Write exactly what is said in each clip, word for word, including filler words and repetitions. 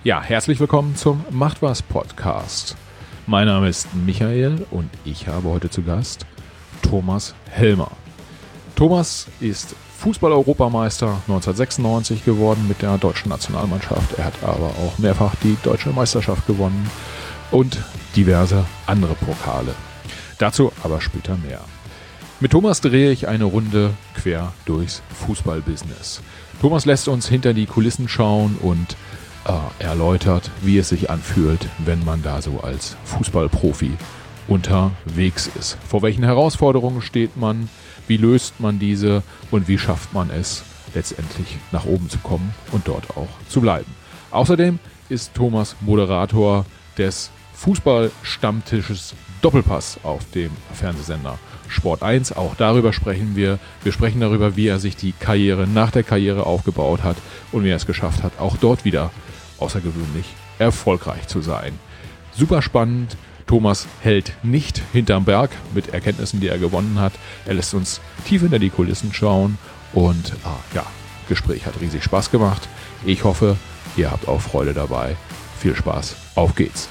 Ja, herzlich willkommen zum Macht was Podcast. Mein Name ist Michael und ich habe heute zu Gast Thomas Helmer. Thomas ist Fußball-Europameister neunzehnhundertsechsundneunzig geworden mit der deutschen Nationalmannschaft. Er hat aber auch mehrfach die deutsche Meisterschaft gewonnen und diverse andere Pokale. Dazu aber später mehr. Mit Thomas drehe ich eine Runde quer durchs Fußballbusiness. Thomas lässt uns hinter die Kulissen schauen und äh, erläutert, wie es sich anfühlt, wenn man da so als Fußballprofi unterwegs ist. Vor welchen Herausforderungen steht man, wie löst man diese und wie schafft man es, letztendlich nach oben zu kommen und dort auch zu bleiben. Außerdem ist Thomas Moderator des Fußballstammtisches Doppelpass auf dem Fernsehsender Sport eins. Auch darüber sprechen wir. Wir sprechen darüber, wie er sich die Karriere nach der Karriere aufgebaut hat und wie er es geschafft hat, auch dort wieder außergewöhnlich erfolgreich zu sein. Super spannend. Thomas hält nicht hinterm Berg mit Erkenntnissen, die er gewonnen hat. Er lässt uns tief hinter die Kulissen schauen und ah, ja, Gespräch hat riesig Spaß gemacht. Ich hoffe, ihr habt auch Freude dabei. Viel Spaß. Auf geht's.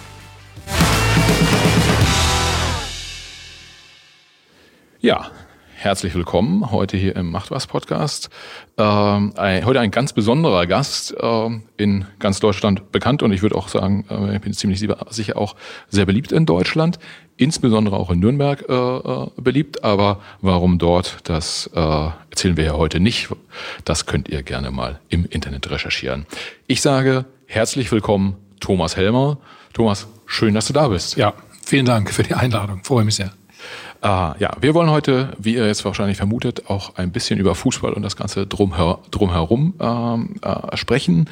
Ja, herzlich willkommen heute hier im Macht was Podcast. Ähm, ein, heute ein ganz besonderer Gast, ähm, in ganz Deutschland bekannt und ich würde auch sagen, äh, ich bin ziemlich sicher auch sehr beliebt in Deutschland, insbesondere auch in Nürnberg äh, beliebt. Aber warum dort, das äh, erzählen wir ja heute nicht. Das könnt ihr gerne mal im Internet recherchieren. Ich sage herzlich willkommen, Thomas Helmer. Thomas, schön, dass du da bist. Ja, vielen Dank für die Einladung. Freue mich sehr. Ah, ja, wir wollen heute, wie ihr jetzt wahrscheinlich vermutet, auch ein bisschen über Fußball und das Ganze drumher, drumherum ähm, äh, sprechen.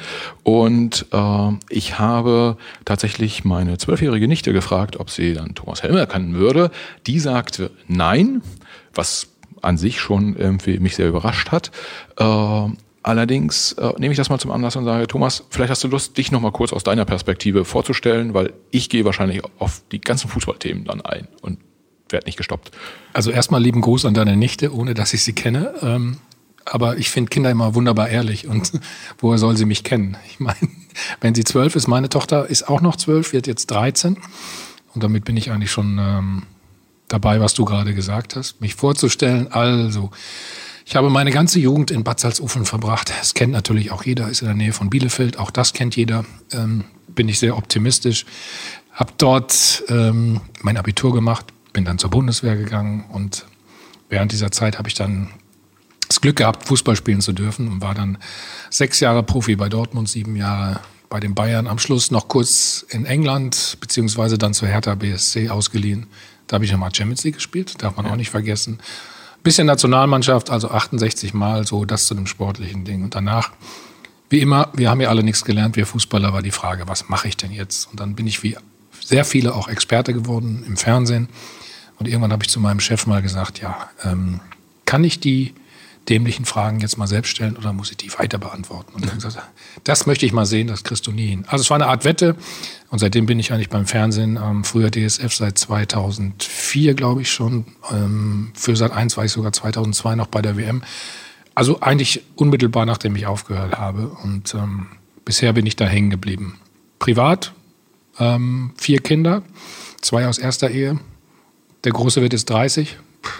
Und äh, ich habe tatsächlich meine zwölfjährige Nichte gefragt, ob sie dann Thomas Helmer kennen würde. Die sagte nein, was an sich schon irgendwie mich sehr überrascht hat. Äh, allerdings äh, nehme ich das mal zum Anlass und sage, Thomas, vielleicht hast du Lust, dich noch mal kurz aus deiner Perspektive vorzustellen, weil ich gehe wahrscheinlich auf die ganzen Fußballthemen dann ein und werde nicht gestoppt. Also erstmal lieben Gruß an deine Nichte, ohne dass ich sie kenne. Ähm, aber ich finde Kinder immer wunderbar ehrlich und woher soll sie mich kennen? Ich meine, wenn sie zwölf ist, meine Tochter ist auch noch zwölf, wird jetzt dreizehn und damit bin ich eigentlich schon ähm, dabei, was du gerade gesagt hast, mich vorzustellen. Also, ich habe meine ganze Jugend in Bad Salzuflen verbracht. Das kennt natürlich auch jeder, ist in der Nähe von Bielefeld, auch das kennt jeder. Ähm, bin ich sehr optimistisch. Habe dort ähm, mein Abitur gemacht, bin dann zur Bundeswehr gegangen und während dieser Zeit habe ich dann das Glück gehabt, Fußball spielen zu dürfen und war dann sechs Jahre Profi bei Dortmund, sieben Jahre bei den Bayern, am Schluss noch kurz in England, beziehungsweise dann zur Hertha B S C ausgeliehen. Da habe ich nochmal Champions League gespielt, darf man auch nicht vergessen. Bisschen Nationalmannschaft, also achtundsechzig Mal, so das zu einem sportlichen Ding. Und danach, wie immer, wir haben ja alle nichts gelernt, wir Fußballer, war die Frage, was mache ich denn jetzt? Und dann bin ich wie sehr viele auch Experte geworden im Fernsehen. Und irgendwann habe ich zu meinem Chef mal gesagt, ja, ähm, kann ich die dämlichen Fragen jetzt mal selbst stellen oder muss ich die weiter beantworten? Und er hat gesagt, das möchte ich mal sehen, das kriegst du nie hin. Also es war eine Art Wette und seitdem bin ich eigentlich beim Fernsehen, ähm, früher D S F seit zweitausendvier, glaube ich schon. Ähm, für Sat eins war ich sogar zweitausendzwei noch bei der W M. Also eigentlich unmittelbar, nachdem ich aufgehört habe. Und ähm, bisher bin ich da hängen geblieben. Privat, ähm, vier Kinder, zwei aus erster Ehe. Der Große wird jetzt dreißig.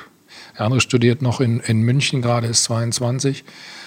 Der andere studiert noch in, in München, gerade ist zweiundzwanzig.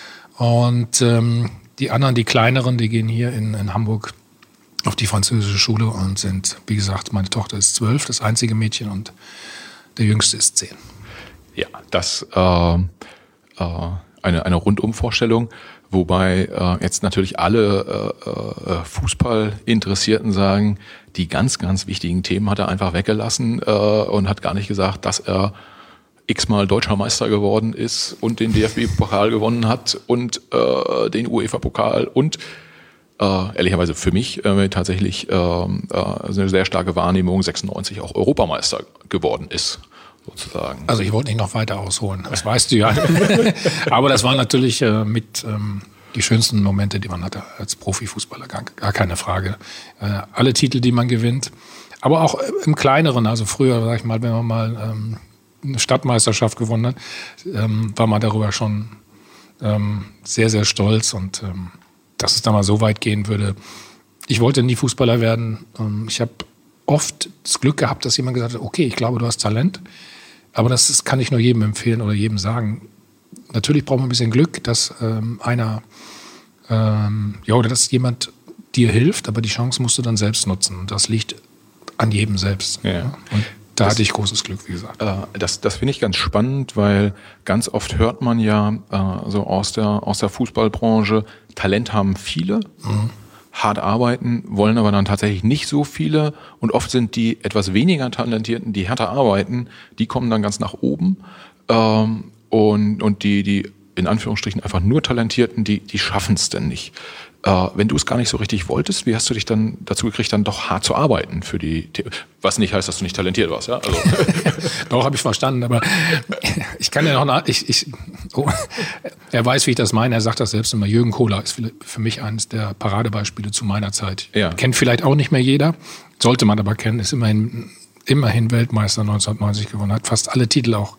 Und ähm, die anderen, die kleineren, die gehen hier in, in Hamburg auf die französische Schule und sind, wie gesagt, meine Tochter ist zwölf, das einzige Mädchen, und der Jüngste ist zehn. Ja, das äh, äh, eine, eine Rundumvorstellung. Wobei äh, jetzt natürlich alle äh, äh, Fußballinteressierten sagen, die ganz, ganz wichtigen Themen hat er einfach weggelassen äh, und hat gar nicht gesagt, dass er x-mal Deutscher Meister geworden ist und den D F B-Pokal gewonnen hat und äh, den UEFA-Pokal und äh, ehrlicherweise für mich äh, tatsächlich äh, äh, eine sehr starke Wahrnehmung, sechsundneunzig auch Europameister geworden ist. Sozusagen. Also ich wollte nicht noch weiter ausholen, das weißt du ja. Aber das waren natürlich äh, mit ähm, die schönsten Momente, die man hatte als Profifußballer, gar, gar keine Frage. Äh, alle Titel, die man gewinnt, aber auch im Kleineren, also früher, sag ich mal, wenn man mal ähm, eine Stadtmeisterschaft gewonnen hat, ähm, war man darüber schon ähm, sehr, sehr stolz und ähm, dass es da mal so weit gehen würde, ich wollte nie Fußballer werden. Ich habe oft das Glück gehabt, dass jemand gesagt hat, okay, ich glaube, du hast Talent. Aber das, das kann ich nur jedem empfehlen oder jedem sagen. Natürlich braucht man ein bisschen Glück, dass ähm, einer, ähm, ja, oder dass jemand dir hilft, aber die Chance musst du dann selbst nutzen. Und das liegt an jedem selbst. Ja. Und da das, hatte ich großes Glück, wie gesagt. Äh, das das finde ich ganz spannend, weil ganz oft hört man ja äh, so aus der, aus der Fußballbranche, Talent haben viele, mhm. hart arbeiten, wollen aber dann tatsächlich nicht so viele. Und oft sind die etwas weniger Talentierten, die härter arbeiten, die kommen dann ganz nach oben. Ähm, und, und die, die in Anführungsstrichen einfach nur Talentierten, die, die schaffen es denn nicht. Äh, wenn du es gar nicht so richtig wolltest, wie hast du dich dann dazu gekriegt, dann doch hart zu arbeiten für die, was nicht heißt, dass du nicht talentiert warst, ja? Also. Doch, habe ich verstanden, aber ich kann ja noch, ich, ich, oh, er weiß, wie ich das meine, er sagt das selbst immer, Jürgen Kohler ist für mich eines der Paradebeispiele zu meiner Zeit. Ja. Kennt vielleicht auch nicht mehr jeder, sollte man aber kennen, ist immerhin, immerhin Weltmeister neunzehnhundertneunzig gewonnen, hat fast alle Titel auch,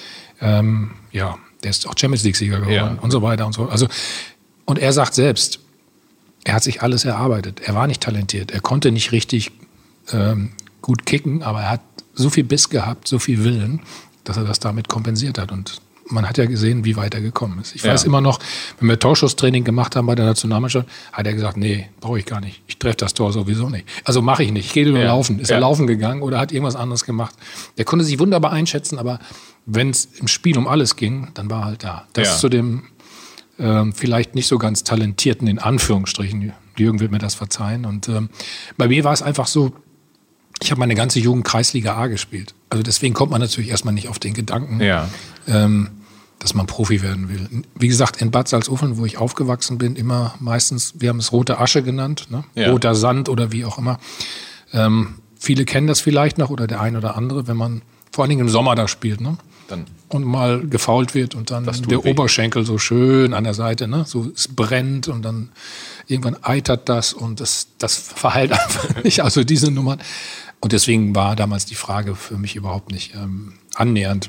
ähm, ja, der ist auch Champions League-Sieger geworden ja. und so weiter und so. Also, und er sagt selbst, er hat sich alles erarbeitet. Er war nicht talentiert. Er konnte nicht richtig ähm, gut kicken, aber er hat so viel Biss gehabt, so viel Willen, dass er das damit kompensiert hat. Und man hat ja gesehen, wie weit er gekommen ist. Ich ja. weiß immer noch, wenn wir Torschusstraining gemacht haben bei der Nationalmannschaft, hat er gesagt, nee, brauche ich gar nicht. Ich treffe das Tor sowieso nicht. Also mache ich nicht. Ich gehe nur ja. laufen. Ist ja. er laufen gegangen oder hat irgendwas anderes gemacht? Der konnte sich wunderbar einschätzen, aber wenn es im Spiel um alles ging, dann war er halt da. Das ja. zu dem ähm, vielleicht nicht so ganz talentierten, in Anführungsstrichen, Jürgen wird mir das verzeihen. Und ähm, bei mir war es einfach so, ich habe meine ganze Jugend Kreisliga A gespielt. Also deswegen kommt man natürlich erstmal nicht auf den Gedanken, ja. ähm, dass man Profi werden will. Wie gesagt, in Bad Salzuflen, wo ich aufgewachsen bin, immer meistens, wir haben es rote Asche genannt, ne? Ja. Roter Sand oder wie auch immer. Ähm, viele kennen das vielleicht noch oder der ein oder andere, wenn man vor allen Dingen im Sommer da spielt, ne? Dann und mal gefoult wird und dann der weh. Oberschenkel so schön an der Seite, ne? So, es brennt und dann irgendwann eitert das und das, das verheilt einfach nicht. Also diese Nummern. Und deswegen war damals die Frage für mich überhaupt nicht ähm, annähernd,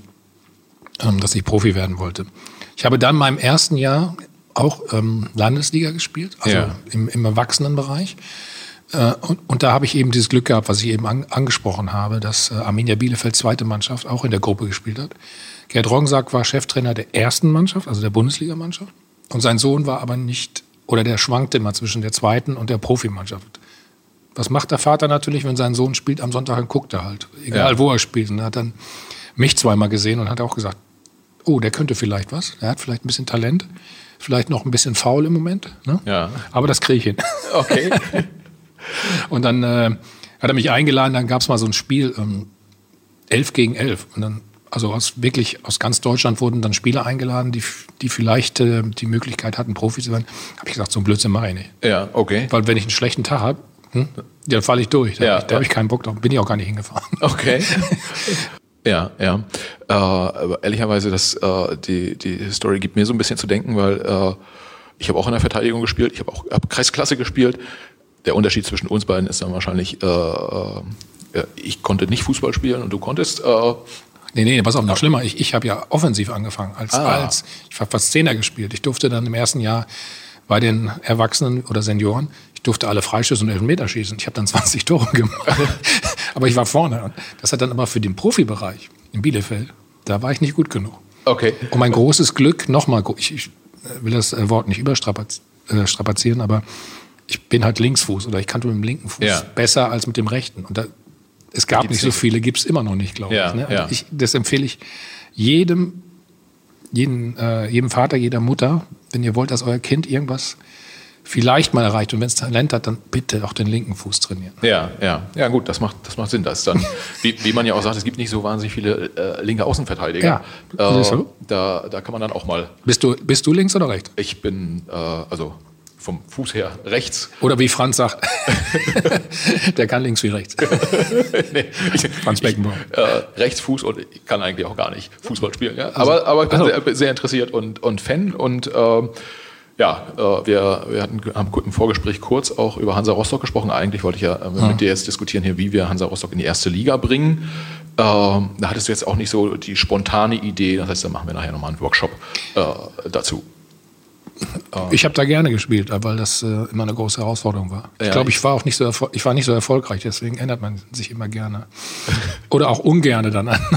ähm, dass ich Profi werden wollte. Ich habe dann in meinem ersten Jahr auch ähm, Landesliga gespielt, also ja. im, im Erwachsenenbereich. Äh, und, und da habe ich eben dieses Glück gehabt, was ich eben an, angesprochen habe, dass äh, Arminia Bielefeld zweite Mannschaft auch in der Gruppe gespielt hat. Gerd Roggensack war Cheftrainer der ersten Mannschaft, also der Bundesligamannschaft. Und sein Sohn war aber nicht, oder der schwankte immer zwischen der zweiten und der Profimannschaft. Was macht der Vater natürlich, wenn sein Sohn spielt am Sonntag, und guckt er halt, egal ja. wo er spielt. Und er hat dann mich zweimal gesehen und hat auch gesagt, oh, der könnte vielleicht was, der hat vielleicht ein bisschen Talent, vielleicht noch ein bisschen faul im Moment, ne? Ja. Aber das kriege ich hin. Okay. Und dann äh, hat er mich eingeladen, dann gab es mal so ein Spiel, ähm, elf gegen elf. Und dann, also aus, wirklich aus ganz Deutschland wurden dann Spieler eingeladen, die, die vielleicht äh, die Möglichkeit hatten, Profi zu werden. Habe ich gesagt, so ein Blödsinn mache ich nicht. Ja, okay. Weil wenn ich einen schlechten Tag habe, hm, dann falle ich durch. Da ja, habe ich, da ja. hab ich keinen Bock drauf, bin ich auch gar nicht hingefahren. Okay. Ja, ja. Äh, aber ehrlicherweise, das, äh, die, die Story gibt mir so ein bisschen zu denken, weil äh, ich habe auch in der Verteidigung gespielt, ich habe auch hab Kreisklasse gespielt. Der Unterschied zwischen uns beiden ist dann wahrscheinlich, äh, äh, ich konnte nicht Fußball spielen und du konntest. Äh, nee, nee, pass auf, noch schlimmer. Ich, ich habe ja offensiv angefangen. Als, ah. als, ich habe fast Zehner gespielt. Ich durfte dann im ersten Jahr bei den Erwachsenen oder Senioren, ich durfte alle Freischüsse und Elfmeter schießen. Ich habe dann zwanzig Tore gemacht. Aber ich war vorne. Das hat dann aber für den Profibereich in Bielefeld, da war ich nicht gut genug. Okay. Und mein großes Glück, nochmal, ich, ich will das Wort nicht überstrapazieren, aber ich bin halt Linksfuß oder ich kannte mit dem linken Fuß ja. besser als mit dem rechten. Und da, es gab nicht so viele, gibt es immer noch nicht, glaube ja, ich, ne? ja. ich. Das empfehle ich jedem, jedem, äh, jedem Vater, jeder Mutter, wenn ihr wollt, dass euer Kind irgendwas vielleicht mal erreicht und wenn es Talent hat, dann bitte auch den linken Fuß trainieren. Ja, ja, ja, gut, das macht, das macht Sinn. Das ist dann, wie, wie man ja auch sagt, es gibt nicht so wahnsinnig viele äh, linke Außenverteidiger. Ja, äh, so? da, da kann man dann auch mal. Bist du, bist du links oder rechts? Ich bin, äh, also vom Fuß her rechts. Oder wie Franz sagt, der kann links wie rechts. nee, ich, Franz Beckenbauer. Ich, äh, Rechtsfuß und ich kann eigentlich auch gar nicht Fußball spielen. Ja? Aber, aber ich bin also. sehr, sehr interessiert und, und Fan und äh, ja, äh, wir, wir hatten haben im Vorgespräch kurz auch über Hansa Rostock gesprochen. Eigentlich wollte ich ja äh, mit hm. dir jetzt diskutieren hier, wie wir Hansa Rostock in die erste Liga bringen. Äh, da hattest du jetzt auch nicht so die spontane Idee, das heißt, da machen wir nachher nochmal einen Workshop äh, dazu. Ich habe da gerne gespielt, weil das äh, immer eine große Herausforderung war. Ich Ja, glaube, ich war auch nicht so erfol- ich war nicht so erfolgreich, deswegen ändert man sich immer gerne. Oder auch ungerne dann an,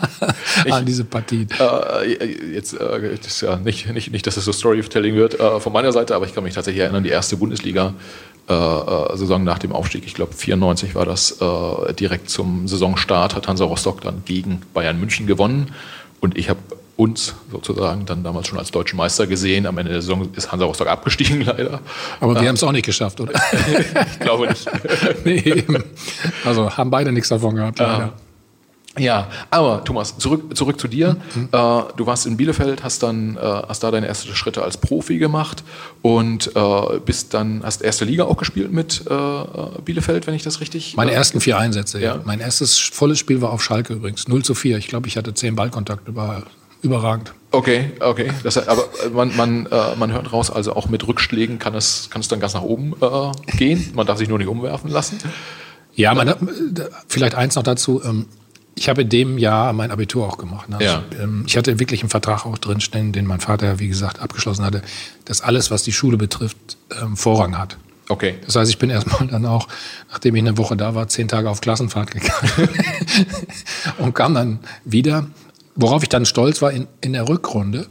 an diese Partien. Äh, jetzt äh, das ist ja nicht, nicht, nicht, dass es so Storytelling wird äh, von meiner Seite, aber ich kann mich tatsächlich erinnern, die erste Bundesliga-Saison nach dem Aufstieg, ich glaube vierundneunzig war das, äh, direkt zum Saisonstart hat Hansa Rostock dann gegen Bayern München gewonnen und ich habe uns sozusagen dann damals schon als deutschen Meister gesehen. Am Ende der Saison ist Hansa Rostock abgestiegen, leider. Aber wir haben es auch nicht geschafft, oder? Ich glaube nicht. Nee, eben. Also haben beide nichts davon gehabt, leider. Ja, aber Thomas, zurück, zurück zu dir. Mhm. Äh, du warst in Bielefeld, hast dann äh, hast da deine ersten Schritte als Profi gemacht und äh, bist dann hast erste Liga auch gespielt mit äh, Bielefeld, wenn ich das richtig. Meine äh, ersten vier Einsätze. Ja. Ja. Mein erstes volles Spiel war auf Schalke übrigens, null zu vier. Ich glaube, ich hatte zehn Ballkontakte, war überragend. Okay, okay. Das, aber man, man, äh, man hört raus, also auch mit Rückschlägen kann es, kann es dann ganz nach oben äh, gehen. Man darf sich nur nicht umwerfen lassen. Ja, man, vielleicht eins noch dazu. Ähm, Ich habe in dem Jahr mein Abitur auch gemacht. Ne? Ja. Ich, ähm, ich hatte wirklich einen Vertrag auch drinstehen, den mein Vater, wie gesagt, abgeschlossen hatte, dass alles, was die Schule betrifft, ähm, Vorrang hat. Okay. Das heißt, ich bin erstmal dann auch, nachdem ich eine Woche da war, zehn Tage auf Klassenfahrt gegangen und kam dann wieder. Worauf ich dann stolz war, in, in der Rückrunde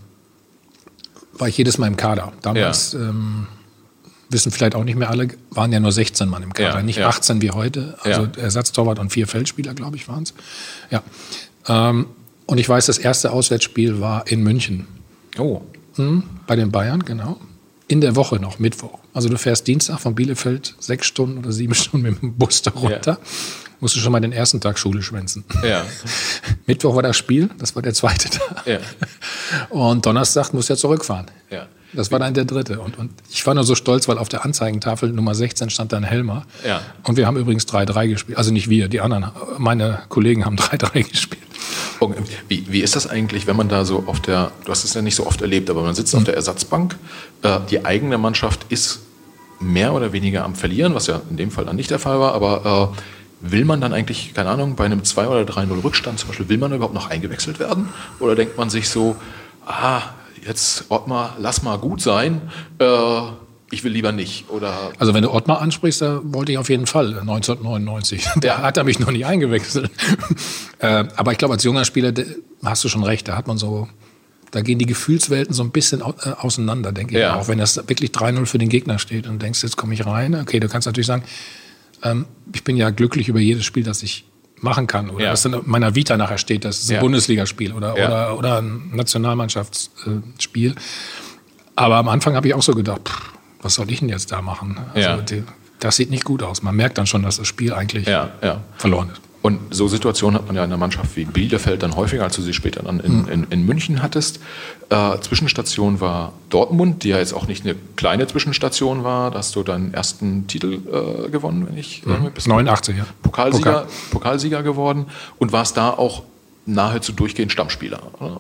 war ich jedes Mal im Kader. Damals, ja. ähm, wissen vielleicht auch nicht mehr alle, waren ja nur sechzehn Mann im Kader, ja, nicht ja. achtzehn wie heute. Also ja. Ersatztorwart und vier Feldspieler, glaube ich, waren es. Ja. Ähm, und ich weiß, das erste Auswärtsspiel war in München. Oh. Mhm, bei den Bayern, genau. In der Woche noch, Mittwoch. Also du fährst Dienstag von Bielefeld sechs Stunden oder sieben Stunden mit dem Bus da runter. Ja. Musst du schon mal den ersten Tag Schule schwänzen. Ja. Mittwoch war das Spiel, das war der zweite Tag. Ja. Und Donnerstag musst du ja zurückfahren. Ja. Das war dann der dritte. Und, und ich war nur so stolz, weil auf der Anzeigentafel Nummer sechzehn stand dann Helmer. Ja. Und wir haben übrigens drei drei gespielt. Also nicht wir, die anderen, meine Kollegen haben drei drei gespielt. Wie, wie ist das eigentlich, wenn man da so auf der, du hast es ja nicht so oft erlebt, aber man sitzt mhm. auf der Ersatzbank, äh, die eigene Mannschaft ist mehr oder weniger am Verlieren, was ja in dem Fall dann nicht der Fall war, aber äh, will man dann eigentlich, keine Ahnung, bei einem zwei oder drei null Rückstand zum Beispiel, will man überhaupt noch eingewechselt werden? Oder denkt man sich so, ah, jetzt Ottmar, lass mal gut sein, äh, ich will lieber nicht? Oder also wenn du Ottmar ansprichst, da wollte ich auf jeden Fall neunzehnhundertneunundneunzig. Da ja. hat er mich noch nicht eingewechselt. äh, aber ich glaube, als junger Spieler hast du schon recht, da hat man so, da gehen die Gefühlswelten so ein bisschen auseinander, denke ich. Ja. Auch wenn das wirklich drei null für den Gegner steht und denkst, jetzt komme ich rein. Okay, du kannst natürlich sagen, ähm, ich bin ja glücklich über jedes Spiel, das ich machen kann. Oder ja. was in meiner Vita nachher steht, das ist ein ja. Bundesligaspiel oder, ja. oder, oder ein Nationalmannschaftsspiel. Aber am Anfang habe ich auch so gedacht, pff, was soll ich denn jetzt da machen? Also ja. die, das sieht nicht gut aus. Man merkt dann schon, dass das Spiel eigentlich ja, ja. verloren ist. Und so Situationen hat man ja in einer Mannschaft wie Bielefeld dann häufiger, als du sie später dann in, in, in München hattest. Äh, Zwischenstation war Dortmund, die ja jetzt auch nicht eine kleine Zwischenstation war. Da hast du deinen ersten Titel äh, gewonnen, wenn ich mhm. bis neunundachtzig, ja. Pokalsieger, Pokal. Pokalsieger geworden und warst da auch nahezu durchgehend Stammspieler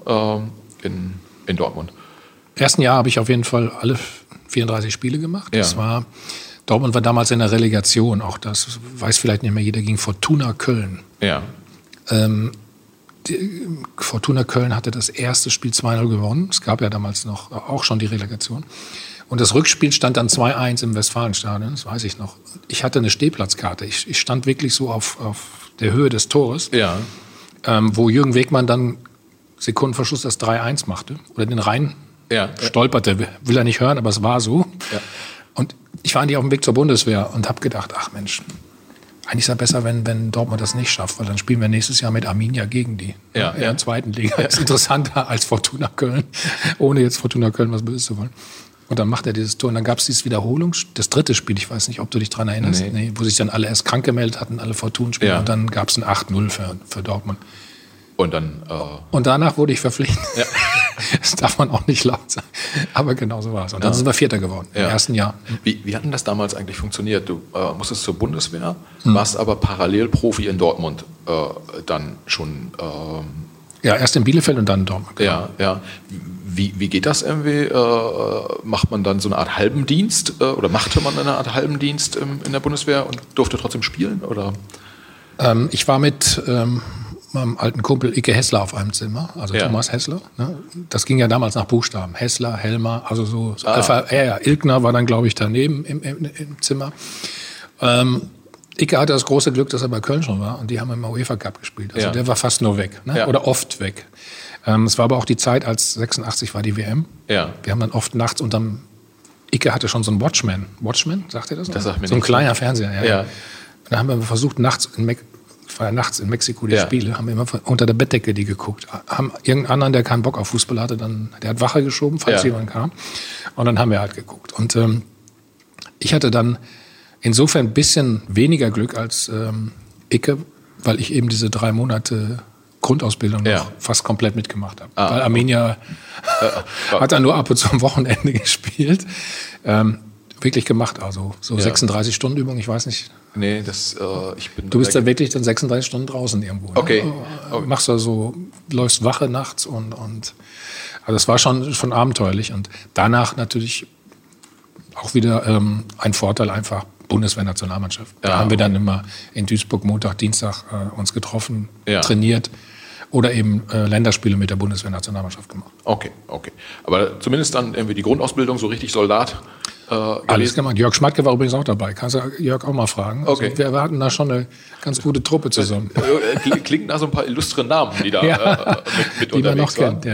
äh, in, in Dortmund. Im ersten Jahr habe ich auf jeden Fall alle vierunddreißig Spiele gemacht. Ja. Das war... Dortmund war damals in der Relegation, auch das weiß vielleicht nicht mehr jeder, gegen Fortuna Köln. Ja. Ähm, die, Fortuna Köln hatte das erste Spiel zwei null gewonnen. Es gab ja damals noch auch schon die Relegation. Und das Rückspiel stand dann zwei eins im Westfalenstadion, das weiß ich noch. Ich hatte eine Stehplatzkarte. Ich, ich stand wirklich so auf, auf der Höhe des Tores, ja. ähm, wo Jürgen Wegmann dann Sekundenverschluss das drei eins machte oder den Rhein ja. stolperte. Will er nicht hören, aber es war so. Ja. Und ich war eigentlich auf dem Weg zur Bundeswehr und habe gedacht, ach Mensch, eigentlich ist es besser, wenn, wenn Dortmund das nicht schafft, weil dann spielen wir nächstes Jahr mit Arminia gegen die. Ja, in ja. der zweiten Liga. Das ist interessanter als Fortuna Köln, ohne jetzt Fortuna Köln was Böses zu wollen. Und dann macht er dieses Tor und dann gab es dieses Wiederholung, das dritte Spiel, ich weiß nicht, ob du dich daran erinnerst, nee. Nee, wo sich dann alle erst krank gemeldet hatten, alle Fortuna-Spieler, ja. und dann gab es ein acht null für, für Dortmund. Und dann. Äh und danach wurde ich verpflichtet. Ja. Das darf man auch nicht laut sagen. Aber genau so war es. Und dann ja. sind wir Vierter geworden ja. im ersten Jahr. Wie, wie hat denn das damals eigentlich funktioniert? Du äh, musstest zur Bundeswehr, hm. warst aber parallel Profi in Dortmund äh, dann schon. Ähm ja, erst in Bielefeld und dann in Dortmund. Genau. Ja, ja. Wie, wie geht das irgendwie? Äh, macht man dann so eine Art halben Dienst äh, oder machte man eine Art halben Dienst ähm, in der Bundeswehr und durfte trotzdem spielen? Oder? Ähm, ich war mit. Ähm, meinem alten Kumpel Icke Hessler auf einem Zimmer, also ja. Thomas Hessler. Ne? Das ging ja damals nach Buchstaben. Hessler, Helmer, also so, so ah. Alpha, ja, ja, Ilkner war dann, glaube ich, daneben im, im, im Zimmer. Ähm, Icke hatte das große Glück, dass er bei Köln schon war und die haben im UEFA Cup gespielt. Also ja. der war fast nur weg, ne? ja. oder oft weg. Ähm, es war aber auch die Zeit, als sechsundachtzig war die W M. Ja. Wir haben dann oft nachts unterm, Icke hatte schon so einen Watchman. Watchman, sagt ihr das? Das sagt mir so ein nichts. kleiner Fernseher. Ja. ja. Und dann haben wir versucht, nachts in Mexiko, war ja nachts in Mexiko die ja. Spiele, haben wir immer unter der Bettdecke die geguckt. Haben irgendeinen anderen, der keinen Bock auf Fußball hatte, dann, der hat Wache geschoben, falls ja. jemand kam. Und dann haben wir halt geguckt. Und ähm, ich hatte dann insofern ein bisschen weniger Glück als ähm, Icke, weil ich eben diese drei Monate Grundausbildung ja. noch fast komplett mitgemacht habe. Ah, weil Arminia okay. hat dann nur ab und zu am Wochenende gespielt. Ähm, wirklich gemacht, also so ja. sechsunddreißig Stunden Übung, ich weiß nicht. Nee, das, äh, ich bin... Du bist da wirklich dann sechsunddreißig Stunden draußen irgendwo. Okay. Ne? okay. Machst da so, läufst Wache nachts und, und also das war schon, schon abenteuerlich. Und danach natürlich auch wieder ähm, ein Vorteil einfach Bundeswehr-Nationalmannschaft. Da ja, haben wir dann immer in Duisburg Montag, Dienstag äh, uns getroffen, ja. trainiert oder eben äh, Länderspiele mit der Bundeswehr-Nationalmannschaft gemacht. Okay, okay. Aber zumindest dann irgendwie die Grundausbildung, so richtig Soldat. Äh, Alles gemacht. Jörg Schmatke war übrigens auch dabei. Kannst du Jörg auch mal fragen. Okay. Also wir, wir hatten da schon eine ganz gute Truppe zusammen. Klingt nach so ein paar illustre Namen, die da ja, äh, mit, mit die man noch waren. kennt.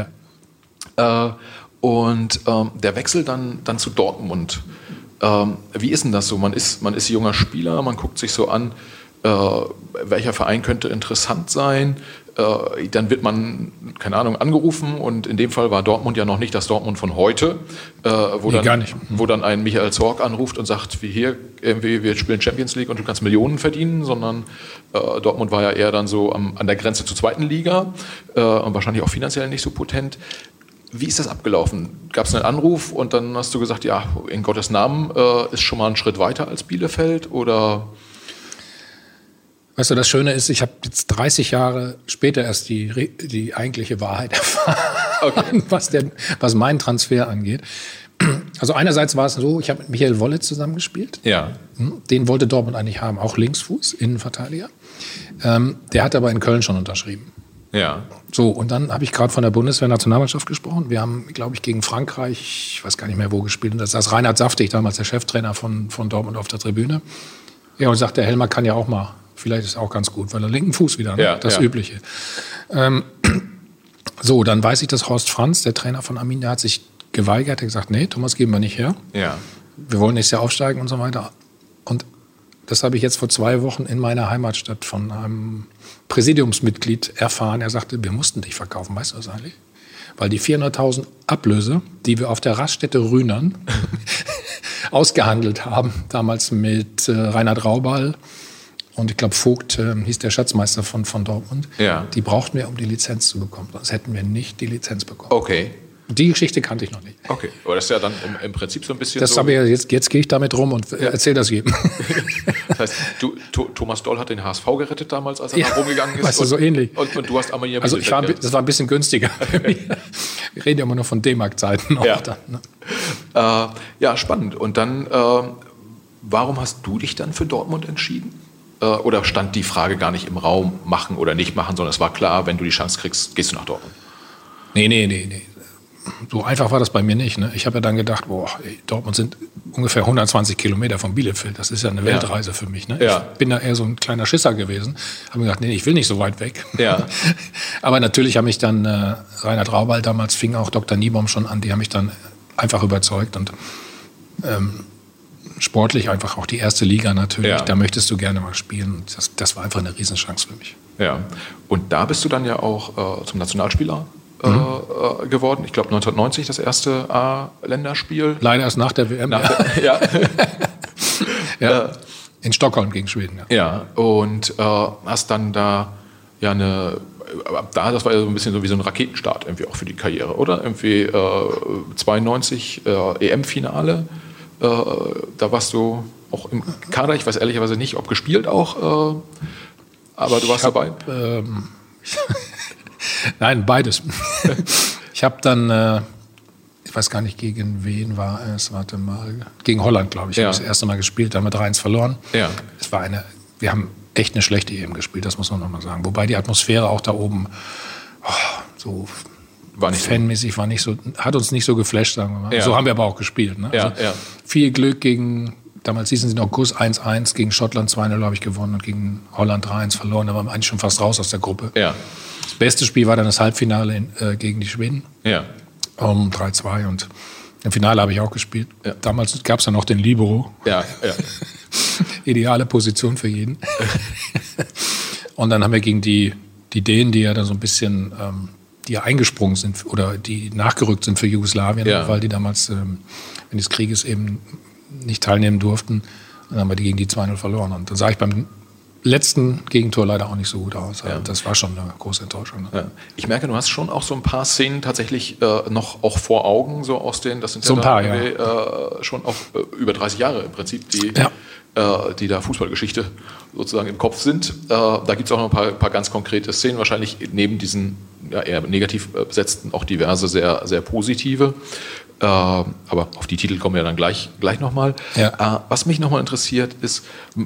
Ja. Äh, und ähm, der Wechsel dann, dann zu Dortmund. Ähm, wie ist denn das so? Man ist, man ist junger Spieler, man guckt sich so an, äh, welcher Verein könnte interessant sein. Äh, dann wird man, keine Ahnung, angerufen und in dem Fall war Dortmund ja noch nicht das Dortmund von heute, äh, wo, nee, dann, gar nicht. wo dann ein Michael Zorc anruft und sagt, wie hier, irgendwie, wir spielen Champions League und du kannst Millionen verdienen, sondern äh, Dortmund war ja eher dann so am, an der Grenze zur zweiten Liga äh, und wahrscheinlich auch finanziell nicht so potent. Wie ist das abgelaufen? Gab es einen Anruf und dann hast du gesagt, ja, in Gottes Namen äh, ist schon mal ein Schritt weiter als Bielefeld oder... Weißt du, das Schöne ist, ich habe jetzt dreißig Jahre später erst die, die eigentliche Wahrheit erfahren, okay. was, der, was meinen Transfer angeht. Also einerseits war es so, ich habe mit Michael Wolle zusammengespielt. Ja. Den wollte Dortmund eigentlich haben, auch Linksfuß, Innenverteidiger. Ähm, der hat aber in Köln schon unterschrieben. Ja. So, und dann habe ich gerade von der Bundeswehr-Nationalmannschaft gesprochen. Wir haben, glaube ich, gegen Frankreich, ich weiß gar nicht mehr wo gespielt, und da saß Reinhard Saftig, damals der Cheftrainer von, von Dortmund, auf der Tribüne. Ja, und sagt, der Helmer kann ja auch mal. Vielleicht ist es auch ganz gut, weil er linken Fuß wieder, ne? Ja, das ja. Übliche. Ähm, so, dann weiß ich, dass Horst Franz, der Trainer von Arminia, hat sich geweigert. Er hat gesagt, nee, Thomas geben wir nicht her. Ja. Wir wollen nächstes Jahr aufsteigen und so weiter. Und das habe ich jetzt vor zwei Wochen in meiner Heimatstadt von einem Präsidiumsmitglied erfahren. Er sagte, wir mussten dich verkaufen. Weißt du das eigentlich? Weil die vierhunderttausend Ablöse, die wir auf der Raststätte Rühnern ausgehandelt haben, damals mit äh, Reinhard Raubal, und ich glaube, Vogt äh, hieß der Schatzmeister von, von Dortmund. Ja. Die brauchten wir, um die Lizenz zu bekommen. Sonst hätten wir nicht die Lizenz bekommen. Okay. Die Geschichte kannte ich noch nicht. Okay, aber das ist ja dann im, im Prinzip so ein bisschen das so... Aber jetzt, jetzt gehe ich damit rum und ja. erzähle das jedem. Das heißt, du, to, Thomas Doll hat den H S V gerettet damals, als er ja, da rumgegangen ist. Weißt du, so und, ähnlich. Und, und du hast Arminia Also ich war, das war ein bisschen günstiger für mich. Wir reden ja immer nur von D-Mark-Zeiten. Ja. Dann, ne? äh, ja, spannend. Und dann, äh, warum hast du dich dann für Dortmund entschieden? Oder stand die Frage gar nicht im Raum, machen oder nicht machen, sondern es war klar, wenn du die Chance kriegst, gehst du nach Dortmund? Nee, nee, nee, nee. So einfach war das bei mir nicht. Ne? Ich habe ja dann gedacht, boah, ey, Dortmund sind ungefähr hundertzwanzig Kilometer von Bielefeld. Das ist ja eine Weltreise ja. für mich. Ne? Ja. Ich bin da eher so ein kleiner Schisser gewesen. Habe mir gedacht, nee, ich will nicht so weit weg. Ja. Aber natürlich haben mich dann äh, Reinhard Raubal, damals fing auch Doktor Niebaum schon an, die haben mich dann einfach überzeugt. Und ähm, sportlich einfach auch die erste Liga natürlich, ja. da möchtest du gerne mal spielen. Das, das war einfach eine Riesenchance für mich. Ja, und da bist du dann ja auch äh, zum Nationalspieler äh, mhm. äh, geworden. Ich glaube neunzehnhundertneunzig das erste A-Länderspiel. Leider erst nach der W M. Nach ja. Der, ja. ja. Äh, in Stockholm gegen Schweden. Ja, ja. Und äh, hast dann da ja eine... Ab da, das war ja so ein bisschen so wie so ein Raketenstart irgendwie auch für die Karriere, oder? Irgendwie äh, zweiundneunzig äh, E M-Finale. Äh, da warst du auch im Kader, ich weiß ehrlicherweise nicht, ob gespielt auch, äh, aber du warst hab, dabei. Ähm, Nein, beides. Ich habe dann, äh, ich weiß gar nicht, gegen wen war es, warte mal, gegen Holland, glaube ich, ja. habe ich das erste Mal gespielt, da haben wir drei eins verloren. Ja. Es war eine, wir haben echt eine schlechte E M gespielt, das muss man nochmal sagen. Wobei die Atmosphäre auch da oben oh, so war nicht fanmäßig war nicht so, hat uns nicht so geflasht, sagen wir mal. Ja. So haben wir aber auch gespielt. Ne? Ja, also ja. Viel Glück gegen, damals hießen sie noch Guss eins eins, gegen Schottland zwei null habe ich gewonnen und gegen Holland drei eins verloren. Da waren wir eigentlich schon fast raus aus der Gruppe. Ja. Das beste Spiel war dann das Halbfinale in, äh, gegen die Schweden. Ja. Um drei zwei und im Finale habe ich auch gespielt. Ja. Damals gab es ja noch den Libero. Ja, ja. Ideale Position für jeden. Und dann haben wir gegen die, die Dänen, die ja dann so ein bisschen, ähm, die ja eingesprungen sind oder die nachgerückt sind für Jugoslawien, ja. weil die damals ähm, während des Krieges eben nicht teilnehmen durften. Dann haben wir die gegen die zwei null verloren. Und dann sah ich beim letzten Gegentor leider auch nicht so gut aus. Ja. Das war schon eine große Enttäuschung. Ne? Ja. Ich merke, du hast schon auch so ein paar Szenen tatsächlich äh, noch auch vor Augen, so aus den, das sind so ja ein paar, da, ja. äh, schon auch äh, über dreißig Jahre im Prinzip, die, Ja. äh, die da Fußballgeschichte sozusagen im Kopf sind. Äh, da gibt es auch noch ein paar, paar ganz konkrete Szenen, wahrscheinlich neben diesen ja, eher negativ besetzten auch diverse sehr, sehr positive. Äh, aber auf die Titel kommen wir dann gleich, gleich nochmal. Ja. Äh, was mich nochmal interessiert ist,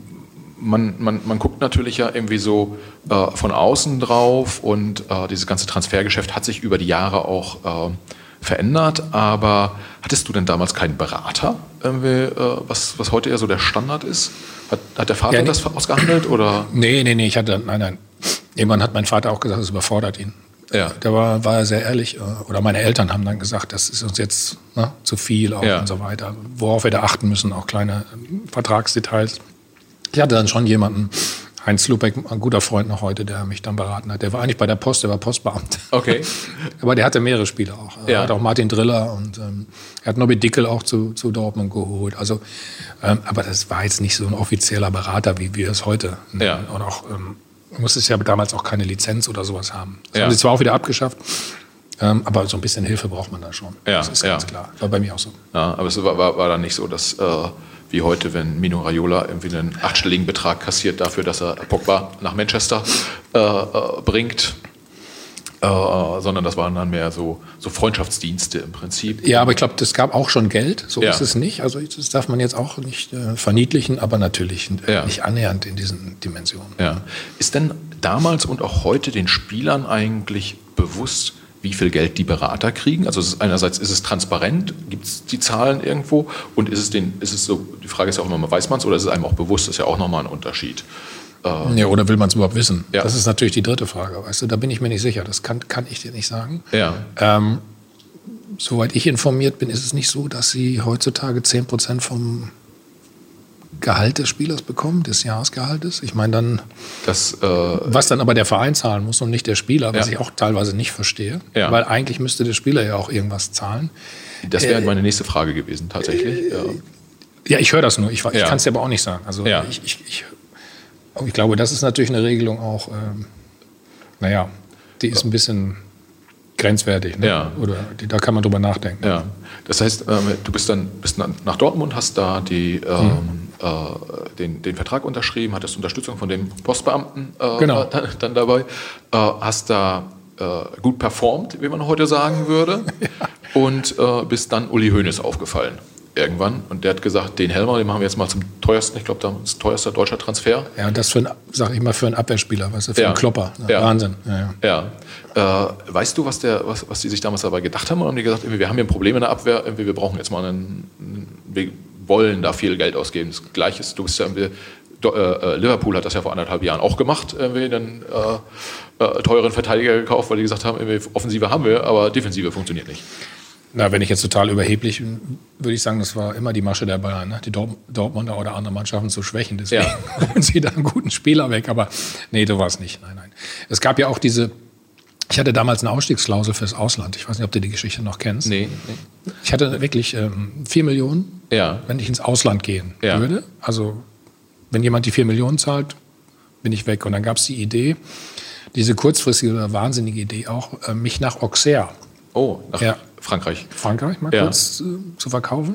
Man, man, man guckt natürlich ja irgendwie so äh, von außen drauf und äh, dieses ganze Transfergeschäft hat sich über die Jahre auch äh, verändert, aber hattest du denn damals keinen Berater, irgendwie, äh, was, was heute eher so der Standard ist? Hat, hat der Vater ja, nee. das ausgehandelt? Oder? Nee, nee, nee, ich hatte, nein, nein. Irgendwann hat mein Vater auch gesagt, das überfordert ihn. Ja. Da war, war er sehr ehrlich. Oder meine Eltern haben dann gesagt, das ist uns jetzt ne, zu viel auch ja. und so weiter. Worauf wir da achten müssen, auch kleine Vertragsdetails. Ich hatte dann schon jemanden, Heinz Lubeck, ein guter Freund noch heute, der mich dann beraten hat. Der war eigentlich bei der Post, der war Postbeamter. Okay. Aber der hatte mehrere Spieler auch. Er Ja. hat auch Martin Driller und ähm, er hat Nobby Dickel auch zu, zu Dortmund geholt. Also, ähm, aber das war jetzt nicht so ein offizieller Berater, wie wir es heute. Ne? Ja. Und auch, ähm, musste es ja damals auch keine Lizenz oder sowas haben. Das Ja. haben sie zwar auch wieder abgeschafft, ähm, aber so ein bisschen Hilfe braucht man da schon. Ja, Das ist ja. ganz klar. War bei mir auch so. Ja, aber es war, war, war dann nicht so, dass äh, wie heute, wenn Mino Raiola irgendwie einen achtstelligen Betrag kassiert dafür, dass er Pogba nach Manchester äh, äh, bringt, äh, sondern das waren dann mehr so, so Freundschaftsdienste im Prinzip. Ja, aber ich glaube, das gab auch schon Geld. So Ja. ist es nicht. Also das darf man jetzt auch nicht äh, verniedlichen, aber natürlich äh, Ja. nicht annähernd in diesen Dimensionen. Ja. Ist denn damals und auch heute den Spielern eigentlich bewusst, wie viel Geld die Berater kriegen? Also es ist, einerseits ist es transparent, gibt es die Zahlen irgendwo und ist es, den, ist es so, die Frage ist ja auch immer, weiß man es oder ist es einem auch bewusst? Das ist ja auch nochmal ein Unterschied. Äh, Ja, oder will man es überhaupt wissen? Ja. Das ist natürlich die dritte Frage. Weißt du, da bin ich mir nicht sicher. Das kann, kann ich dir nicht sagen. ja. Ähm, soweit ich informiert bin, ist es nicht so, dass sie heutzutage zehn Prozent vom Gehalt des Spielers bekommen, des Jahresgehaltes. Ich meine dann, Das, äh, was dann aber der Verein zahlen muss und nicht der Spieler, was Ja. ich auch teilweise nicht verstehe. Ja. Weil eigentlich müsste der Spieler ja auch irgendwas zahlen. das wäre äh, meine nächste Frage gewesen, tatsächlich. Ja. Ja, ich höre das nur. Ich, ich Ja. kann es dir aber auch nicht sagen. Also Ja. ich, ich, ich, ich glaube, das ist natürlich eine Regelung auch, ähm, naja, die ist ein bisschen grenzwertig. Ne? Ja. Oder die, da kann man drüber nachdenken. Ja, das heißt, ähm, du bist dann bist dann nach Dortmund, hast da die, ähm, Mhm. äh, den, den Vertrag unterschrieben, hattest Unterstützung von dem Postbeamten äh, Genau. dann, dann dabei, äh, hast da äh, gut performt, wie man heute sagen würde, und äh, bist dann Uli Hoeneß aufgefallen irgendwann. Und der hat gesagt, den Helmer, den machen wir jetzt mal zum teuersten, ich glaube, das teuerster deutscher Transfer. Ja, und das für ein, sag ich mal, für einen Abwehrspieler, weißt du, für Ja. einen Klopper. Ne? Ja. Wahnsinn. Ja, ja. Ja. Äh, weißt du, was, der, was, was die sich damals dabei gedacht haben? Oder haben die gesagt, irgendwie, wir haben hier ein Problem in der Abwehr, irgendwie, wir brauchen jetzt mal einen, wir wollen da viel Geld ausgeben. Das Gleiche ist, du bist ja irgendwie, do, äh, Liverpool hat das ja vor anderthalb Jahren auch gemacht, irgendwie einen äh, äh, teuren Verteidiger gekauft, weil die gesagt haben, irgendwie, Offensive haben wir, aber Defensive funktioniert nicht. Na, wenn ich jetzt total überheblich bin, würde ich sagen, das war immer die Masche der Bayern, ne? Die Dort- Dortmunder oder andere Mannschaften zu schwächen. Deswegen Ja. holen sie da einen guten Spieler weg. Aber nee, so war es nicht. Nein, nein. Es gab ja auch diese, ich hatte damals eine Ausstiegsklausel fürs Ausland. Ich weiß nicht, ob du die Geschichte noch kennst. Nee, nee. Ich hatte wirklich ähm, vier Millionen, Ja. wenn ich ins Ausland gehen Ja. würde. Also wenn jemand die vier Millionen zahlt, bin ich weg. Und dann gab es die Idee, diese kurzfristige oder wahnsinnige Idee auch, äh, mich nach Auxerre, Oh, nach Ja. Frankreich. Frankreich mal Ja. kurz äh, zu verkaufen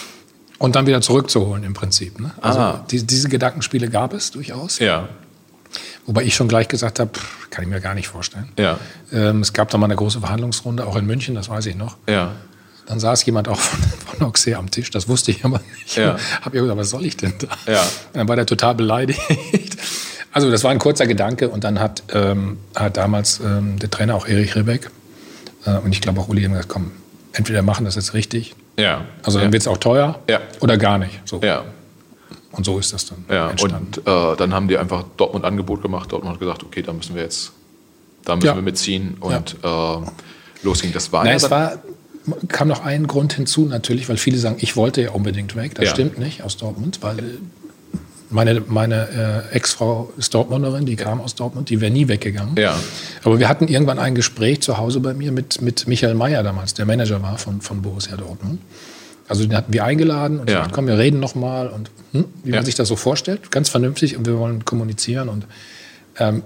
und dann wieder zurückzuholen im Prinzip. Ne? Also Ah. die, diese Gedankenspiele gab es durchaus. Ja, Wobei ich schon gleich gesagt habe, pff, kann ich mir gar nicht vorstellen. ja, Ähm, es gab da mal eine große Verhandlungsrunde, auch in München, das weiß ich noch. ja. Dann saß jemand auch von, von Auxerre am Tisch, das wusste ich aber nicht. Ja. Habe ich gesagt, was soll ich denn da? Ja. Und dann war der total beleidigt. Also das war ein kurzer Gedanke und dann hat, ähm, hat damals ähm, der Trainer auch Erich Ribbeck äh, und ich glaube auch Uli haben gesagt, komm, entweder machen das jetzt richtig, ja. also dann ja. wird es auch teuer ja. oder gar nicht. So. Ja. Und so ist das dann ja. entstanden. Und äh, dann haben die einfach Dortmund ein Angebot gemacht. Dortmund hat gesagt, okay, da müssen wir jetzt, da müssen Ja. wir mitziehen und ja. äh, losging. Das war Na, ja es war, kam noch ein Grund hinzu natürlich, weil viele sagen, ich wollte ja unbedingt weg. Das Ja. stimmt nicht aus Dortmund, weil meine, meine äh, Ex-Frau ist Dortmunderin, die kam aus Dortmund, die wäre nie weggegangen. Ja. Aber wir hatten irgendwann ein Gespräch zu Hause bei mir mit, mit Michael Mayer damals, der Manager war von, von Borussia Dortmund. Also den hatten wir eingeladen und Ja. gesagt, komm, wir reden noch mal und hm, wie Ja. man sich das so vorstellt, ganz vernünftig und wir wollen kommunizieren und ähm,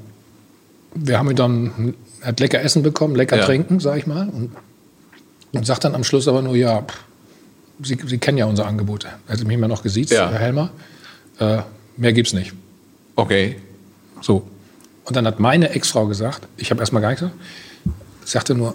wir haben ihn dann, er hat lecker Essen bekommen, lecker Ja. trinken, sag ich mal und, und sagt dann am Schluss aber nur, ja, pff, Sie, Sie kennen ja unser Angebot. Er hat mich immer noch gesiezt, Ja. Herr Helmer, äh, mehr gibt's nicht. Okay. So. Und dann hat meine Ex-Frau gesagt, ich habe erstmal gar nichts gesagt, sagte nur,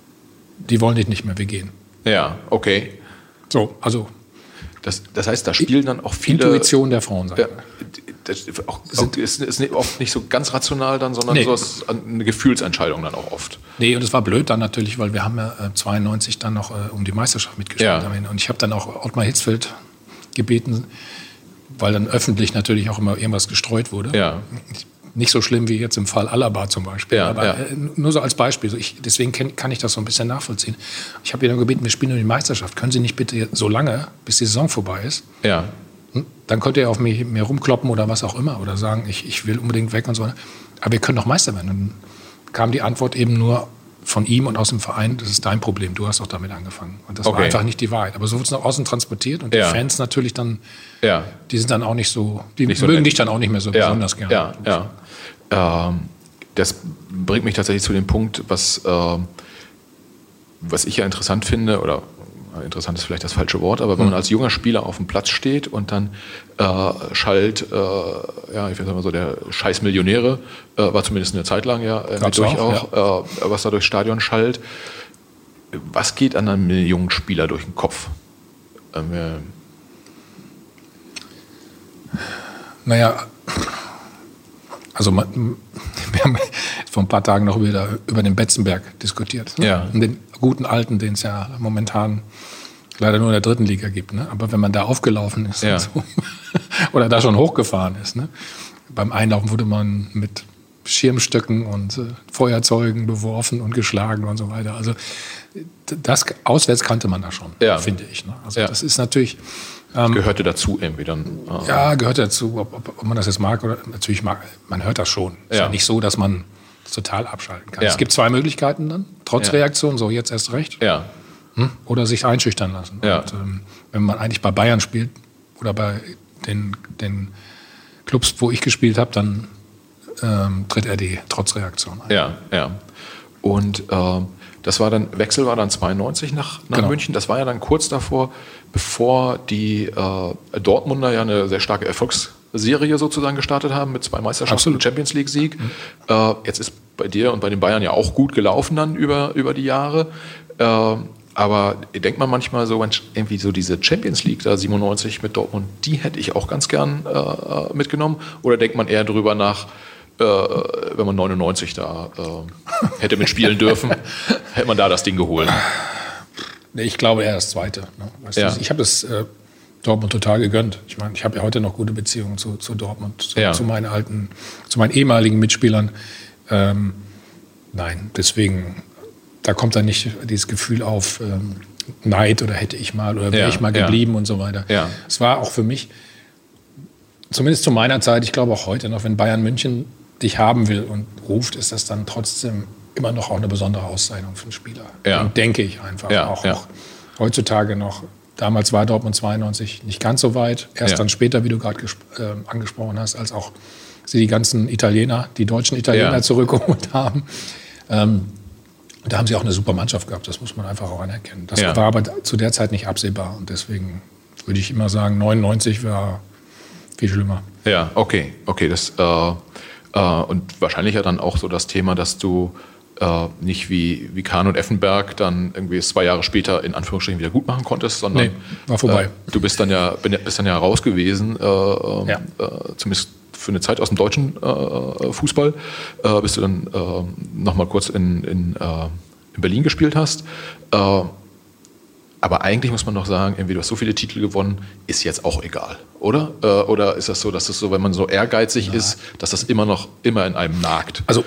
die wollen dich nicht mehr, wir gehen. Ja, okay. So, also Das, das heißt, da spielen dann auch viele... Intuition der Frauen, sagt Ja, man. das auch, auch, ist, ist oft nicht so ganz rational dann, sondern Nee. so ist eine Gefühlsentscheidung dann auch oft. Nee, und es war blöd dann natürlich, weil wir haben ja äh, zweiundneunzig dann noch äh, um die Meisterschaft mitgespielt. Ja. Haben. Und ich habe dann auch Ottmar Hitzfeld gebeten, weil dann öffentlich natürlich auch immer irgendwas gestreut wurde. Ja. Nicht so schlimm wie jetzt im Fall Alaba zum Beispiel, Ja, aber ja. äh, nur so als Beispiel. So ich, deswegen kenn, kann ich das so ein bisschen nachvollziehen. Ich habe ihn dann gebeten, wir spielen nur die Meisterschaft. Können Sie nicht bitte so lange, bis die Saison vorbei ist? Ja. Hm? Dann könnt ihr auf mich mehr rumkloppen oder was auch immer oder sagen, ich, ich will unbedingt weg und so. Aber wir können doch Meister werden. Dann kam die Antwort eben nur von ihm und aus dem Verein, das ist dein Problem, du hast doch damit angefangen. Und das Okay. war einfach nicht die Wahrheit. Aber so wird es nach außen transportiert und Ja. die Fans natürlich dann, Ja. die sind dann auch nicht so, die Nicht so mögen nett. dich dann auch nicht mehr so Ja. besonders gerne. Ja, ja. Ähm, das bringt mich tatsächlich zu dem Punkt, was, ähm, was ich ja interessant finde, oder interessant ist vielleicht das falsche Wort, aber wenn man als junger Spieler auf dem Platz steht und dann äh, schallt, äh, ja, ich weiß mal so, der Scheiß Millionäre, äh, war zumindest eine Zeit lang ja äh, Gab's durch auch, auch, äh, was da durchs Stadion schallt. Was geht an einem jungen Spieler durch den Kopf? Ähm, äh, Naja, also man, wir haben vor ein paar Tagen noch wieder über den Betzenberg diskutiert. Ne? Ja. Und den guten Alten, den es ja momentan leider nur in der dritten Liga gibt. Ne? Aber wenn man da aufgelaufen ist Ja. und so, oder da schon hochgefahren ist, ne? Beim Einlaufen wurde man mit Schirmstöcken und äh, Feuerzeugen beworfen und geschlagen und so weiter. Also das auswärts kannte man da schon, Ja. finde ich. Ne? Also Ja. das ist natürlich... gehörte dazu irgendwie dann. Äh, Ja, gehört dazu, ob, ob, ob man das jetzt mag oder natürlich mag. Man hört das schon. Es ist Ja. ja nicht so, dass man das total abschalten kann. Ja. Es gibt zwei Möglichkeiten dann, trotz Ja. Reaktion, so jetzt erst recht, Ja. hm? oder sich einschüchtern lassen. Ja. Und, ähm, wenn man eigentlich bei Bayern spielt oder bei den, den Clubs, wo ich gespielt habe, dann ähm, tritt er die Trotzreaktion ein. Ja, ja. Und ähm, das war dann, Wechsel war dann zweiundneunzig nach, nach Genau. München. Das war ja dann kurz davor, bevor die äh, Dortmunder ja eine sehr starke Erfolgsserie sozusagen gestartet haben mit zwei Meisterschaften Absolut. und Champions League Sieg. Mhm. Äh, jetzt ist bei dir und bei den Bayern ja auch gut gelaufen dann über, über die Jahre. Äh, aber denkt man manchmal so, irgendwie so diese Champions League da siebenundneunzig mit Dortmund, die hätte ich auch ganz gern äh, mitgenommen? Oder denkt man eher drüber nach, äh, wenn man neunundneunzig da äh, hätte mitspielen dürfen, hätte man da das Ding geholt? Nee, ich glaube eher das Zweite. Ne? Weißt Ja. du, ich habe es äh, Dortmund total gegönnt. Ich meine, ich habe ja heute noch gute Beziehungen zu, zu Dortmund, zu, Ja. zu meinen alten, zu meinen ehemaligen Mitspielern. Ähm, nein, deswegen, da kommt dann nicht dieses Gefühl auf ähm, Neid oder hätte ich mal oder wäre Ja, ich mal ja. geblieben und so weiter. Ja. Es war auch für mich, zumindest zu meiner Zeit, ich glaube auch heute noch, wenn Bayern München dich haben will und ruft, ist das dann trotzdem immer noch auch eine besondere Auszeichnung für einen Spieler. Ja. Und denke ich einfach. Ja, auch, ja. auch heutzutage noch. Damals war Dortmund zweiundneunzig nicht ganz so weit. Erst Ja. dann später, wie du gerade äh, angesprochen hast, als auch sie die ganzen Italiener, die deutschen Italiener Ja. zurückgeholt haben. Ähm, da haben sie auch eine super Mannschaft gehabt. Das muss man einfach auch anerkennen. Das Ja. war aber zu der Zeit nicht absehbar. Und deswegen würde ich immer sagen, neunundneunzig war viel schlimmer. Ja, okay, okay. Das, äh, äh, und wahrscheinlich ja dann auch so das Thema, dass du äh, nicht wie, wie Kahn und Effenberg dann irgendwie es zwei Jahre später in Anführungsstrichen wieder gut machen konntest, sondern Nee, war vorbei. Äh, du bist dann ja bin, bist dann ja raus gewesen, äh, Ja. äh, zumindest für eine Zeit aus dem deutschen äh, Fußball, äh, bis du dann äh, nochmal kurz in, in, äh, in Berlin gespielt hast. Äh, aber eigentlich muss man doch sagen, irgendwie, du hast so viele Titel gewonnen, ist jetzt auch egal, oder? Äh, oder ist das so, dass es so, wenn man so ehrgeizig ja. ist, dass das immer noch immer in einem nagt? Also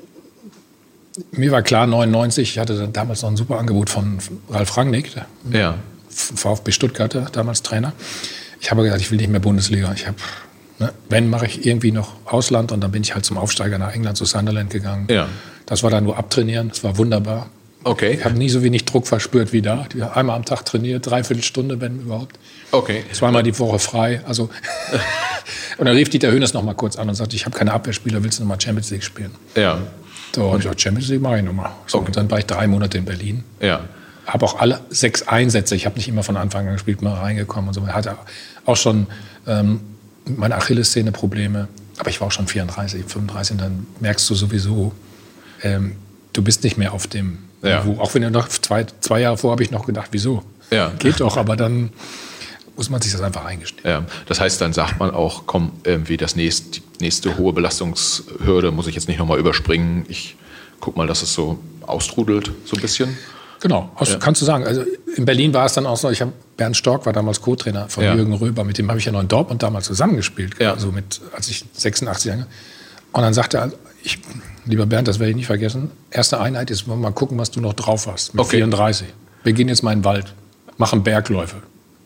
mir war klar, neunundneunzig, ich hatte damals noch ein super Angebot von Ralf Rangnick, der ja. VfB Stuttgart, damals Trainer. Ich habe gesagt, ich will nicht mehr Bundesliga. Ich habe, ne, wenn, mache ich irgendwie noch Ausland. Und dann bin ich halt zum Aufsteiger nach England, zu Sunderland gegangen. Ja. Das war dann nur abtrainieren, das war wunderbar. Okay. Ich habe nie so wenig Druck verspürt wie da. Einmal am Tag trainiert, dreiviertel Stunde, wenn überhaupt. Okay. Zweimal die Woche frei. Also und dann rief Dieter Hönes noch mal kurz an und sagte, ich habe keine Abwehrspieler, willst du noch mal Champions League spielen? Ja. So, und ich dachte, Champions League mache ich noch mal. So, okay. Und dann war ich drei Monate in Berlin. Ja. Habe auch alle sechs Einsätze, ich habe nicht immer von Anfang an gespielt, mal reingekommen und so. Ich hatte auch schon ähm, meine Achillessehne Probleme, aber ich war auch schon vierunddreißig, fünfunddreißig und dann merkst du sowieso, ähm, du bist nicht mehr auf dem ja. Niveau. Auch wenn du noch zwei, zwei Jahre vor habe ich noch gedacht, wieso? Ja. Geht doch, aber dann muss man sich das einfach eingestehen. Ja. Das heißt, dann sagt man auch, komm, irgendwie das nächste, die nächste hohe Belastungshürde muss ich jetzt nicht nochmal überspringen. Ich guck mal, dass es so austrudelt, so ein bisschen. Genau, hast, ja. kannst du sagen. Also in Berlin war es dann auch so, ich habe Bernd Stork war damals Co-Trainer von ja. Jürgen Röber, mit dem habe ich ja noch in Dortmund damals zusammengespielt, ja. also mit, als ich sechsundachtzig Jahre. Und dann sagte er, ich, lieber Bernd, das werde ich nicht vergessen, erste Einheit ist, mal gucken, was du noch drauf hast, mit okay. vierunddreißig. Wir gehen jetzt mal in den Wald, machen Bergläufe.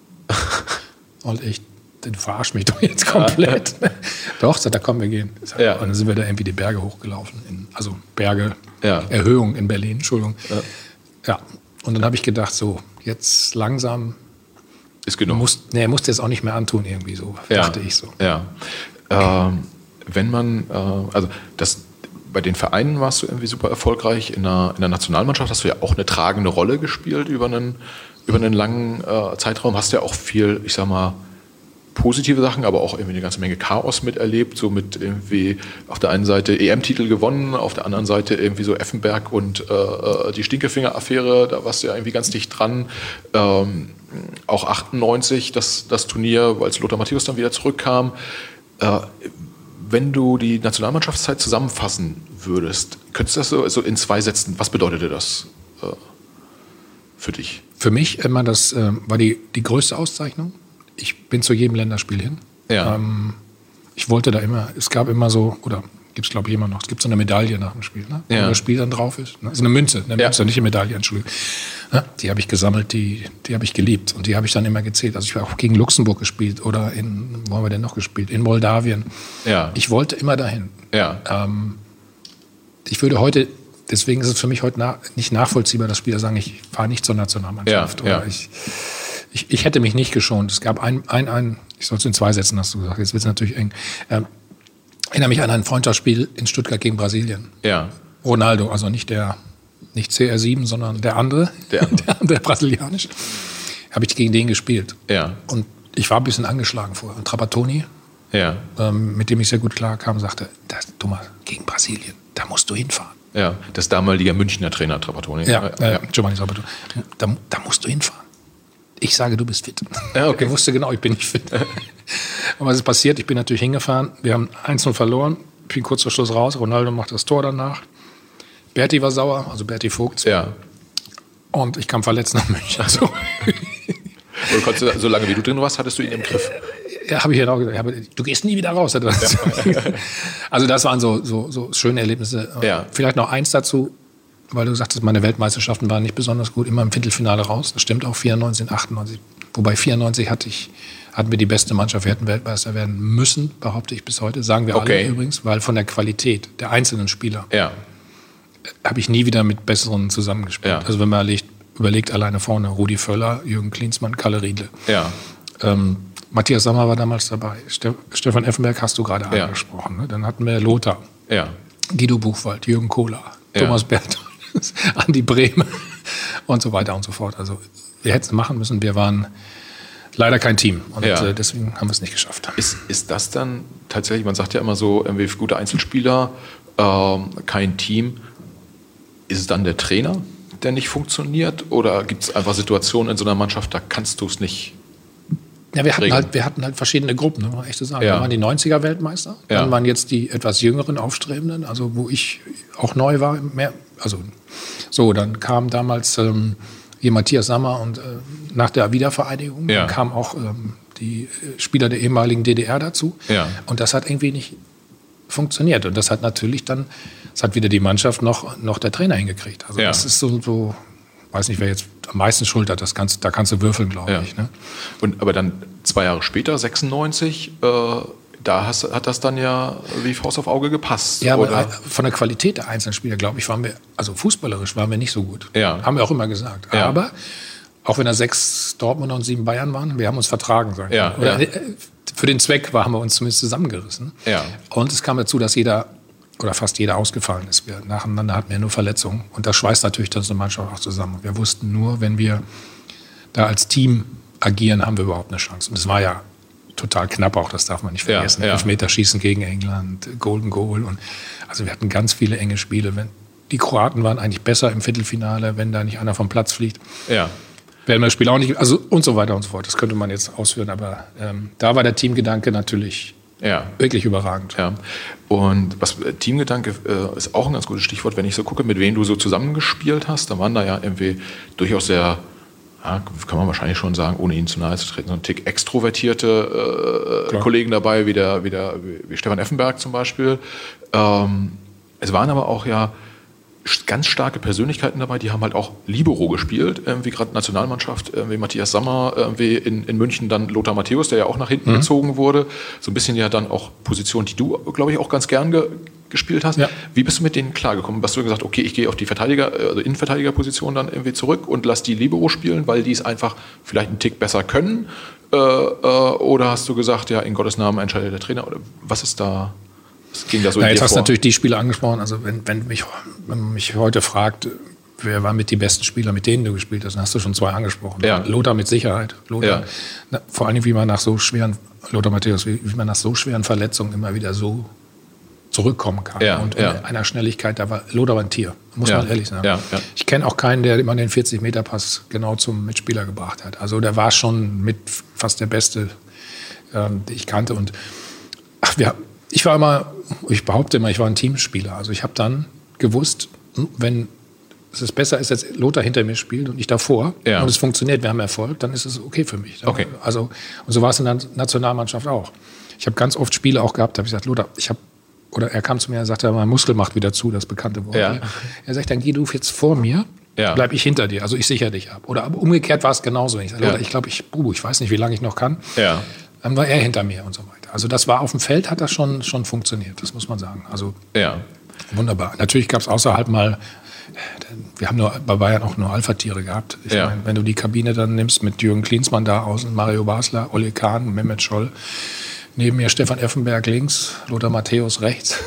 Und ich, du verarsch mich doch jetzt komplett. Ja. Doch, sagt er, komm, wir gehen. Sagt, ja. Und dann sind wir da irgendwie die Berge hochgelaufen, in, also Berge, ja. Erhöhung in Berlin, Entschuldigung. Ja. Ja, und dann habe ich gedacht, so, jetzt langsam ist genug. Muss, nee, er musste es auch nicht mehr antun, irgendwie so, ja. dachte ich so. Ja. Ähm, wenn man, äh, also das, bei den Vereinen warst du irgendwie super erfolgreich, in der, in der Nationalmannschaft hast du ja auch eine tragende Rolle gespielt über einen, über einen langen äh, Zeitraum, hast ja auch viel, ich sag mal, positive Sachen, aber auch irgendwie eine ganze Menge Chaos miterlebt, so mit irgendwie auf der einen Seite E M-Titel gewonnen, auf der anderen Seite irgendwie so Effenberg und äh, die Stinkefinger-Affäre, da warst du ja irgendwie ganz dicht dran. Ähm, auch achtundneunzig, das, das Turnier, als Lothar Matthäus dann wieder zurückkam. Äh, wenn du die Nationalmannschaftszeit zusammenfassen würdest, könntest du das so, so in zwei Sätzen, was bedeutete das äh, für dich? Für mich immer das äh, war die, die größte Auszeichnung. Ich bin zu jedem Länderspiel hin. Ja. Ähm, ich wollte da immer, es gab immer so, oder gibt es glaube ich immer noch, es gibt so eine Medaille nach dem Spiel, ne? Ja. Wo das Spiel dann drauf ist. Ne? Also eine Münze, eine Münze, ja. nicht eine Medaille, Entschuldigung. Ne? Die habe ich gesammelt, die, die habe ich geliebt und die habe ich dann immer gezählt. Also ich habe auch gegen Luxemburg gespielt oder in, wo haben wir denn noch gespielt? In Moldawien. Ja. Ich wollte immer dahin. Ja. Ähm, ich würde heute, deswegen ist es für mich heute nach, nicht nachvollziehbar, dass Spieler sagen, ich fahre nicht zur Nationalmannschaft. Ja. Oder Ja. ich, Ich, ich hätte mich nicht geschont. Es gab ein, ein, ein ich soll es in zwei Sätzen, hast du gesagt, jetzt wird es natürlich eng. Ähm, erinnere mich an ein Freundschaftsspiel in Stuttgart gegen Brasilien. Ja. Ronaldo, also nicht der, nicht C R sieben, sondern der andere, der, der, der brasilianisch. Habe ich gegen den gespielt. Ja. Und ich war ein bisschen angeschlagen vorher. Und Trapattoni, ja. ähm, mit dem ich sehr gut klarkam, sagte, das, Thomas, gegen Brasilien, da musst du hinfahren. Ja, das damalige Münchner Trainer Trapattoni. Ja, ja, ja. Giovanni Trapattoni. Da, da musst du hinfahren. Ich sage, du bist fit. Ja, okay. Er wusste genau, ich bin nicht fit. Und was ist passiert? Ich bin natürlich hingefahren. Wir haben eins null verloren. Ich bin kurz vor Schluss raus. Ronaldo macht das Tor danach. Berti war sauer, also Berti Vogt. Ja. Und ich kam verletzt nach München. Also, und konntest du, so lange wie du drin warst, hattest du ihn im Griff? Ja, habe ich ja auch gesagt. Habe, du gehst nie wieder raus. Hat er das. Ja. Also das waren so, so, so schöne Erlebnisse. Ja. Vielleicht noch eins dazu. Weil du sagtest, meine Weltmeisterschaften waren nicht besonders gut, immer im Viertelfinale raus. Das stimmt auch, vierundneunzig, achtundneunzig. Wobei vierundneunzig hatte ich, hatten wir die beste Mannschaft, wir hätten Weltmeister werden müssen, behaupte ich bis heute. Sagen wir okay. alle übrigens, weil von der Qualität der einzelnen Spieler ja. habe ich nie wieder mit besseren zusammengespielt. Ja. Also wenn man überlegt, überlegt alleine vorne, Rudi Völler, Jürgen Klinsmann, Kalle Riedle. Ja. Ähm, Matthias Sammer war damals dabei. Ste- Stefan Effenberg hast du gerade ja. angesprochen. Ne? Dann hatten wir Lothar, ja. Guido Buchwald, Jürgen Kohler, ja. Thomas Berthold. Andi Brehme und so weiter und so fort. Also wir hätten es machen müssen, wir waren leider kein Team und ja. äh, deswegen haben wir es nicht geschafft. Ist, ist das dann tatsächlich, man sagt ja immer so, irgendwie gute Einzelspieler, ähm, kein Team, ist es dann der Trainer, der nicht funktioniert oder gibt es einfach Situationen in so einer Mannschaft, da kannst du es nicht? Ja, wir hatten, halt, wir hatten halt verschiedene Gruppen, muss man echt so sagen. Ja. Da waren die neunziger-Weltmeister, ja. dann waren jetzt die etwas jüngeren Aufstrebenden, also wo ich auch neu war. Mehr, also so, dann kam damals ähm, hier Matthias Sammer und äh, nach der Wiedervereinigung ja. dann kamen auch ähm, die Spieler der ehemaligen D D R dazu. Ja. Und das hat irgendwie nicht funktioniert. Und das hat natürlich dann, das hat weder die Mannschaft noch, noch der Trainer hingekriegt. Also ja. das ist so, so, weiß nicht, wer jetzt am meisten Schuld hat, das kannst, da kannst du würfeln, glaube ja. ich. Ne? Und, aber dann zwei Jahre später, sechsundneunzig, äh, da hast, hat das dann ja wie Faust auf Auge gepasst. Ja, oder? aber von der Qualität der einzelnen Spieler, glaube ich, waren wir, also fußballerisch waren wir nicht so gut. Ja. Haben wir auch immer gesagt. Ja. Aber auch wenn da sechs Dortmunder und sieben Bayern waren, wir haben uns vertragen, sagen ja. Oder, ja. Für den Zweck haben wir uns zumindest zusammengerissen. Ja. Und es kam dazu, dass jeder oder fast jeder ausgefallen ist. Wir, nacheinander hatten wir nur Verletzungen. Und das schweißt natürlich dann so eine Mannschaft auch zusammen. Wir wussten nur, wenn wir da als Team agieren, haben wir überhaupt eine Chance. Und es war ja total knapp auch, das darf man nicht vergessen. Ja, ja. Elfmeterschießen gegen England, Golden Goal. Und also wir hatten ganz viele enge Spiele. Wenn, die Kroaten waren eigentlich besser im Viertelfinale, wenn da nicht einer vom Platz fliegt. Ja. Werden wir das Spiel auch nicht, also und so weiter und so fort. Das könnte man jetzt ausführen, aber ähm, da war der Teamgedanke natürlich ja. wirklich überragend. Ja. Und was Teamgedanke äh, ist auch ein ganz gutes Stichwort, wenn ich so gucke, mit wem du so zusammengespielt hast. Da waren da ja irgendwie durchaus sehr, ja, kann man wahrscheinlich schon sagen, ohne ihnen zu nahe zu treten, so ein Tick extrovertierte äh, Kollegen dabei, wie, der, wie, der, wie Stefan Effenberg zum Beispiel. Ähm, es waren aber auch ja ganz starke Persönlichkeiten dabei, die haben halt auch Libero gespielt, irgendwie gerade Nationalmannschaft, irgendwie Matthias Sammer, irgendwie in, in München dann Lothar Matthäus, der ja auch nach hinten mhm. gezogen wurde. So ein bisschen ja dann auch Position, die du, glaube ich, auch ganz gern ge gespielt hast. Ja. Wie bist du mit denen klargekommen? Hast du gesagt, okay, ich gehe auf die Verteidiger, also Innenverteidigerposition dann irgendwie zurück und lass die Libero spielen, weil die es einfach vielleicht einen Tick besser können? Äh, äh, oder hast du gesagt, ja, in Gottes Namen entscheidet der Trainer? Oder was ist da? Das ging da so Na, in jetzt dir hast du vor? natürlich die Spieler angesprochen. Also wenn, wenn, mich, wenn man mich heute fragt, wer waren mit die besten Spieler, mit denen du gespielt hast, dann hast du schon zwei angesprochen. Ja. Lothar mit Sicherheit. Lothar, ja. na, vor allem, wie man nach so schweren, Lothar Matthäus, wie, wie man nach so schweren Verletzungen immer wieder so zurückkommen kann. Ja, und ja. in einer Schnelligkeit, da war Lothar war ein Tier, muss ja. man ehrlich sagen. Ja, ja. Ich kenne auch keinen, der immer den vierzig-Meter-Pass genau zum Mitspieler gebracht hat. Also der war schon mit fast der Beste, ähm, den ich kannte. Und ach, wir, ich war immer, ich behaupte immer, ich war ein Teamspieler. Also ich habe dann gewusst, wenn es besser ist, dass Lothar hinter mir spielt und ich davor ja. und es funktioniert, wir haben Erfolg, dann ist es okay für mich. Okay. Also, und so war es in der Nationalmannschaft auch. Ich habe ganz oft Spiele auch gehabt, da habe ich gesagt, Lothar, ich habe Oder er kam zu mir und sagte, mein Muskel macht wieder zu, das bekannte Wort. Ja. Er sagt, dann geh du jetzt vor mir, ja. bleib ich hinter dir, also ich sichere dich ab. Oder umgekehrt war es genauso. Ich, sag, ja. ich glaube, ich, uh, ich weiß nicht, wie lange ich noch kann. Ja. Dann war er hinter mir und so weiter. Also das war auf dem Feld, hat das schon, schon funktioniert, das muss man sagen. Also ja. wunderbar. Natürlich gab es außerhalb mal, wir haben nur bei Bayern auch nur Alpha-Tiere gehabt. Ich ja. meine, wenn du die Kabine dann nimmst mit Jürgen Klinsmann da außen, Mario Basler, Oli Kahn, Mehmet Scholl, neben mir Stefan Effenberg links, Lothar Matthäus rechts.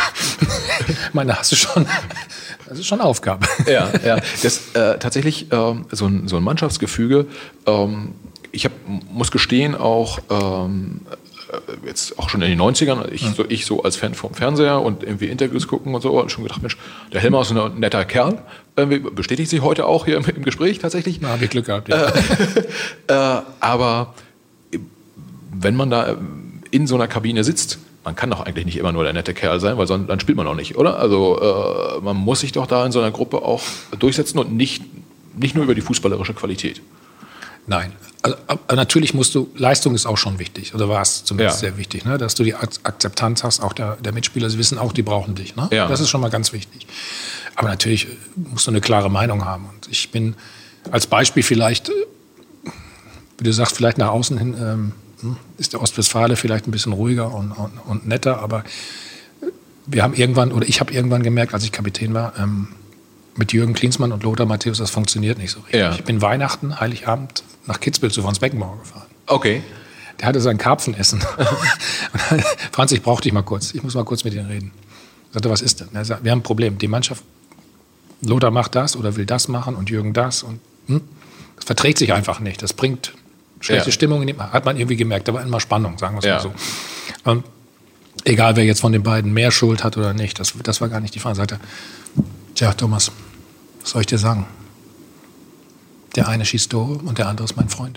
Ich meine, da hast du schon, das ist schon Aufgabe. Ja, ja. Das äh, tatsächlich ähm, so, ein, so ein Mannschaftsgefüge. Ähm, ich hab, muss gestehen, auch ähm, jetzt auch schon in den neunzigern, ich, mhm. so, ich so als Fan vom Fernseher und irgendwie Interviews gucken und so, schon gedacht, Mensch, der Helmer ist ein netter Kerl. Irgendwie bestätigt sich heute auch hier im, im Gespräch tatsächlich. Na, hab ich Glück gehabt, ja. äh, aber wenn man da in so einer Kabine sitzt, man kann doch eigentlich nicht immer nur der nette Kerl sein, weil sonst, dann spielt man auch nicht, oder? Also äh, man muss sich doch da in so einer Gruppe auch durchsetzen und nicht, nicht nur über die fußballerische Qualität. Nein, also, natürlich musst du, Leistung ist auch schon wichtig, oder war es zumindest ja. sehr wichtig, ne? Dass du die Akzeptanz hast, auch der, der Mitspieler, sie wissen auch, die brauchen dich. Ne? Ja. Das ist schon mal ganz wichtig. Aber natürlich musst du eine klare Meinung haben. Und ich bin als Beispiel vielleicht, wie du sagst, vielleicht nach außen hin, ähm, ist der Ostwestfale vielleicht ein bisschen ruhiger und, und, und netter, aber wir haben irgendwann, oder ich habe irgendwann gemerkt, als ich Kapitän war, ähm, mit Jürgen Klinsmann und Lothar Matthäus, das funktioniert nicht so richtig. Ja. Ich bin Weihnachten, Heiligabend nach Kitzbühel zu Franz Beckenbauer gefahren. Okay. Der hatte sein Karpfenessen. Franz, ich brauche dich mal kurz, ich muss mal kurz mit dir reden. Ich sagte, was ist denn? Er sagt, wir haben ein Problem, die Mannschaft, Lothar macht das oder will das machen und Jürgen das und hm, das verträgt sich einfach nicht, das bringt schlechte ja. Stimmung, hat man irgendwie gemerkt. Da war immer Spannung, sagen wir es ja. mal so. Und egal, wer jetzt von den beiden mehr Schuld hat oder nicht, das, das war gar nicht die Frage. Sagte, tja, Thomas, was soll ich dir sagen? Der eine schießt Tore und der andere ist mein Freund.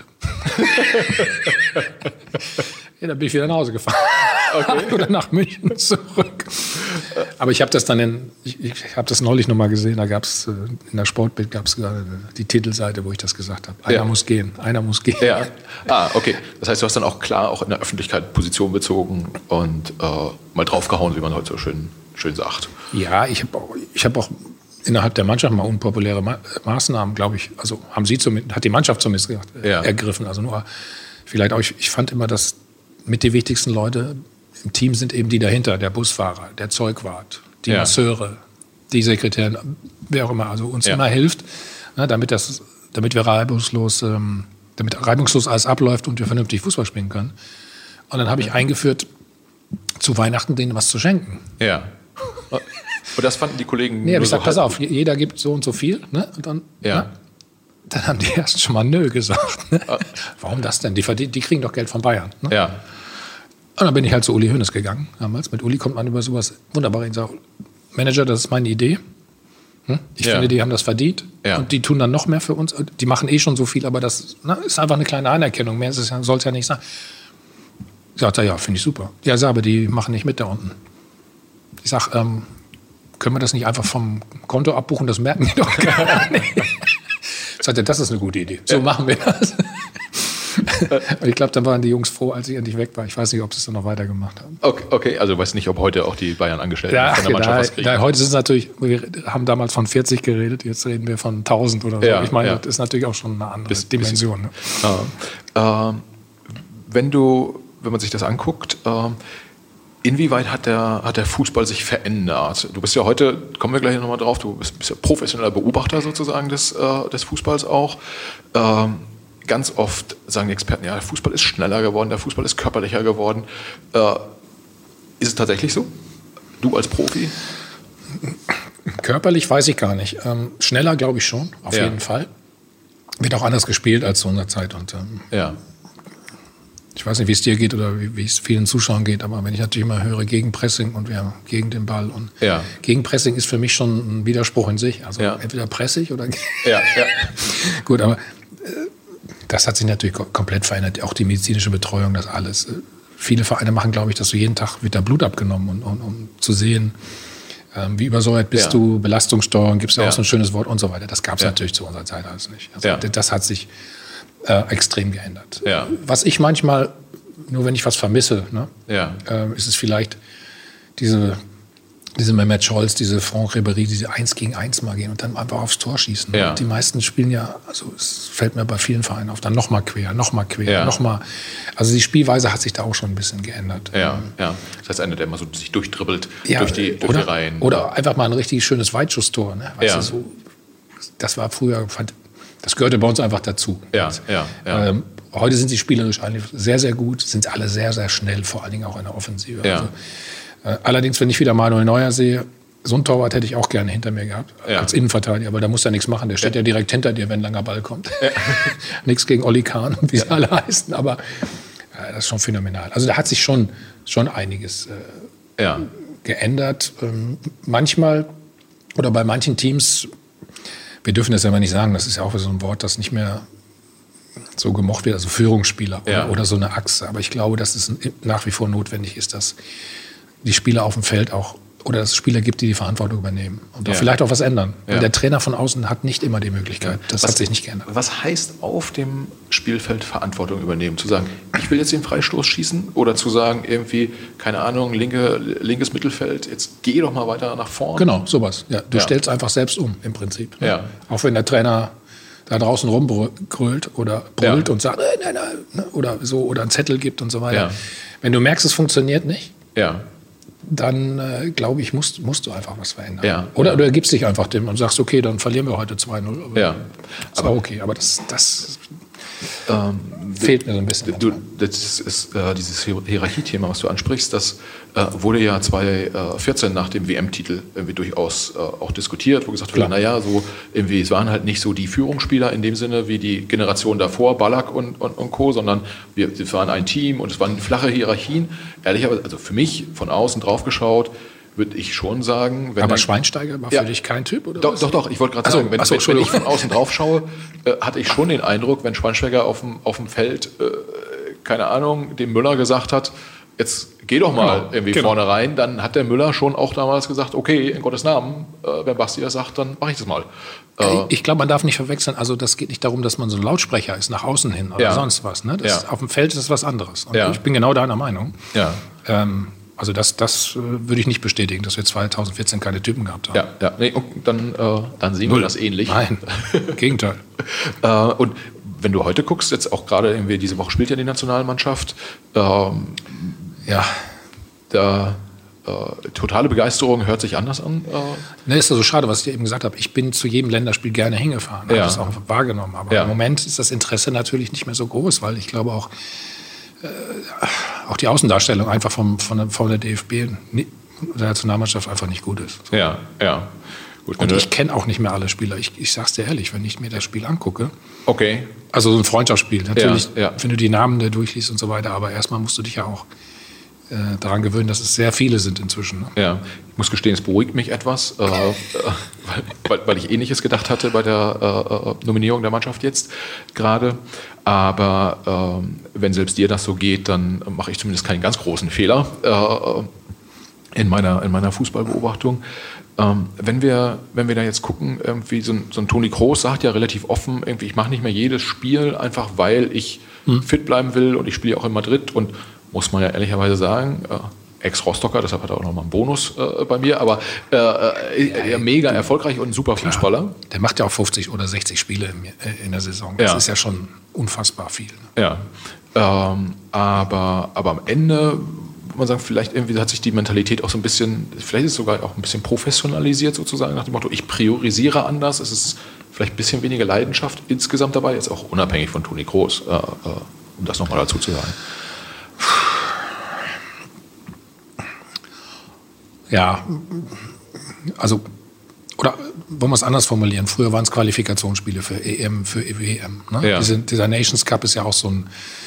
Ja, dann bin ich wieder nach Hause gefahren. Okay. Oder nach München zurück. Aber ich habe das dann in, ich, ich habe das neulich nochmal gesehen, da gab es in der Sportbild gab es die Titelseite, wo ich das gesagt habe. Einer ja. muss gehen, einer muss gehen. Ja. Ah, okay. Das heißt, du hast dann auch klar auch in der Öffentlichkeit Position bezogen und äh, mal draufgehauen, wie man heute so schön, schön sagt. Ja, ich habe auch, ich hab auch innerhalb der Mannschaft mal unpopuläre Ma- Maßnahmen, glaube ich, also haben sie zumindest, hat die Mannschaft zumindest gesagt, ja. ergriffen. Also nur vielleicht auch, ich, ich fand immer, dass mit die wichtigsten Leute im Team sind eben die dahinter, der Busfahrer, der Zeugwart, die ja. Masseure, die Sekretärin, wer auch immer, also uns ja. immer hilft, ne, damit, das, damit wir reibungslos, ähm, damit reibungslos alles abläuft und wir vernünftig Fußball spielen können. Und dann habe ich eingeführt, zu Weihnachten denen was zu schenken. Ja. Und das fanden die Kollegen. Nee, aber ich sag, so pass auf, jeder gibt so und so viel, ne? Und dann, ja. ne? Dann haben die erst schon mal nö gesagt. Ne? Warum das denn? Die, verdienen, die kriegen doch Geld von Bayern. Ne? Ja. Und dann bin ich halt zu Uli Hoeneß gegangen damals. Mit Uli kommt man über sowas wunderbar. Ich sage, Manager, das ist meine Idee. Hm? Ich ja. finde, die haben das verdient. Ja. Und die tun dann noch mehr für uns. Die machen eh schon so viel, aber das na, ist einfach eine kleine Anerkennung. Mehr soll es ja nicht sein. Ich sagte, ja, finde ich super. Ja, sag, aber die machen nicht mit da unten. Ich sage, ähm, können wir das nicht einfach vom Konto abbuchen? Das merken die doch gar nicht. Ich sagte, das ist eine gute Idee. So ja. machen wir das. Und ich glaube, dann waren die Jungs froh, als ich endlich weg war. Ich weiß nicht, ob sie es dann noch weitergemacht haben. Okay, okay, also du weißt nicht, ob heute auch die Bayern-Angestellten ja, von der Mannschaft da, was kriegen. Da, heute sind es natürlich, wir haben damals von vierzig geredet, jetzt reden wir von tausend oder so. Ja, ich meine, ja. das ist natürlich auch schon eine andere bis, Dimension. Ne? Äh, äh, wenn du, wenn man sich das anguckt, äh, inwieweit hat der, hat der Fußball sich verändert? Du bist ja heute, kommen wir gleich nochmal drauf, du bist, bist ja professioneller Beobachter sozusagen des, äh, des Fußballs auch. Ähm, ganz oft sagen die Experten, ja, der Fußball ist schneller geworden, der Fußball ist körperlicher geworden. Äh, ist es tatsächlich so? Du als Profi? Körperlich weiß ich gar nicht. Ähm, schneller glaube ich schon, auf ja. jeden Fall. Wird auch anders gespielt als zu unserer Zeit. Und, ähm, ja. Ich weiß nicht, wie es dir geht oder wie, wie es vielen Zuschauern geht, aber wenn ich natürlich immer höre Gegenpressing und wir haben gegen den Ball und ja. Gegenpressing ist für mich schon ein Widerspruch in sich. Also ja. entweder presse ich oder ja, ja. Gut, aber äh, das hat sich natürlich ko- komplett verändert. Auch die medizinische Betreuung, das alles. Äh, viele Vereine machen, glaube ich, dass du jeden Tag wird da Blut abgenommen, und, und, um zu sehen, ähm, wie übersäuert bist ja. du, Belastungssteuerung, gibt es ja auch so ein schönes Wort und so weiter. Das gab es ja. natürlich zu unserer Zeit alles nicht. Also ja. das hat sich Äh, extrem geändert. Ja. Was ich manchmal, nur wenn ich was vermisse, ne, ja. äh, ist es vielleicht diese, diese Mehmet Scholz, diese Franck Ribéry, diese eins gegen eins mal gehen und dann einfach aufs Tor schießen. Ja. Die meisten spielen ja, also es fällt mir bei vielen Vereinen auf, dann nochmal quer, nochmal quer, ja. nochmal. Also die Spielweise hat sich da auch schon ein bisschen geändert. Ja, ja. Das heißt, einer, der immer so sich durchdribbelt ja, durch, die, durch oder, die Reihen. Oder einfach mal ein richtig schönes Weitschusstor. Ne? Weißt ja. du, so, das war früher, das gehörte bei uns einfach dazu. Ja, ja, ja. Ähm, heute sind sie spielerisch eigentlich sehr, sehr gut, sind alle sehr, sehr schnell, vor allen Dingen auch in der Offensive. Ja. Also, äh, allerdings, wenn ich wieder Manuel Neuer sehe, so einen Torwart hätte ich auch gerne hinter mir gehabt, ja. als Innenverteidiger, aber da muss er nichts machen. Der steht ja, ja direkt hinter dir, wenn ein langer Ball kommt. Ja. Nichts gegen Olli Kahn und wie sie alle heißen, aber äh, das ist schon phänomenal. Also da hat sich schon, schon einiges äh, ja. geändert. Ähm, manchmal oder bei manchen Teams, wir dürfen das ja mal nicht sagen, das ist ja auch so ein Wort, das nicht mehr so gemocht wird, also Führungsspieler ja. oder, oder so eine Achse. Aber ich glaube, dass es nach wie vor notwendig ist, dass die Spieler auf dem Feld auch, oder dass es Spieler gibt, die die Verantwortung übernehmen und ja. auch vielleicht auch was ändern. Ja. Weil der Trainer von außen hat nicht immer die Möglichkeit. Das was, hat sich nicht geändert. Was heißt auf dem Spielfeld Verantwortung übernehmen? Zu sagen, ich will jetzt den Freistoß schießen, oder zu sagen, irgendwie, keine Ahnung, linke, linkes Mittelfeld, jetzt geh doch mal weiter nach vorne. Genau, sowas. Ja, du ja. stellst einfach selbst um, im Prinzip. Ne? Ja. Auch wenn der Trainer da draußen rumgrölt oder brüllt ja. und sagt, nein, nein, nein, oder so, oder einen Zettel gibt und so weiter. Ja. Wenn du merkst, es funktioniert nicht, ja. dann äh, glaube ich, musst, musst du einfach was verändern. Ja. Oder ja. du ergibst dich einfach dem und sagst, okay, dann verlieren wir heute zwei null. Aber ja. Das war okay, aber das, das ähm, fehlt mir so ein bisschen. Du, das ist äh, dieses Hierarchiethema, was du ansprichst, das äh, wurde ja zweitausendvierzehn nach dem W M-Titel irgendwie durchaus äh, auch diskutiert, wo gesagt wurde, naja, so irgendwie, es waren halt nicht so die Führungsspieler in dem Sinne wie die Generation davor, Ballack und, und, und Co., sondern wir, wir waren ein Team und es waren flache Hierarchien. Ehrlicherweise, also für mich von außen drauf geschaut, würde ich schon sagen. Wenn aber er, Schweinsteiger war für ja, dich kein Typ, oder doch, was? Doch, doch, ich wollte gerade sagen, wenn, so, wenn ich von außen drauf schaue, äh, hatte ich schon den Eindruck, wenn Schweinsteiger auf dem, auf dem Feld, äh, keine Ahnung, dem Müller gesagt hat, jetzt geh doch mal genau, irgendwie genau. vorne rein, dann hat der Müller schon auch damals gesagt, okay, in Gottes Namen, äh, wenn Basti das sagt, dann mache ich das mal. Äh, ich glaube, man darf nicht verwechseln, also das geht nicht darum, dass man so ein Lautsprecher ist, nach außen hin oder ja. sonst was. Ne? Das, ja. Auf dem Feld ist das was anderes. Und ja. ich bin genau deiner Meinung. Ja. Ähm, also das, das äh, würde ich nicht bestätigen, dass wir zwanzig vierzehn keine Typen gehabt haben. Ja, ja. Nee, dann, äh, dann sehen Null. wir das ähnlich. Nein, Gegenteil. äh, und wenn du heute guckst, jetzt auch gerade irgendwie diese Woche spielt ja die Nationalmannschaft, ähm, ja, da äh, totale Begeisterung hört sich anders an. Äh. Ne, ist ja so schade, was ich dir eben gesagt habe. Ich bin zu jedem Länderspiel gerne hingefahren, habe ja. das auch wahrgenommen. Aber ja. im Moment ist das Interesse natürlich nicht mehr so groß, weil ich glaube auch, äh, auch die Außendarstellung einfach vom, von, von der D F B, der Nationalmannschaft einfach nicht gut ist. So. Ja, ja. Gut, und ich kenne auch nicht mehr alle Spieler. Ich, ich sag's dir ehrlich, wenn ich mir das Spiel angucke. Okay. Also so ein Freundschaftsspiel. Natürlich, ja, ja. wenn du die Namen da durchliest und so weiter, aber erstmal musst du dich ja auch äh, daran gewöhnen, dass es sehr viele sind inzwischen. Ne? Ja, ich muss gestehen, es beruhigt mich etwas, äh, weil, weil ich Ähnliches gedacht hatte bei der äh, Nominierung der Mannschaft jetzt gerade. Aber äh, wenn selbst dir das so geht, dann mache ich zumindest keinen ganz großen Fehler äh, in meiner, in meiner Fußballbeobachtung. Ähm, wenn wir, wenn wir da jetzt gucken, irgendwie so ein, so ein Toni Kroos sagt ja relativ offen, irgendwie, ich mache nicht mehr jedes Spiel, einfach weil ich hm. fit bleiben will und ich spiele auch in Madrid und muss man ja ehrlicherweise sagen, äh, Ex-Rostocker, deshalb hat er auch nochmal einen Bonus äh, bei mir, aber äh, äh, ja, mega erfolgreich und ein super klar. Fußballer. Der macht ja auch fünfzig oder sechzig Spiele in, äh, in der Saison. Das ja. ist ja schon unfassbar viel. Ne? Ja, ähm, aber, aber am Ende man sagen, vielleicht irgendwie hat sich die Mentalität auch so ein bisschen, vielleicht ist es sogar auch ein bisschen professionalisiert sozusagen, nach dem Motto, ich priorisiere anders, es ist vielleicht ein bisschen weniger Leidenschaft insgesamt dabei, jetzt auch unabhängig von Toni Kroos, äh, äh, um das nochmal dazu zu sagen. Ja, also, oder wollen wir es anders formulieren, früher waren es Qualifikationsspiele für E M, für W M. Ne? Ja. Diese, dieser Nations Cup ist ja auch so ein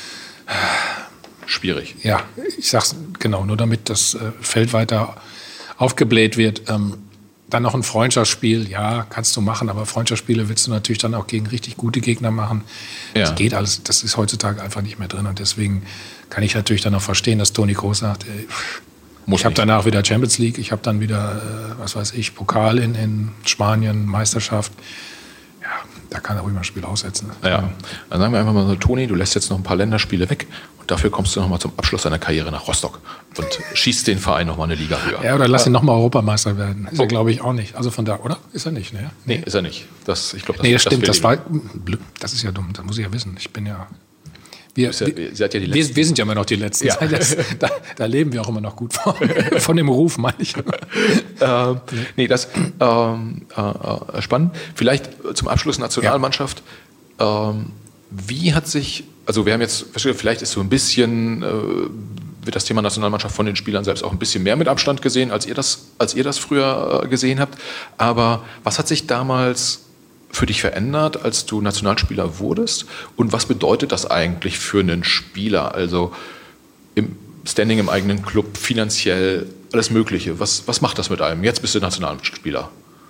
schwierig. Ja, ich sag's genau, nur damit das äh, Feld weiter aufgebläht wird. Ähm, dann noch ein Freundschaftsspiel, ja, kannst du machen, aber Freundschaftsspiele willst du natürlich dann auch gegen richtig gute Gegner machen. Ja. Das geht alles, das ist heutzutage einfach nicht mehr drin und deswegen kann ich natürlich dann auch verstehen, dass Toni Kroos sagt, ey, ich habe danach wieder Champions League, ich habe dann wieder, äh, was weiß ich, Pokal in, in Spanien, Meisterschaft. Ja, da kann er ruhig mal ein Spiel aussetzen. Ja, dann sagen wir einfach mal so, Toni, du lässt jetzt noch ein paar Länderspiele weg und dafür kommst du noch mal zum Abschluss deiner Karriere nach Rostock und schießt den Verein noch mal eine Liga höher. Ja, oder lass ihn noch mal Europameister werden. Ist oh. er, glaube ich, auch nicht. Also von da, oder? Ist er nicht, ne? Nee, nee ist er nicht. Das, ich glaub, das, nee, das stimmt. Das, war, das ist ja dumm, das muss ich ja wissen. Ich bin ja... Wir, ja, wir, ja die wir, wir sind ja immer noch die Letzten. Ja. Das, da, da leben wir auch immer noch gut von, von dem Ruf, meine ich. ähm, nee, das ähm, äh, spannend. Vielleicht zum Abschluss Nationalmannschaft. Ja. Ähm, wie hat sich, also wir haben jetzt, vielleicht ist so ein bisschen, äh, wird das Thema Nationalmannschaft von den Spielern selbst auch ein bisschen mehr mit Abstand gesehen, als ihr das, als ihr das früher äh, gesehen habt. Aber was hat sich damals für dich verändert, als du Nationalspieler wurdest? Und was bedeutet das eigentlich für einen Spieler? Also im Standing im eigenen Club, finanziell, alles Mögliche. Was, was macht das mit einem? Jetzt bist du Nationalspieler.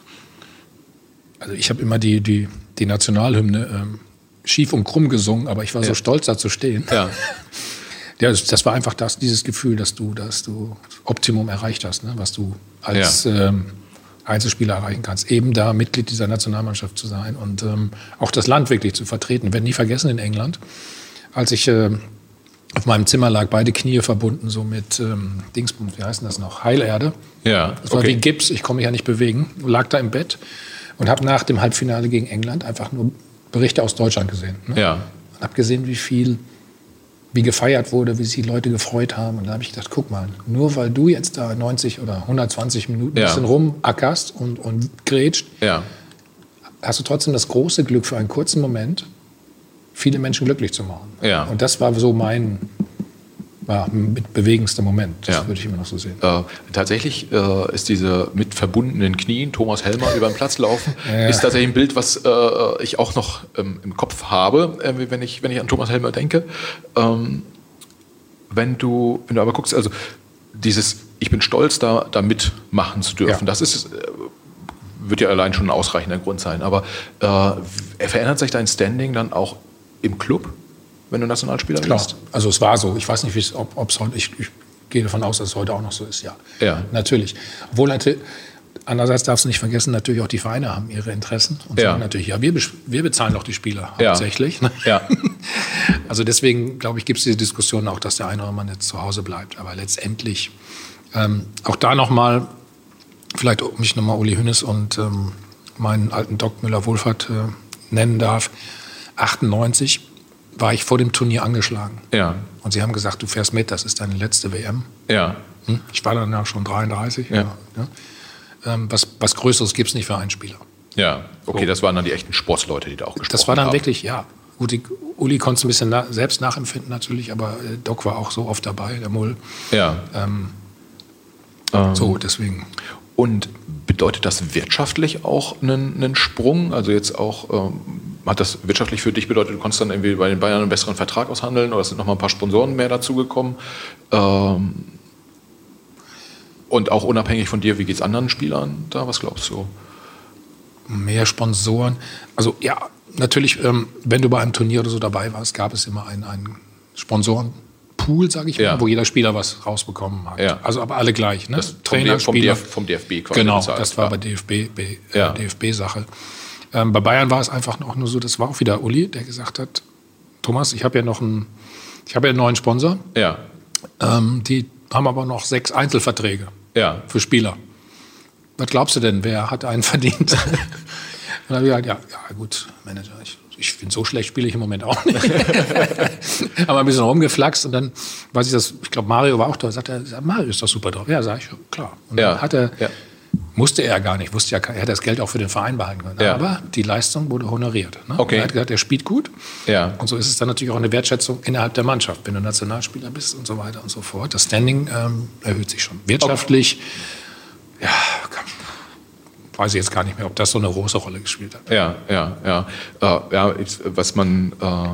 Also ich habe immer die, die, die Nationalhymne ähm, schief und krumm gesungen, aber ich war ja. so stolz, da zu stehen. Ja. Ja, das, das war einfach das, dieses Gefühl, dass du, dass du Optimum erreicht hast, ne? Was du als... Ja. Ähm, Einzelspieler erreichen kannst, eben da Mitglied dieser Nationalmannschaft zu sein und ähm, auch das Land wirklich zu vertreten. Ich werde nie vergessen in England, als ich äh, auf meinem Zimmer lag, beide Knie verbunden, so mit ähm, Dingsbums, wie heißt das noch, Heilerde. Ja, das war okay. wie Gips, ich konnte mich ja nicht bewegen, lag da im Bett und habe nach dem Halbfinale gegen England einfach nur Berichte aus Deutschland gesehen. Ne? Ja. Und habe gesehen, wie viel, wie gefeiert wurde, wie sich die Leute gefreut haben. Und da habe ich gedacht, guck mal, nur weil du jetzt da neunzig oder hundertzwanzig Minuten ja. ein bisschen rumackerst und, und grätscht, ja. hast du trotzdem das große Glück für einen kurzen Moment, viele Menschen glücklich zu machen. Ja. Und das war so mein war mit bewegendster Moment. Das ja. würde ich immer noch so sehen. Äh, tatsächlich äh, ist diese mit verbundenen Knien, Thomas Helmer über den Platz laufen, ja. ist tatsächlich ein Bild, was äh, ich auch noch ähm, im Kopf habe, äh, wenn, ich, wenn ich an Thomas Helmer denke. Ähm, wenn, du, wenn du aber guckst, also dieses ich bin stolz, da, da mitmachen zu dürfen. Ja. Das ist, wird ja allein schon ein ausreichender Grund sein. Aber äh, verändert sich dein Standing dann auch im Club, wenn du Nationalspieler Klar. bist? Also es war so. Ich weiß nicht, ob es heute, ich, ich gehe davon aus, dass es heute auch noch so ist. Ja, ja. Natürlich. Obwohl natürlich, andererseits darfst du nicht vergessen, natürlich auch die Vereine haben ihre Interessen und ja. sagen natürlich, ja, wir, wir bezahlen doch die Spieler ja. hauptsächlich. Ja. Also deswegen, glaube ich, gibt es diese Diskussion auch, dass der eine oder andere jetzt zu Hause bleibt. Aber letztendlich, ähm, auch da nochmal, vielleicht ob ich nochmal Uli Hoeneß und ähm, meinen alten Doc Müller-Wohlfahrt äh, nennen darf, achtundneunzig war ich vor dem Turnier angeschlagen. Ja. Und sie haben gesagt, du fährst mit, das ist deine letzte W M. Ja. Hm? Ich war dann ja schon dreiunddreißig. Ja. Ja. Ähm, was, was Größeres gibt es nicht für einen Spieler. Ja, okay, so. Das waren dann die echten Sportsleute, die da auch gesprochen haben. Das war dann haben. wirklich, ja. Uli, Uli konnte es ein bisschen na, selbst nachempfinden natürlich, aber äh, Doc war auch so oft dabei, der Mull. Ja. Ähm, ähm. So, deswegen. Und bedeutet das wirtschaftlich auch einen, einen Sprung? Also jetzt auch, ähm, hat das wirtschaftlich für dich bedeutet, du konntest dann irgendwie bei den Bayern einen besseren Vertrag aushandeln oder es sind noch mal ein paar Sponsoren mehr dazugekommen? Ähm, und auch unabhängig von dir, wie geht es anderen Spielern da? Was glaubst du? Mehr Sponsoren. Also ja, natürlich, ähm, wenn du bei einem Turnier oder so dabei warst, gab es immer einen, einen Sponsorenpool, sage ich ja. mal, wo jeder Spieler was rausbekommen hat. Ja. Also aber alle gleich. Ne? Das Trainer, vom, Spieler. D F, vom D F B quasi. Genau, bezahlt. das war ja. bei D F B, B, ja. äh, D F B-Sache. Ähm, bei Bayern war es einfach auch nur so, das war auch wieder Uli, der gesagt hat, Thomas, ich habe ja noch einen, ich habe ja einen neuen Sponsor. Ja. Ähm, die haben aber noch sechs Einzelverträge ja. für Spieler. Was glaubst du denn, wer hat einen verdient? Und dann habe ich gesagt, ja, ja gut, Manager, ich, ich finde, so schlecht spiele ich im Moment auch nicht. Haben wir ein bisschen rumgeflaxt und dann weiß ich das, ich glaube, Mario war auch da, sagt er, Mario ist doch super drauf. Ja, sag ich, klar. Und ja. dann hat er, ja. musste er gar nicht, wusste ja, er hat das Geld auch für den Verein behalten können. Ja. Aber die Leistung wurde honoriert. Ne? Okay. Er hat gesagt, er spielt gut. Ja. Und so ist es dann natürlich auch eine Wertschätzung innerhalb der Mannschaft, wenn du Nationalspieler bist und so weiter und so fort. Das Standing ähm, erhöht sich schon. Wirtschaftlich, okay. ja, kann, weiß ich jetzt gar nicht mehr, ob das so eine große Rolle gespielt hat. Ja, ja, ja. Äh, ja, was man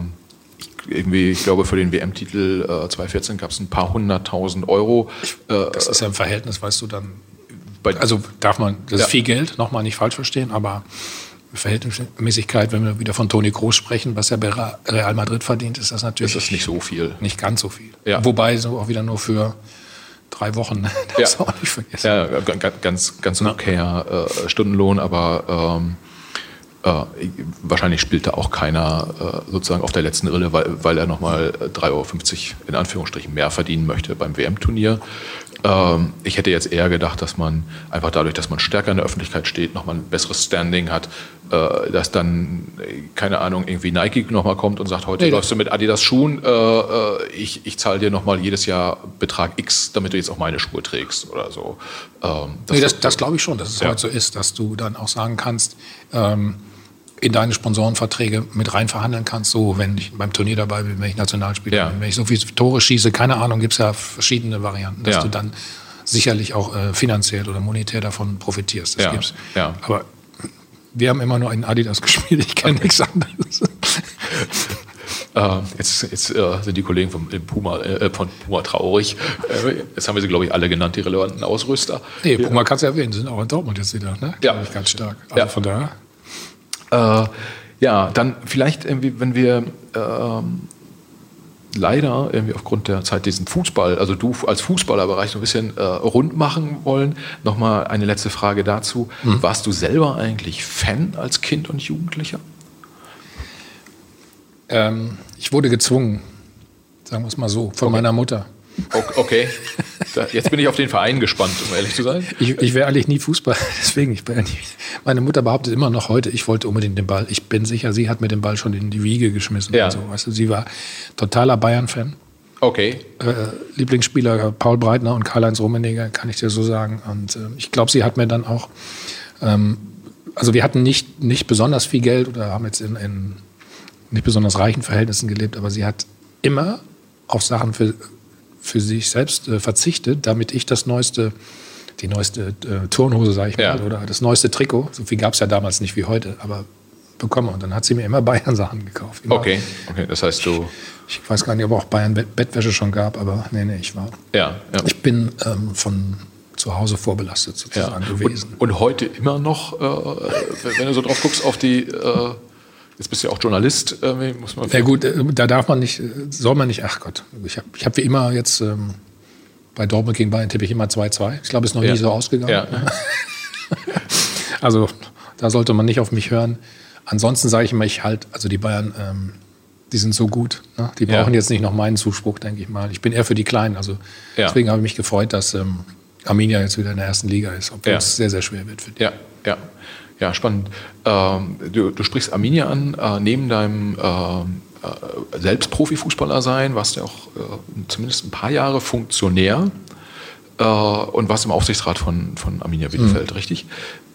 äh, irgendwie, ich glaube, für den W M-Titel äh, zwanzig vierzehn gab es ein paar hunderttausend Euro. Äh, das ist ja im Verhältnis, weißt du, dann. Bei, also darf man, das ja. ist viel Geld, nochmal nicht falsch verstehen, aber Verhältnismäßigkeit, wenn wir wieder von Toni Kroos sprechen, was er bei Real Madrid verdient, ist das natürlich. Das ist nicht so viel. Nicht ganz so viel. Ja. Wobei so auch wieder nur für drei Wochen. Das ja. auch nicht vergessen. Ja, ganz, ganz ein okayer äh, Stundenlohn, aber ähm, äh, wahrscheinlich spielt da auch keiner äh, sozusagen auf der letzten Rille, weil, weil er nochmal drei Euro fünfzig in Anführungsstrichen mehr verdienen möchte beim W M-Turnier. Ähm, ich hätte jetzt eher gedacht, dass man einfach dadurch, dass man stärker in der Öffentlichkeit steht, nochmal ein besseres Standing hat, äh, dass dann, keine Ahnung, irgendwie Nike nochmal kommt und sagt, heute nee, läufst du mit Adidas Schuhen, äh, ich, ich zahle dir nochmal jedes Jahr Betrag X, damit du jetzt auch meine Schuhe trägst oder so. Ähm, das nee, das, das glaube ich schon, dass es ja. heute so ist, dass du dann auch sagen kannst, ähm, in deine Sponsorenverträge mit rein verhandeln kannst, so, wenn ich beim Turnier dabei bin, wenn ich Nationalspieler ja. bin, wenn ich so viele Tore schieße, keine Ahnung, gibt es ja verschiedene Varianten, dass ja. du dann sicherlich auch äh, finanziell oder monetär davon profitierst. Das ja. gibt's. Ja. Aber wir haben immer nur in Adidas gespielt, ich kenne okay. nichts anderes. Äh, jetzt jetzt äh, sind die Kollegen vom, Puma, äh, von Puma traurig. Äh, jetzt haben wir sie, glaube ich, alle genannt, die relevanten Ausrüster. Nee, Puma kannst du erwähnen, sie sind auch in Dortmund jetzt wieder, ne? Ja. Ich ganz stark. Also ja. von daher. Äh, ja, dann vielleicht irgendwie, wenn wir ähm, leider irgendwie aufgrund der Zeit diesen Fußball, also du als Fußballerbereich so ein bisschen äh, rund machen wollen, nochmal eine letzte Frage dazu. Hm. Warst du selber eigentlich Fan als Kind und Jugendlicher? Ähm, ich wurde gezwungen, sagen wir es mal so, von okay. meiner Mutter. Okay, jetzt bin ich auf den Verein gespannt, um ehrlich zu sein. Ich, ich wäre eigentlich nie Fußball, deswegen, ich bin ja nie, meine Mutter behauptet immer noch heute, ich wollte unbedingt den Ball. Ich bin sicher, sie hat mir den Ball schon in die Wiege geschmissen. Ja. Und so, weißt du, sie war totaler Bayern-Fan. Okay. Äh, Lieblingsspieler Paul Breitner und Karl-Heinz Rummenigge, kann ich dir so sagen. Und äh, ich glaube, sie hat mir dann auch, ähm, also wir hatten nicht, nicht besonders viel Geld oder haben jetzt in, in nicht besonders reichen Verhältnissen gelebt, aber sie hat immer auf Sachen für für sich selbst äh, verzichtet, damit ich das neueste, die neueste äh, Turnhose, sage ich mal, ja. oder das neueste Trikot, so viel gab es ja damals nicht wie heute, aber bekomme. Und dann hat sie mir immer Bayern-Sachen gekauft. Immer. Okay, okay, das heißt du... Ich weiß gar nicht, ob es auch Bayern-Bettwäsche schon gab, aber nee, nee, ich war... Ja, ja. Ich bin ähm, von zu Hause vorbelastet sozusagen ja. gewesen. Und, und heute immer noch, äh, wenn du so drauf guckst auf die... Äh, jetzt bist du ja auch Journalist, äh, muss man... Ja gut, äh, da darf man nicht, soll man nicht... Ach Gott, ich habe ich hab wie immer jetzt... Ähm, bei Dortmund gegen Bayern tippe ich immer zwei zwei. Ich glaube, es ist noch ja. nie so ausgegangen. Ja. Also da sollte man nicht auf mich hören. Ansonsten sage ich immer, ich halt, also die Bayern, ähm, die sind so gut. Ne? Die brauchen ja. jetzt nicht noch meinen Zuspruch, denke ich mal. Ich bin eher für die Kleinen. Also ja. deswegen habe ich mich gefreut, dass ähm, Arminia jetzt wieder in der ersten Liga ist, obwohl ja. es sehr, sehr schwer wird für die. Ja, ja. Ja, spannend. Ähm, du, du sprichst Arminia an, äh, neben deinem ähm, äh, selbst Profifußballer sein, warst du auch äh, zumindest ein paar Jahre Funktionär äh, und warst im Aufsichtsrat von, von Arminia Bielefeld, mhm. richtig?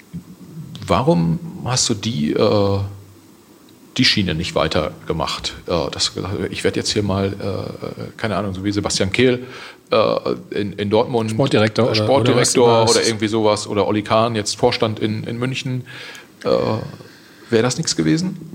Warum hast du die, äh, die Schiene nicht weitergemacht? Äh, das, ich werde jetzt hier mal, äh, keine Ahnung, so wie Sebastian Kehl äh, in, in Dortmund Sportdirektor, Sportdirektor oder, oder, oder irgendwie sowas, oder Olli Kahn, jetzt Vorstand in, in München. Äh, Wäre das nichts gewesen?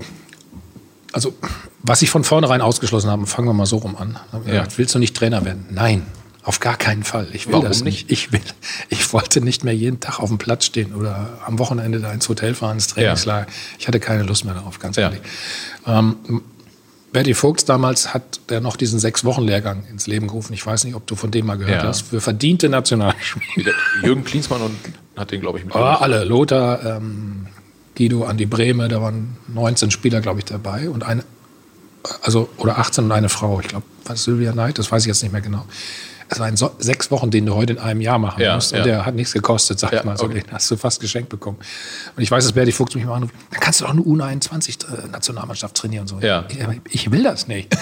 Also, was ich von vornherein ausgeschlossen habe, fangen wir mal so rum an. Ja. Willst du nicht Trainer werden? Nein, auf gar keinen Fall. Ich will Warum das nicht. Ich, will, ich wollte nicht mehr jeden Tag auf dem Platz stehen oder am Wochenende da ins Hotel fahren, ins Trainingslager. Ja. Ich hatte keine Lust mehr darauf, ganz ehrlich. Ja. Ähm, Berti Vogts damals hat der noch diesen Sechs-Wochen-Lehrgang ins Leben gerufen. Ich weiß nicht, ob du von dem mal gehört ja. hast. Für verdiente Nationalspieler. Jürgen Klinsmann und hat den, glaube ich, mit. Oh, alle. Lothar, ähm, Guido, Andi Brehme, da waren neunzehn Spieler, glaube ich, dabei. Und eine, also, oder achtzehn und eine Frau. Ich glaube, was Sylvia Neid, das weiß ich jetzt nicht mehr genau. Es waren so, sechs Wochen, den du heute in einem Jahr machen ja, musst. Und ja. der hat nichts gekostet, sag ja, ich mal. So, okay. Den hast du fast geschenkt bekommen. Und ich weiß, dass Berti Vogts mich mal anruft, dann kannst du auch eine U einundzwanzig-Nationalmannschaft trainieren. Und so. Ja. Ich, ich will das nicht.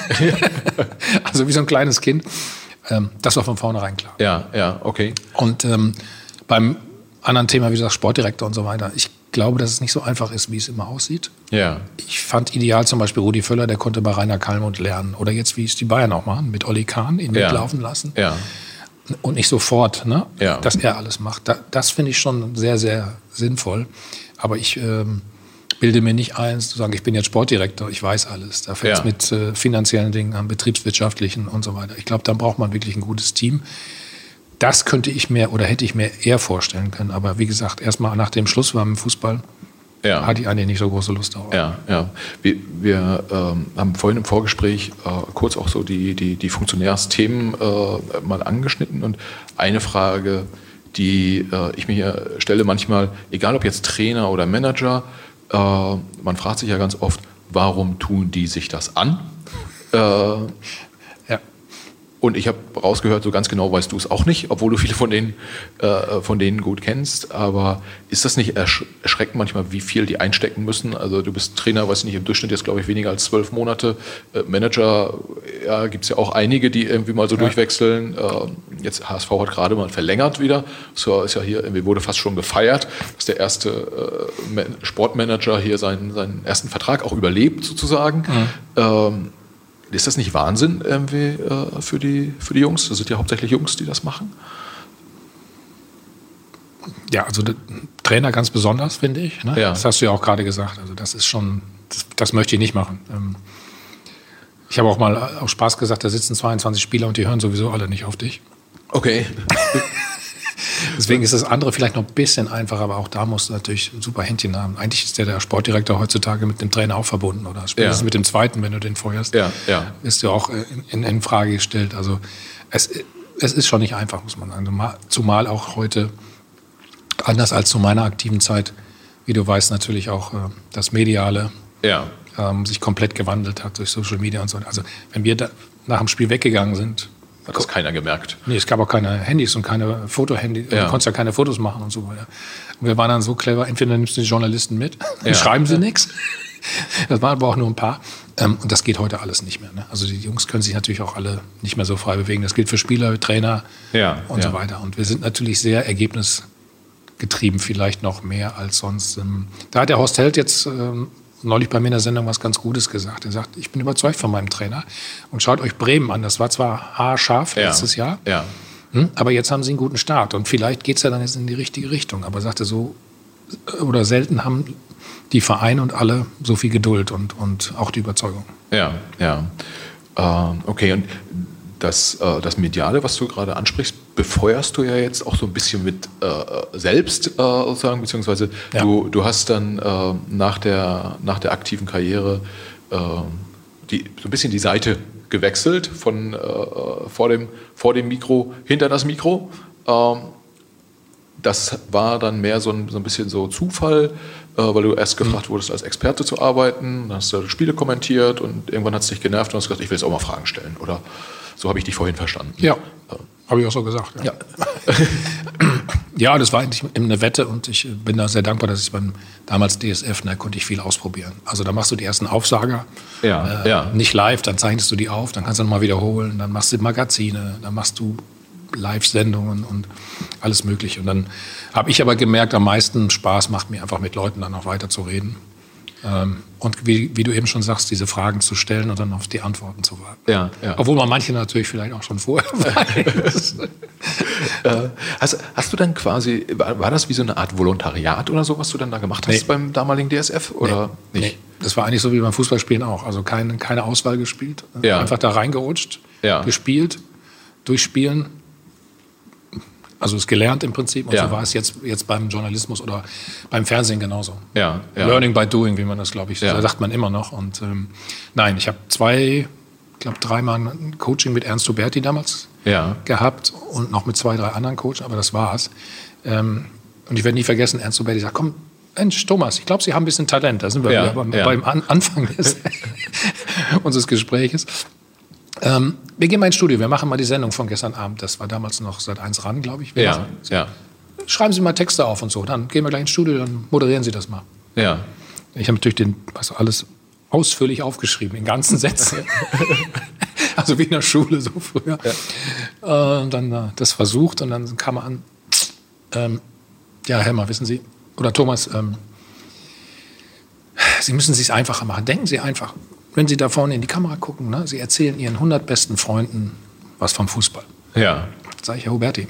Also wie so ein kleines Kind. Ähm, das war von vornherein klar. Ja, ja, okay. Und ähm, beim anderen Thema, wie gesagt, Sportdirektor und so weiter, ich glaube, dass es nicht so einfach ist, wie es immer aussieht. Ja. Ich fand ideal zum Beispiel Rudi Völler, der konnte bei Rainer Kallmund lernen. Oder jetzt, wie es die Bayern auch machen, mit Olli Kahn, ihn ja. mitlaufen lassen. Ja. Und nicht sofort, ne? Ja. dass er alles macht. Da, das finde ich schon sehr, sehr sinnvoll. Aber ich ähm, bilde mir nicht ein, zu sagen, ich bin jetzt Sportdirektor, ich weiß alles. Da fängt es ja. mit äh, finanziellen Dingen an, betriebswirtschaftlichen und so weiter. Ich glaube, dann braucht man wirklich ein gutes Team. Das könnte ich mir oder hätte ich mir eher vorstellen können. Aber wie gesagt, erstmal nach dem Schluss war im Fußball, ja. hatte ich eigentlich nicht so große Lust darauf. Ja, ja. Wir, wir ähm, haben vorhin im Vorgespräch äh, kurz auch so die, die, die Funktionärsthemen äh, mal angeschnitten. Und eine Frage, die äh, ich mir stelle manchmal, egal ob jetzt Trainer oder Manager, äh, man fragt sich ja ganz oft, warum tun die sich das an? Äh, Und ich habe rausgehört, so ganz genau weißt du es auch nicht, obwohl du viele von denen, äh, von denen gut kennst. Aber ist das nicht ersch- erschreckend manchmal, wie viel die einstecken müssen? Also du bist Trainer, weiß ich nicht, im Durchschnitt jetzt glaube ich weniger als zwölf Monate. Äh, Manager, ja, gibt es ja auch einige, die irgendwie mal so ja. durchwechseln. Äh, jetzt H S V hat gerade mal verlängert wieder. So ist ja hier, irgendwie wurde fast schon gefeiert, dass der erste äh, Sportmanager hier seinen, seinen ersten Vertrag auch überlebt sozusagen. Mhm. Ähm, Ist das nicht Wahnsinn irgendwie äh, für die, für die Jungs? Das sind ja hauptsächlich Jungs, die das machen. Ja, also Trainer ganz besonders, finde ich. Ne? Ja. Das hast du ja auch gerade gesagt. Also das ist schon, das, das möchte ich nicht machen. Ähm, ich habe auch mal aus Spaß gesagt, da sitzen zweiundzwanzig Spieler und die hören sowieso alle nicht auf dich. Okay. Deswegen ist das andere vielleicht noch ein bisschen einfacher, aber auch da musst du natürlich ein super Händchen haben. Eigentlich ist der, der Sportdirektor heutzutage mit dem Trainer auch verbunden, oder spätestens ja. mit dem zweiten, wenn du den feuerst, ja, ja. ist ja auch in, in, in Frage gestellt. Also es, es ist schon nicht einfach, muss man sagen. Zumal auch heute, anders als zu meiner aktiven Zeit, wie du weißt, natürlich auch das Mediale ja. ähm, sich komplett gewandelt hat durch Social Media und so. Also wenn wir da nach dem Spiel weggegangen sind, hat das keiner gemerkt. Nee, es gab auch keine Handys und keine Fotohandys. Ja. Du konntest ja keine Fotos machen und so weiter. Und wir waren dann so clever, entweder nimmst du die Journalisten mit, ja. schreiben sie nichts. Das waren aber auch nur ein paar. Und das geht heute alles nicht mehr. Ne? Also die Jungs können sich natürlich auch alle nicht mehr so frei bewegen. Das gilt für Spieler, Trainer ja, und ja. so weiter. Und wir sind natürlich sehr ergebnisgetrieben, vielleicht noch mehr als sonst. Da hat der Horst Held jetzt neulich bei mir in der Sendung was ganz Gutes gesagt. Er sagt, ich bin überzeugt von meinem Trainer. Und schaut euch Bremen an. Das war zwar haarscharf ja. letztes Jahr, ja. hm, aber jetzt haben sie einen guten Start. Und vielleicht geht es ja dann jetzt in die richtige Richtung. Aber er sagte so, oder selten haben die Vereine und alle so viel Geduld und, und auch die Überzeugung. Ja, ja. Ähm, okay, und das, äh, das Mediale, was du gerade ansprichst, befeuerst du ja jetzt auch so ein bisschen mit äh, selbst, äh, sozusagen, beziehungsweise ja. du, du hast dann äh, nach, der, nach der aktiven Karriere äh, die, so ein bisschen die Seite gewechselt von äh, vor, dem, vor dem Mikro hinter das Mikro. Ähm, das war dann mehr so ein, so ein bisschen so Zufall, äh, weil du erst gefragt mhm. wurdest, als Experte zu arbeiten, dann hast du Spiele kommentiert und irgendwann hat es dich genervt und hast gesagt, ich will jetzt auch mal Fragen stellen. Oder so habe ich dich vorhin verstanden. Ja, äh. habe ich auch so gesagt. Ja. Ja. Ja, das war eigentlich eine Wette und ich bin da sehr dankbar, dass ich beim damals D S F, da konnte ich viel ausprobieren. Also da machst du die ersten Aufsager, ja, äh, ja. nicht live, dann zeichnest du die auf, dann kannst du nochmal wiederholen, dann machst du Magazine, dann machst du Live-Sendungen und alles Mögliche. Und dann habe ich aber gemerkt, am meisten Spaß macht mir einfach mit Leuten dann auch weiter zu reden. Ähm, und wie, wie du eben schon sagst, diese Fragen zu stellen und dann auf die Antworten zu warten. Ja, ja. Obwohl man manche natürlich vielleicht auch schon vorher weiß. äh, hast, hast du dann quasi, war, war das wie so eine Art Volontariat oder so, was du dann da gemacht hast nee. beim damaligen D S F? Oder nee. nicht? Nee. Das war eigentlich so wie beim Fußballspielen auch. Also keine, keine Auswahl gespielt. Ja. Einfach da reingerutscht, ja. gespielt, durchspielen. Also es gelernt im Prinzip und ja. so war es jetzt, jetzt beim Journalismus oder beim Fernsehen genauso. Ja, ja. Learning by doing, wie man das, glaube ich, ja. sagt man immer noch. Und ähm, nein, ich habe zwei, ich glaube dreimal ein Coaching mit Ernst Huberti damals ja. gehabt und noch mit zwei, drei anderen Coaches, aber das war's. Ähm, und ich werde nie vergessen, Ernst Huberti sagt, komm, Mensch, Thomas, ich glaube, Sie haben ein bisschen Talent. Da sind wir ja. beim, ja. beim An- Anfang des unseres Gespräches. Ähm, wir gehen mal ins Studio, wir machen mal die Sendung von gestern Abend. Das war damals noch Sat eins ran, glaube ich. Wir ja, ja. Schreiben Sie mal Texte auf und so. Dann gehen wir gleich ins Studio, dann moderieren Sie das mal. Ja. Ich habe natürlich den, also alles ausführlich aufgeschrieben, in ganzen Sätzen. Also wie in der Schule so früher. Ja. Äh, dann äh, das versucht und dann kam er an. Ähm, ja, Helmer, wissen Sie, oder Thomas, ähm, Sie müssen es sich einfacher machen. Denken Sie einfach. Wenn Sie da vorne in die Kamera gucken, ne, Sie erzählen Ihren hundert besten Freunden was vom Fußball. Ja. Sag ich, Herr Huberti,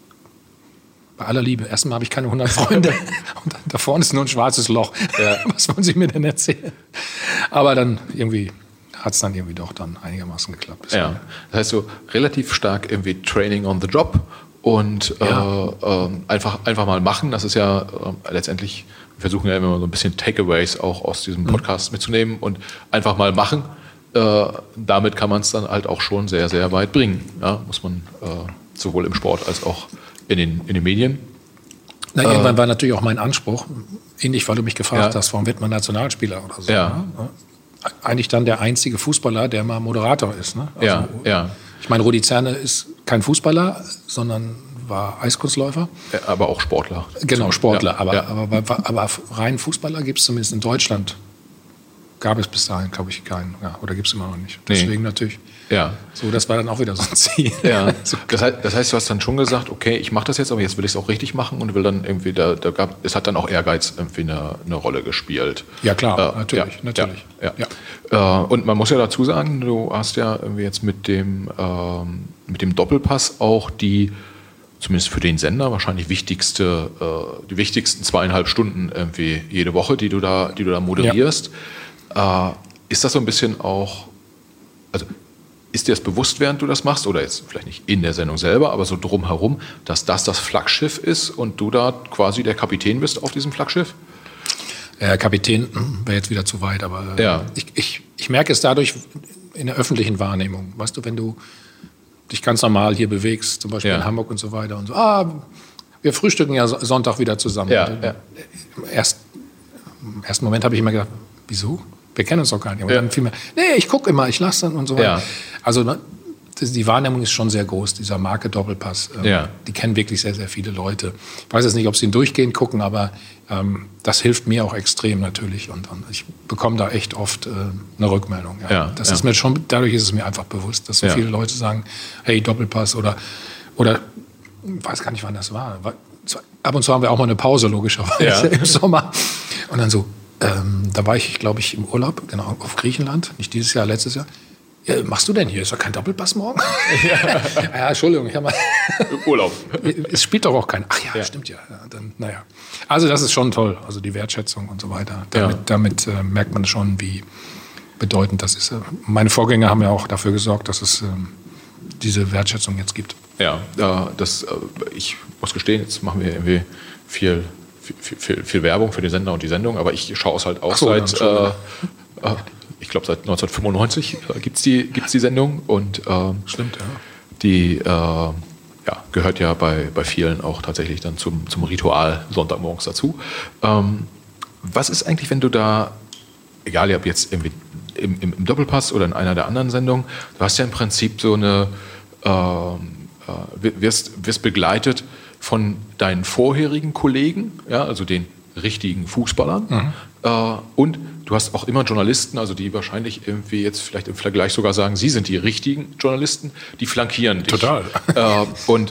bei aller Liebe, erstmal habe ich keine hundert Freunde und da vorne ist nur ein schwarzes Loch. Ja. Was wollen Sie mir denn erzählen? Aber dann irgendwie hat es dann irgendwie doch dann einigermaßen geklappt. Ja. Das heißt so relativ stark irgendwie Training on the Job und ja. äh, äh, einfach, einfach mal machen. Das ist ja äh, letztendlich, wir versuchen ja immer so ein bisschen Takeaways auch aus diesem Podcast mhm. mitzunehmen und einfach mal machen. Äh, damit kann man es dann halt auch schon sehr, sehr weit bringen. Ja? Muss man äh, sowohl im Sport als auch in den, in den Medien. Na, äh, irgendwann war natürlich auch mein Anspruch, ähnlich weil du mich gefragt ja. hast, warum wird man Nationalspieler oder so. Ja. Ne? Eigentlich dann der einzige Fußballer, der mal Moderator ist. Ne? Also, ja, ja. Ich meine, Rudi Zerne ist kein Fußballer, sondern war Eiskunstläufer. Ja, aber auch Sportler. Genau, Sportler. Ja, aber, ja. Aber, aber, aber rein Fußballer gibt es zumindest in Deutschland. Gab es bis dahin, glaube ich, keinen. Ja, oder gibt es immer noch nicht. Deswegen nee. natürlich. Ja. So, das war dann auch wieder so ein Ziel. Ja. Das heißt, das heißt, du hast dann schon gesagt, okay, ich mache das jetzt, aber jetzt will ich es auch richtig machen und will dann irgendwie, da, da gab, es hat dann auch Ehrgeiz irgendwie eine, eine Rolle gespielt. Ja klar, äh, natürlich, ja, natürlich. Ja, ja. Äh, und man muss ja dazu sagen, du hast ja irgendwie jetzt mit dem, ähm, mit dem Doppelpass auch die, zumindest für den Sender, wahrscheinlich wichtigste, äh, die wichtigsten zweieinhalb Stunden irgendwie jede Woche, die du da, die du da moderierst. Ja. Äh, ist das so ein bisschen auch, also ist dir das bewusst, während du das machst, oder jetzt vielleicht nicht in der Sendung selber, aber so drumherum, dass das das Flaggschiff ist und du da quasi der Kapitän bist auf diesem Flaggschiff? Ja, Kapitän wäre jetzt wieder zu weit, aber ja. ich, ich, ich merke es dadurch in der öffentlichen Wahrnehmung. Weißt du, wenn du dich ganz normal hier bewegst, zum Beispiel ja. in Hamburg und so weiter und so, ah, wir frühstücken ja Sonntag wieder zusammen. Ja, ja. Im, erst, Im ersten Moment habe ich immer gedacht, wieso? Wir kennen uns doch gar nicht. Aber ja. dann fiel mir, nee, ich gucke immer, ich lasse dann und so weiter. Ja. Also das, die Wahrnehmung ist schon sehr groß, dieser Marke Doppelpass. Ähm, ja. Die kennen wirklich sehr, sehr viele Leute. Ich weiß jetzt nicht, ob sie ihn durchgehend gucken, aber ähm, das hilft mir auch extrem natürlich. Und, und ich bekomme da echt oft äh, eine Rückmeldung. Ja. Ja, das ja. ist mir schon, dadurch ist es mir einfach bewusst, dass so ja. viele Leute sagen, hey, Doppelpass oder, oder ich weiß gar nicht, wann das war. Ab und zu haben wir auch mal eine Pause, logischerweise, ja. im Sommer. Und dann so, Ähm, da war ich, glaube ich, im Urlaub, genau, auf Griechenland, nicht dieses Jahr, letztes Jahr. Ja, machst du denn hier? Ist doch kein Doppelpass morgen? Ja, ja Entschuldigung, ich habe mal. Urlaub. Es spielt doch auch kein. Ach ja, ja. stimmt ja. ja dann, naja. Also, das ist schon toll. Also, die Wertschätzung und so weiter. Damit, ja. damit äh, merkt man schon, wie bedeutend das ist. Meine Vorgänger haben ja auch dafür gesorgt, dass es äh, diese Wertschätzung jetzt gibt. Ja, äh, das, äh, ich muss gestehen, jetzt machen wir irgendwie viel, viel, viel, viel Werbung für den Sender und die Sendung, aber ich schaue es halt auch so, seit. Äh, äh, Ich glaube, seit neunzehnhundertfünfundneunzig äh, gibt es die, gibt's die Sendung und ähm, Stimmt, ja. die äh, ja, gehört ja bei, bei vielen auch tatsächlich dann zum, zum Ritual Sonntagmorgens dazu. Ähm, was ist eigentlich, wenn du da, egal ob jetzt irgendwie im, im, im Doppelpass oder in einer der anderen Sendungen, du hast ja im Prinzip so eine, äh, äh, wirst, wirst begleitet von deinen vorherigen Kollegen, ja, also den richtigen Fußballern. Mhm. Äh, und du hast auch immer Journalisten, also die wahrscheinlich irgendwie jetzt vielleicht im Vergleich sogar sagen, sie sind die richtigen Journalisten, die flankieren dich. Total. Äh, und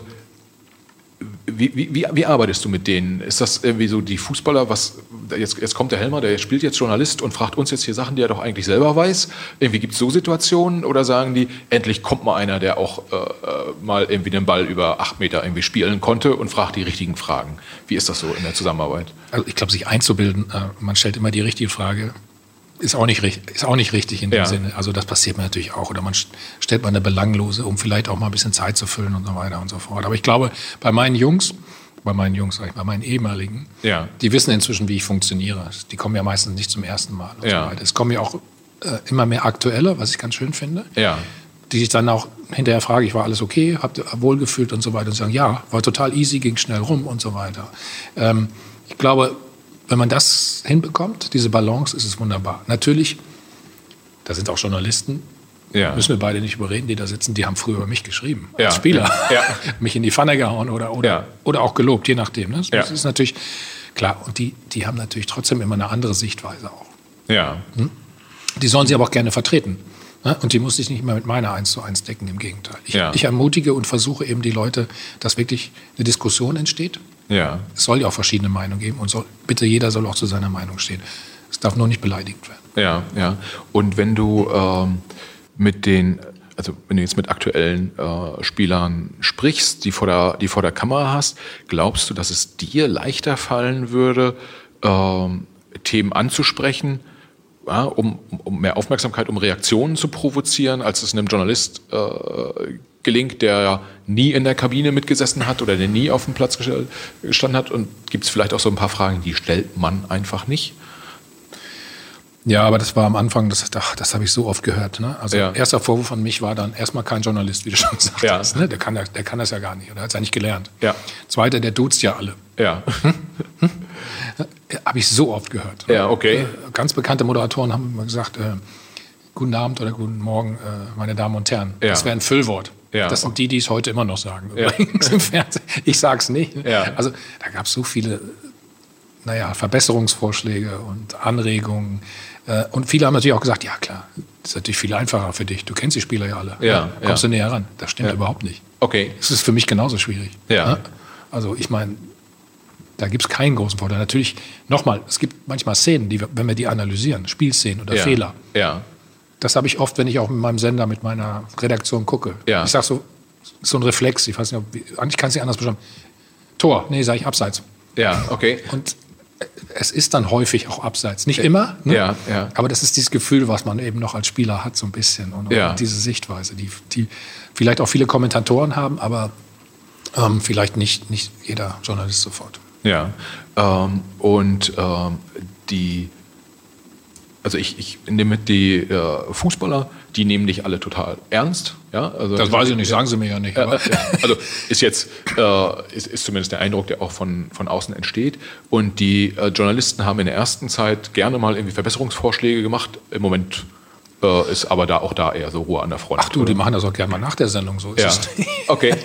wie, wie, wie arbeitest du mit denen? Ist das irgendwie so die Fußballer, was jetzt, jetzt kommt der Helmer, der spielt jetzt Journalist und fragt uns jetzt hier Sachen, die er doch eigentlich selber weiß. Irgendwie gibt es so Situationen oder sagen die, endlich kommt mal einer, der auch äh, mal irgendwie den Ball über acht Meter irgendwie spielen konnte und fragt die richtigen Fragen. Wie ist das so in der Zusammenarbeit? Also ich glaube, sich einzubilden, äh, man stellt immer die richtige Frage, ist auch nicht, ist auch nicht richtig in dem ja. Sinne. Also das passiert mir natürlich auch. Oder man stellt mal eine belanglose, um vielleicht auch mal ein bisschen Zeit zu füllen und so weiter und so fort. Aber ich glaube, bei meinen Jungs, bei meinen Jungs, sag ich, bei meinen ehemaligen, ja. die wissen inzwischen, wie ich funktioniere. Die kommen ja meistens nicht zum ersten Mal und ja. so weiter. Es kommen ja auch äh, immer mehr Aktuelle, was ich ganz schön finde, ja. die sich dann auch hinterher fragen, ich war alles okay, habt ihr wohlgefühlt und so weiter und sagen, ja, war total easy, ging schnell rum und so weiter. Ähm, ich glaube, wenn man das hinbekommt, diese Balance, ist es wunderbar. Natürlich, da sind auch Journalisten, ja. müssen wir beide nicht überreden, die da sitzen, die haben früher über mich geschrieben, ja. als Spieler. Ja. mich in die Pfanne gehauen oder, oder, ja. oder auch gelobt, je nachdem. Ne? Das ja. ist natürlich klar. Und die, die haben natürlich trotzdem immer eine andere Sichtweise auch. Ja. Hm? Die sollen sie aber auch gerne vertreten. Ne? Und die muss ich nicht immer mit meiner eins zu eins decken, im Gegenteil. Ich, ja. ich ermutige und versuche eben die Leute, dass wirklich eine Diskussion entsteht. Ja. Es soll ja auch verschiedene Meinungen geben und soll, bitte jeder soll auch zu seiner Meinung stehen. Es darf nur nicht beleidigt werden. Ja, ja. Und wenn du ähm, mit den, also wenn du jetzt mit aktuellen äh, Spielern sprichst, die vor der, die vor der Kamera hast, glaubst du, dass es dir leichter fallen würde, ähm, Themen anzusprechen, ja, um, um mehr Aufmerksamkeit, um Reaktionen zu provozieren, als es einem Journalist äh, gelingt, der nie in der Kabine mitgesessen hat oder der nie auf dem Platz gestanden hat? Und gibt es vielleicht auch so ein paar Fragen, die stellt man einfach nicht? Ja, aber das war am Anfang, das, das habe ich so oft gehört. Ne? Also ja. erster Vorwurf an mich war dann erstmal kein Journalist, wie du schon sagst. Ja. Ne? Der, kann, der kann das ja gar nicht oder hat es ja nicht gelernt. Ja. Zweiter, der duzt ja alle. Ja. Hm? Hm? Habe ich so oft gehört. Ja, okay. Ganz bekannte Moderatoren haben immer gesagt, äh, guten Abend oder guten Morgen, äh, meine Damen und Herren. Ja. Das wäre ein Füllwort. Ja. Das sind die, die es heute immer noch sagen. Ja. Übrigens im Fernsehen. Ich sage es nicht. Ja. Also da gab es so viele naja, Verbesserungsvorschläge und Anregungen. Äh, und viele haben natürlich auch gesagt, ja klar, das ist natürlich viel einfacher für dich. Du kennst die Spieler ja alle. Ja, ja. Kommst ja. du näher ran. Das stimmt ja. überhaupt nicht. Okay. Das ist für mich genauso schwierig. Ja. Ja? Also ich meine, da gibt es keinen großen Vorteil. Natürlich, nochmal, es gibt manchmal Szenen, die, wenn wir die analysieren, Spielszenen oder ja. Fehler. Ja. Das habe ich oft, wenn ich auch mit meinem Sender, mit meiner Redaktion gucke. Ja. Ich sage so, so ein Reflex, ich weiß nicht, ob, eigentlich kann es nicht anders beschreiben. Tor, nee, sage ich abseits. Ja, okay. Und es ist dann häufig auch abseits. Nicht immer, ne? ja, ja. aber das ist dieses Gefühl, was man eben noch als Spieler hat, so ein bisschen. Und ja. diese Sichtweise, die, die vielleicht auch viele Kommentatoren haben, aber ähm, vielleicht nicht, nicht jeder Journalist sofort. Ja, ähm, und ähm, die, also ich, ich nehme mit, die äh, Fußballer, die nehmen dich alle total ernst. Ja? Also, das weiß ich nicht, sagen sie mir ja nicht. Aber. Äh, also ist jetzt, äh, ist, ist zumindest der Eindruck, der auch von, von außen entsteht. Und die äh, Journalisten haben in der ersten Zeit gerne mal irgendwie Verbesserungsvorschläge gemacht. Im Moment äh, ist aber da auch da eher so Ruhe an der Front. Ach du, oder? Die machen das auch gerne mal nach der Sendung, so ist ja. es. Okay.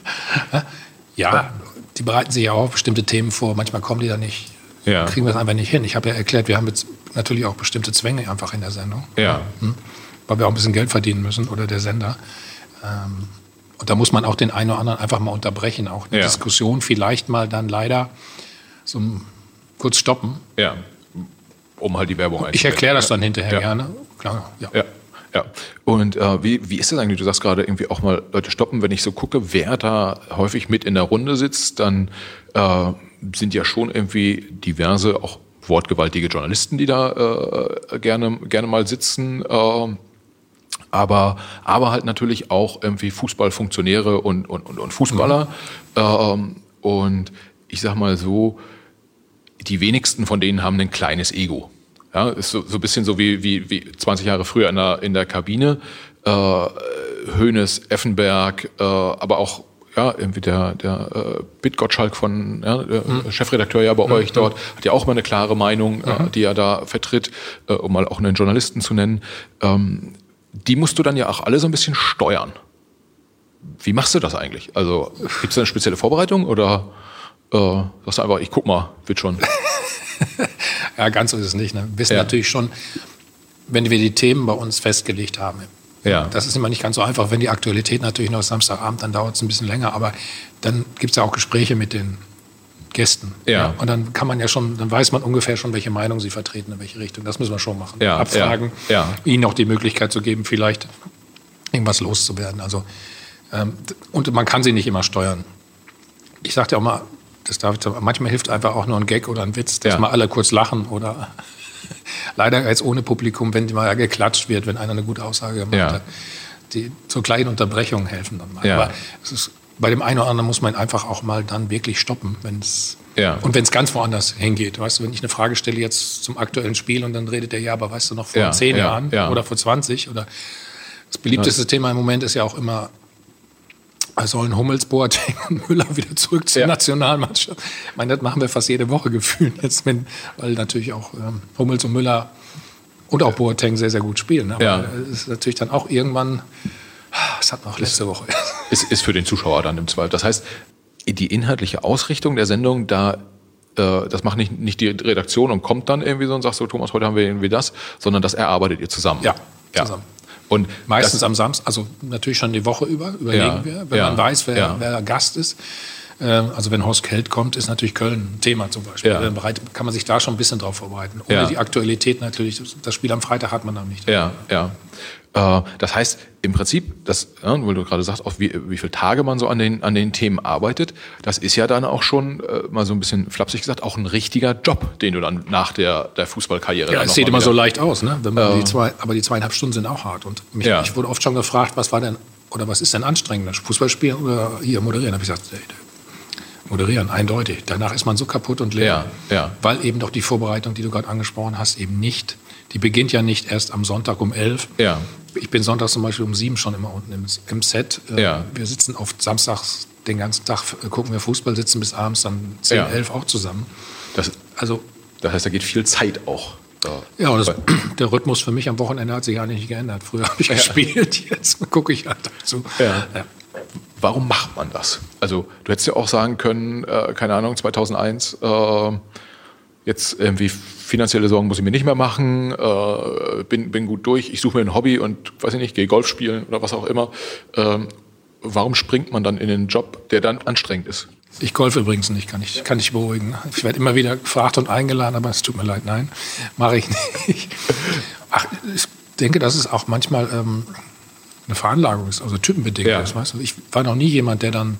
Ja, die bereiten sich ja auch auf bestimmte Themen vor. Manchmal kommen die da nicht, ja. kriegen wir es einfach nicht hin. Ich habe ja erklärt, wir haben jetzt natürlich auch bestimmte Zwänge einfach in der Sendung. Ja. Hm? Weil wir auch ein bisschen Geld verdienen müssen oder der Sender. Ähm, und da muss man auch den einen oder anderen einfach mal unterbrechen. Auch eine ja. Diskussion vielleicht mal dann leider so kurz stoppen. Ja, um halt die Werbung einzusetzen. Ich erkläre das dann hinterher ja. gerne. Klar, ja. Ja. Ja. Und äh, wie, wie ist das eigentlich? Du sagst gerade irgendwie auch mal Leute stoppen. Wenn ich so gucke, wer da häufig mit in der Runde sitzt, dann äh, sind ja schon irgendwie diverse, auch wortgewaltige Journalisten, die da äh, gerne, gerne mal sitzen. Äh, aber, aber halt natürlich auch irgendwie Fußballfunktionäre und, und, und, und Fußballer. Mhm. Ähm, und ich sag mal so, die wenigsten von denen haben ein kleines Ego. Ja, ist so, so ein bisschen so wie, wie, wie zwanzig Jahre früher in der, in der Kabine. Äh, Hoeneß, Effenberg, äh, aber auch ja, irgendwie der, der äh, Bit Gottschalk von ja, der mhm. Chefredakteur ja bei mhm. euch dort, hat ja auch mal eine klare Meinung, mhm. äh, die er da vertritt, äh, um mal auch einen Journalisten zu nennen. Ähm, die musst du dann ja auch alle so ein bisschen steuern. Wie machst du das eigentlich? Also gibt es da eine spezielle Vorbereitung oder äh, sagst du einfach, ich guck mal, wird schon. Ja, ganz so ist es nicht. Ne? Wir wissen ja. natürlich schon, wenn wir die Themen bei uns festgelegt haben. Ja. Das ist immer nicht ganz so einfach. Wenn die Aktualität natürlich noch ist Samstagabend, dann dauert es ein bisschen länger. Aber dann gibt es ja auch Gespräche mit den Gästen. Ja. Ja. Und dann kann man ja schon, dann weiß man ungefähr schon, welche Meinung sie vertreten, in welche Richtung. Das müssen wir schon machen. Ja. Abfragen, ja. Ja. ihnen auch die Möglichkeit zu geben, vielleicht irgendwas loszuwerden. Also, ähm, und man kann sie nicht immer steuern. Ich sagte auch mal, das darf ich, manchmal hilft einfach auch nur ein Gag oder ein Witz, dass ja. mal alle kurz lachen oder leider jetzt ohne Publikum, wenn mal geklatscht wird, wenn einer eine gute Aussage gemacht ja. hat. Die so kleine Unterbrechungen helfen dann mal. Ja. Aber es ist, bei dem einen oder anderen muss man einfach auch mal dann wirklich stoppen, wenn's ja. und wenn es ganz woanders hingeht. Weißt du, wenn ich eine Frage stelle jetzt zum aktuellen Spiel und dann redet der, ja, aber weißt du noch vor ja. zehn ja. Jahren ja. oder vor zwanzig oder das beliebteste ja. Thema im Moment ist ja auch immer, sollen Hummels, Boateng und Müller wieder zurück zur ja. Nationalmannschaft. Ich meine, das machen wir fast jede Woche gefühlt jetzt, wenn, weil natürlich auch ähm, Hummels und Müller und auch Boateng sehr, sehr gut spielen. Aber ja. es ist natürlich dann auch irgendwann, das hatten wir auch letzte Woche. Ist, ist für den Zuschauer dann im Zweifel. Das heißt, die inhaltliche Ausrichtung der Sendung, da äh, das macht nicht, nicht die Redaktion und kommt dann irgendwie so und sagt so, Thomas, heute haben wir irgendwie das, sondern das erarbeitet ihr zusammen. Ja, zusammen. Ja. Und meistens das, am Samstag, also natürlich schon die Woche über, überlegen ja, wir, wenn ja, man weiß, wer, ja. wer Gast ist. Also wenn Horst Held kommt, ist natürlich Köln ein Thema zum Beispiel. Ja. Dann kann man sich da schon ein bisschen drauf vorbereiten. Ohne ja. die Aktualität natürlich, das Spiel am Freitag hat man dann nicht. Ja, ja. Äh, das heißt, im Prinzip, das, ja, weil du gerade sagst, auch wie, wie viele Tage man so an den, an den Themen arbeitet, das ist ja dann auch schon, äh, mal so ein bisschen flapsig gesagt, auch ein richtiger Job, den du dann nach der, der Fußballkarriere... Ja, es sieht immer so leicht aus, ne? Wenn man äh, die zwei, aber die zweieinhalb Stunden sind auch hart. Und mich, ja. ich wurde oft schon gefragt, was war denn, oder was ist denn anstrengender, Fußball spielen oder hier moderieren? Da habe ich gesagt, ey, moderieren, eindeutig. Danach ist man so kaputt und leer. Ja, ja. Weil eben doch die Vorbereitung, die du gerade angesprochen hast, eben nicht, die beginnt ja nicht erst am Sonntag um elf. Ja. Ich bin sonntags zum Beispiel um sieben schon immer unten im, im Set. Ja. Wir sitzen oft samstags den ganzen Tag, gucken wir Fußball, sitzen bis abends dann zehn, ja. elf auch zusammen. Das, also, das heißt, da geht viel Zeit auch. Ja, und das, der Rhythmus für mich am Wochenende hat sich gar nicht geändert. Früher habe ich ja. gespielt, jetzt gucke ich halt dazu. Ja. Ja. Warum macht man das? Also du hättest ja auch sagen können, äh, keine Ahnung, zweitausendeins, äh, jetzt irgendwie finanzielle Sorgen muss ich mir nicht mehr machen, äh, bin, bin gut durch, ich suche mir ein Hobby und, weiß ich nicht, gehe Golf spielen oder was auch immer. Ähm, warum springt man dann in einen Job, der dann anstrengend ist? Ich golfe übrigens nicht, kann ich, kann ich beruhigen. Ich werde immer wieder gefragt und eingeladen, aber es tut mir leid, nein, mache ich nicht. Ach, ich denke, dass es auch manchmal ähm, eine Veranlagung ist, also typenbedingt ja. ist. Weißt du? Ich war noch nie jemand, der dann,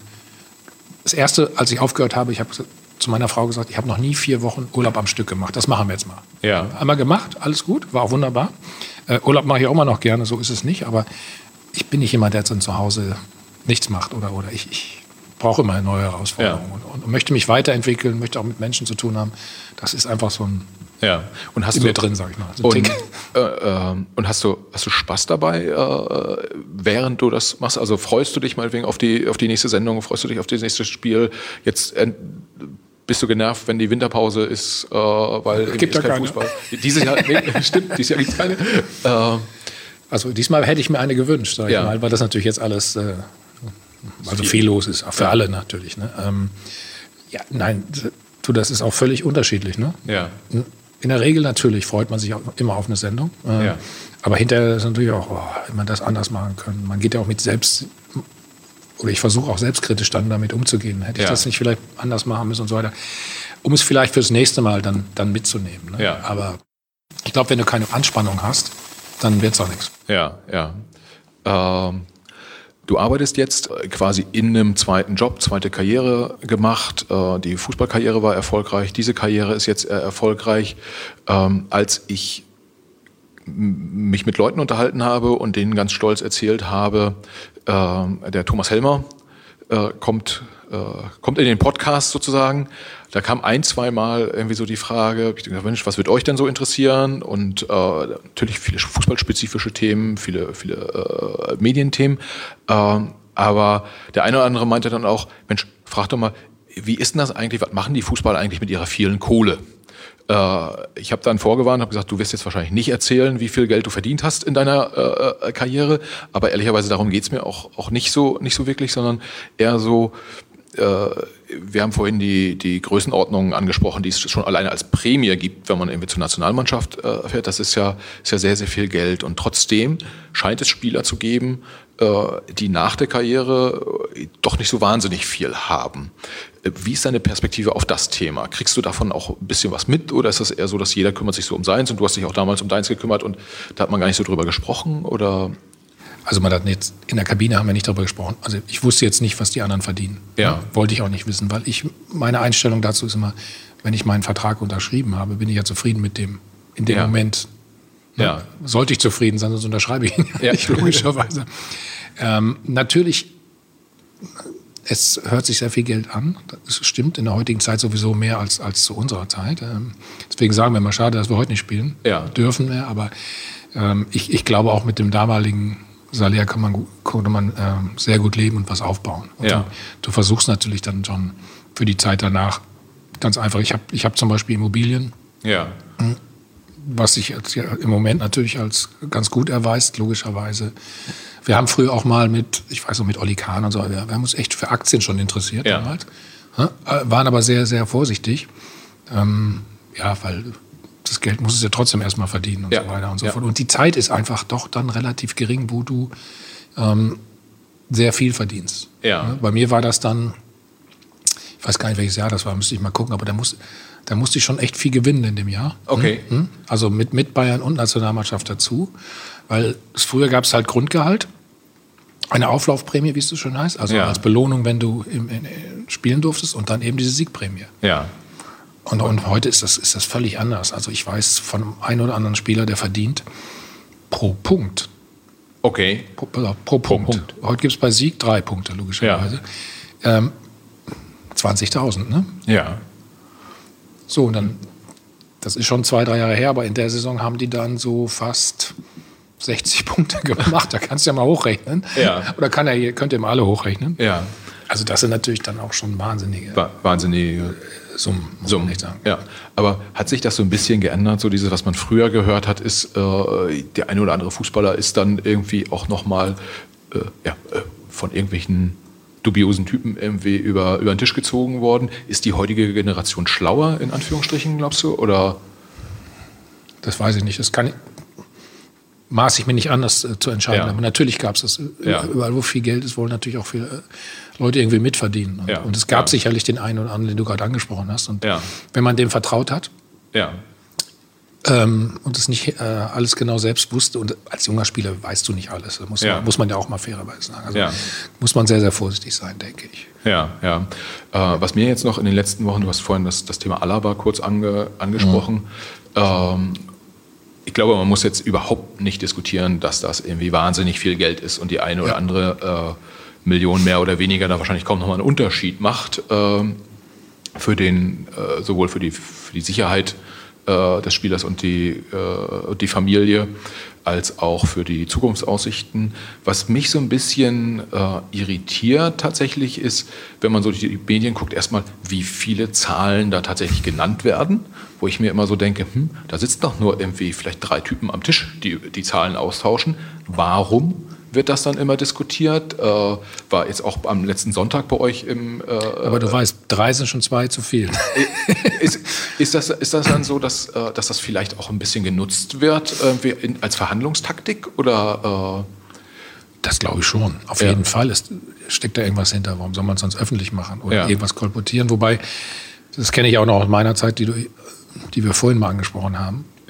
das Erste, als ich aufgehört habe, ich habe zu meiner Frau gesagt, ich habe noch nie vier Wochen Urlaub am Stück gemacht, das machen wir jetzt mal. Ja. Einmal gemacht, alles gut, war auch wunderbar. Äh, Urlaub mache ich auch immer noch gerne, so ist es nicht, aber ich bin nicht jemand, der dann zu Hause nichts macht oder, oder ich, ich brauche immer neue Herausforderungen ja. und, und möchte mich weiterentwickeln, möchte auch mit Menschen zu tun haben. Das ist einfach so ein ja. Und hast in du mir drin, sag ich mal. So und, äh, äh, und hast du hast du Spaß dabei, äh, während du das machst? Also freust du dich meinetwegen auf die auf die nächste Sendung, freust du dich auf das nächste Spiel? Jetzt äh, bist du genervt, wenn die Winterpause ist, äh, weil gibt ist ja kein keine. Fußball. Dieses Jahr, nee, stimmt, dieses Jahr gibt es keine. Äh, also diesmal hätte ich mir eine gewünscht, sag ich ja. mal, weil das natürlich jetzt alles äh, also viel los ist, auch für ja. alle natürlich. Ne? Ähm, ja, nein, du, das ist auch völlig unterschiedlich. Ne? Ja. In der Regel natürlich freut man sich auch immer auf eine Sendung. Äh, ja. Aber hinterher ist natürlich auch, oh, wenn man das anders machen können. Man geht ja auch mit selbst, oder ich versuche auch selbstkritisch dann damit umzugehen. Hätte ich ja. das nicht vielleicht anders machen müssen und so weiter. Um es vielleicht fürs nächste Mal dann, dann mitzunehmen. Ne? Ja. Aber ich glaube, wenn du keine Anspannung hast, dann wird es auch nichts. Ja, ja. Ähm, du arbeitest jetzt quasi in einem zweiten Job, zweite Karriere gemacht. Äh, die Fußballkarriere war erfolgreich, diese Karriere ist jetzt äh, erfolgreich. Ähm, als ich m- mich mit Leuten unterhalten habe und denen ganz stolz erzählt habe, äh, der Thomas Helmer äh, kommt, äh, kommt in den Podcast sozusagen. Da kam ein, zwei Mal irgendwie so die Frage, ich dachte, Mensch, was wird euch denn so interessieren? Und äh, natürlich viele fußballspezifische Themen, viele, viele äh, Medienthemen. Ähm, aber der eine oder andere meinte dann auch, Mensch, frag doch mal, wie ist denn das eigentlich, was machen die Fußballer eigentlich mit ihrer vielen Kohle? Äh, ich habe dann vorgewarnt, habe gesagt, du wirst jetzt wahrscheinlich nicht erzählen, wie viel Geld du verdient hast in deiner äh, Karriere. Aber ehrlicherweise darum geht's mir auch, auch nicht so, nicht so wirklich, sondern eher so, wir haben vorhin die, die Größenordnungen angesprochen, die es schon alleine als Prämie gibt, wenn man irgendwie zur Nationalmannschaft äh, fährt. Das ist ja, ist ja sehr, sehr viel Geld. Und trotzdem scheint es Spieler zu geben, äh, die nach der Karriere äh, doch nicht so wahnsinnig viel haben. Äh, wie ist deine Perspektive auf das Thema? Kriegst du davon auch ein bisschen was mit? Oder ist das eher so, dass jeder kümmert sich so um seins und du hast dich auch damals um deins gekümmert und da hat man gar nicht so drüber gesprochen? Oder... Also man hat jetzt in der Kabine haben wir nicht darüber gesprochen. Also ich wusste jetzt nicht, was die anderen verdienen. Ja. Wollte ich auch nicht wissen, weil ich meine Einstellung dazu ist immer, wenn ich meinen Vertrag unterschrieben habe, bin ich ja zufrieden mit dem in dem ja. Moment. Ne? Ja. Sollte ich zufrieden sein, sonst unterschreibe ich ihn ja. nicht, logischerweise. ähm, natürlich, es hört sich sehr viel Geld an. Das stimmt in der heutigen Zeit sowieso mehr als, als zu unserer Zeit. Ähm, deswegen sagen wir mal, schade, dass wir heute nicht spielen. Ja. Dürfen wir, aber ähm, ich, ich glaube auch mit dem damaligen Salär kann man, konnte man äh, sehr gut leben und was aufbauen. Und ja. du, du versuchst natürlich dann schon für die Zeit danach ganz einfach. Ich habe ich hab zum Beispiel Immobilien, ja. was sich als, ja, im Moment natürlich als ganz gut erweist, logischerweise. Wir haben früher auch mal mit, ich weiß noch, mit Olli Kahn und so, wir, wir haben uns echt für Aktien schon interessiert ja. damals. Ja, waren aber sehr, sehr vorsichtig. Ähm, ja, weil das Geld muss es ja trotzdem erstmal verdienen und ja. so weiter und so ja. fort. Und die Zeit ist einfach doch dann relativ gering, wo du ähm, sehr viel verdienst. Ja. Ja, bei mir war das dann, ich weiß gar nicht, welches Jahr das war, müsste ich mal gucken, aber da, muss, da musste ich schon echt viel gewinnen in dem Jahr. Okay. Hm? Also mit, mit Bayern und Nationalmannschaft dazu. Weil es, früher gab es halt Grundgehalt, eine Auflaufprämie, wie es so schön heißt, also ja. als Belohnung, wenn du im, in, in spielen durftest, und dann eben diese Siegprämie. Ja. Und, und heute ist das, ist das völlig anders. Also ich weiß von einem oder anderen Spieler, der verdient pro Punkt. Okay. Pro, pro, pro Punkt. Punkt. Heute gibt es bei Sieg drei Punkte, logischerweise. Ja. Ähm, zwanzigtausend, ne? Ja. So, und dann, das ist schon zwei, drei Jahre her, aber in der Saison haben die dann so fast sechzig Punkte gemacht. Da kannst du ja mal hochrechnen. Ja. Oder kann er, könnt ihr mal alle hochrechnen. Ja. Also das sind natürlich dann auch schon wahnsinnige Wa- wahnsinnige Summen, muss Summen. man nicht sagen. Ja. Aber hat sich das so ein bisschen geändert? So dieses, was man früher gehört hat, ist, äh, der eine oder andere Fußballer ist dann irgendwie auch nochmal äh, ja, äh, von irgendwelchen dubiosen Typen irgendwie über, über den Tisch gezogen worden. Ist die heutige Generation schlauer, in Anführungsstrichen, glaubst du? Oder? Das weiß ich nicht. Das kann ich, maß ich mir nicht an, das äh, zu entscheiden. Ja. Aber natürlich gab es das. Ja. Überall, wo viel Geld ist, wollen natürlich auch viele äh, Leute irgendwie mitverdienen. Und, Ja. und es gab Ja. sicherlich den einen oder anderen, den du gerade angesprochen hast. Und Ja. wenn man dem vertraut hat Ja. ähm, und es nicht äh, alles genau selbst wusste, und als junger Spieler weißt du nicht alles, das muss, Ja. man, muss man ja auch mal fairerweise sagen. Also Ja. muss man sehr, sehr vorsichtig sein, denke ich. Ja, ja. Äh, was mir jetzt noch in den letzten Wochen, du hast vorhin das, das Thema Alaba kurz ange, angesprochen. Ja. Ähm, ich glaube, man muss jetzt überhaupt nicht diskutieren, dass das irgendwie wahnsinnig viel Geld ist und die eine oder Ja. andere äh, Million mehr oder weniger da wahrscheinlich kaum nochmal einen Unterschied macht äh, für den, äh, sowohl für die, für die Sicherheit äh, des Spielers und die, äh, die Familie, als auch für die Zukunftsaussichten. Was mich so ein bisschen äh, irritiert tatsächlich ist, wenn man so durch die Medien guckt, erstmal, wie viele Zahlen da tatsächlich genannt werden, wo ich mir immer so denke, hm, da sitzen doch nur irgendwie vielleicht drei Typen am Tisch, die die Zahlen austauschen. Warum wird das dann immer diskutiert? Äh, war jetzt auch am letzten Sonntag bei euch im... Äh, Aber du weißt, drei sind schon zwei zu viel. Ist, ist, das, ist das dann so, dass, äh, dass das vielleicht auch ein bisschen genutzt wird äh, in, als Verhandlungstaktik? Oder, äh Das glaube ich schon. Auf Ja. jeden Fall ist, steckt da irgendwas hinter. Warum soll man es sonst öffentlich machen oder Ja. irgendwas kolportieren? Wobei, das kenne ich auch noch aus meiner Zeit, die, du, die wir vorhin mal angesprochen haben.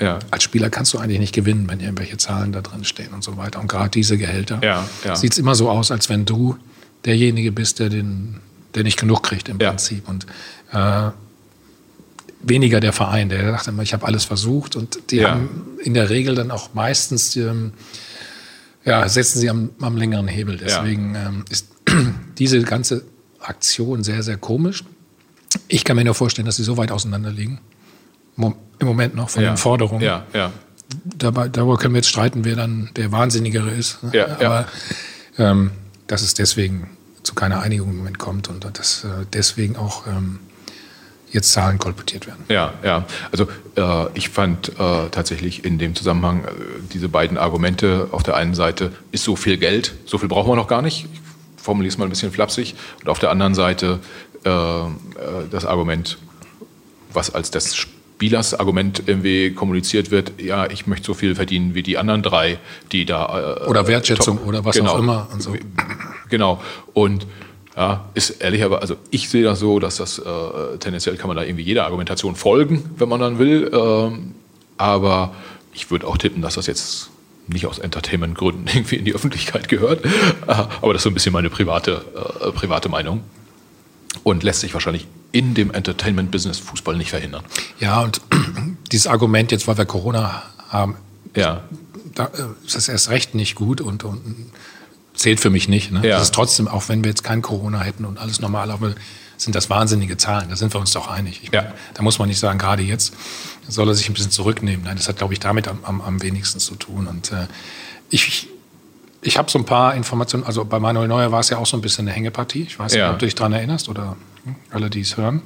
Ja. Als Spieler kannst du eigentlich nicht gewinnen, wenn irgendwelche Zahlen da drin stehen und so weiter. Und gerade diese Gehälter, ja, ja. sieht es immer so aus, als wenn du derjenige bist, der, den, der nicht genug kriegt im ja. Prinzip. Und äh, weniger der Verein, der sagt immer, ich habe alles versucht. Und die ja. haben in der Regel dann auch meistens, ähm, ja, setzen sie am, am längeren Hebel. Deswegen ja. ähm, ist diese ganze Aktion sehr, sehr komisch. Ich kann mir nur vorstellen, dass sie so weit auseinander liegen. Im Moment noch von ja. den Forderungen. Ja, ja. Dabei, darüber können wir jetzt streiten, wer dann der Wahnsinnigere ist. Ne? Ja, Aber ja. Ähm, dass es deswegen zu keiner Einigung im Moment kommt und dass äh, deswegen auch ähm, jetzt Zahlen kolportiert werden. Ja, ja. Also äh, ich fand äh, tatsächlich in dem Zusammenhang äh, diese beiden Argumente. Auf der einen Seite ist so viel Geld, so viel brauchen wir noch gar nicht. Ich formuliere es mal ein bisschen flapsig. Und auf der anderen Seite äh, äh, das Argument, was als das Spielers Argument irgendwie kommuniziert wird, ja, ich möchte so viel verdienen wie die anderen drei, die da... Äh, oder Wertschätzung top, oder was genau, auch immer. Und so. Genau. Und ja, ist ehrlich, aber also ich sehe das so, dass das äh, tendenziell kann man da irgendwie jeder Argumentation folgen, wenn man dann will. Ähm, aber ich würde auch tippen, dass das jetzt nicht aus Entertainment-Gründen irgendwie in die Öffentlichkeit gehört. Äh, aber das ist so ein bisschen meine private, äh, private Meinung. Und lässt sich wahrscheinlich in dem Entertainment-Business Fußball nicht verhindern. Ja, und dieses Argument jetzt, weil wir Corona haben, ja. da ist das erst recht nicht gut und, und zählt für mich nicht. Ne? Ja. Das ist trotzdem, auch wenn wir jetzt kein Corona hätten und alles normal laufen, sind das wahnsinnige Zahlen. Da sind wir uns doch einig. Ich ja. meine, da muss man nicht sagen, gerade jetzt soll er sich ein bisschen zurücknehmen. Nein, das hat, glaube ich, damit am, am, am wenigsten zu tun. Und äh, ich, ich habe so ein paar Informationen, also bei Manuel Neuer war es ja auch so ein bisschen eine Hängepartie. Ich weiß nicht, ja. ob du dich daran erinnerst oder hm, alle, die es hören.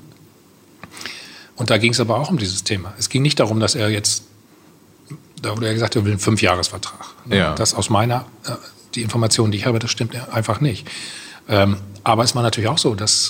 Und da ging es aber auch um dieses Thema. Es ging nicht darum, dass er jetzt, da wurde er gesagt, er will einen Fünfjahresvertrag. Ja. Das aus meiner, äh, die Informationen, die ich habe, das stimmt einfach nicht. Ähm, aber es war natürlich auch so, dass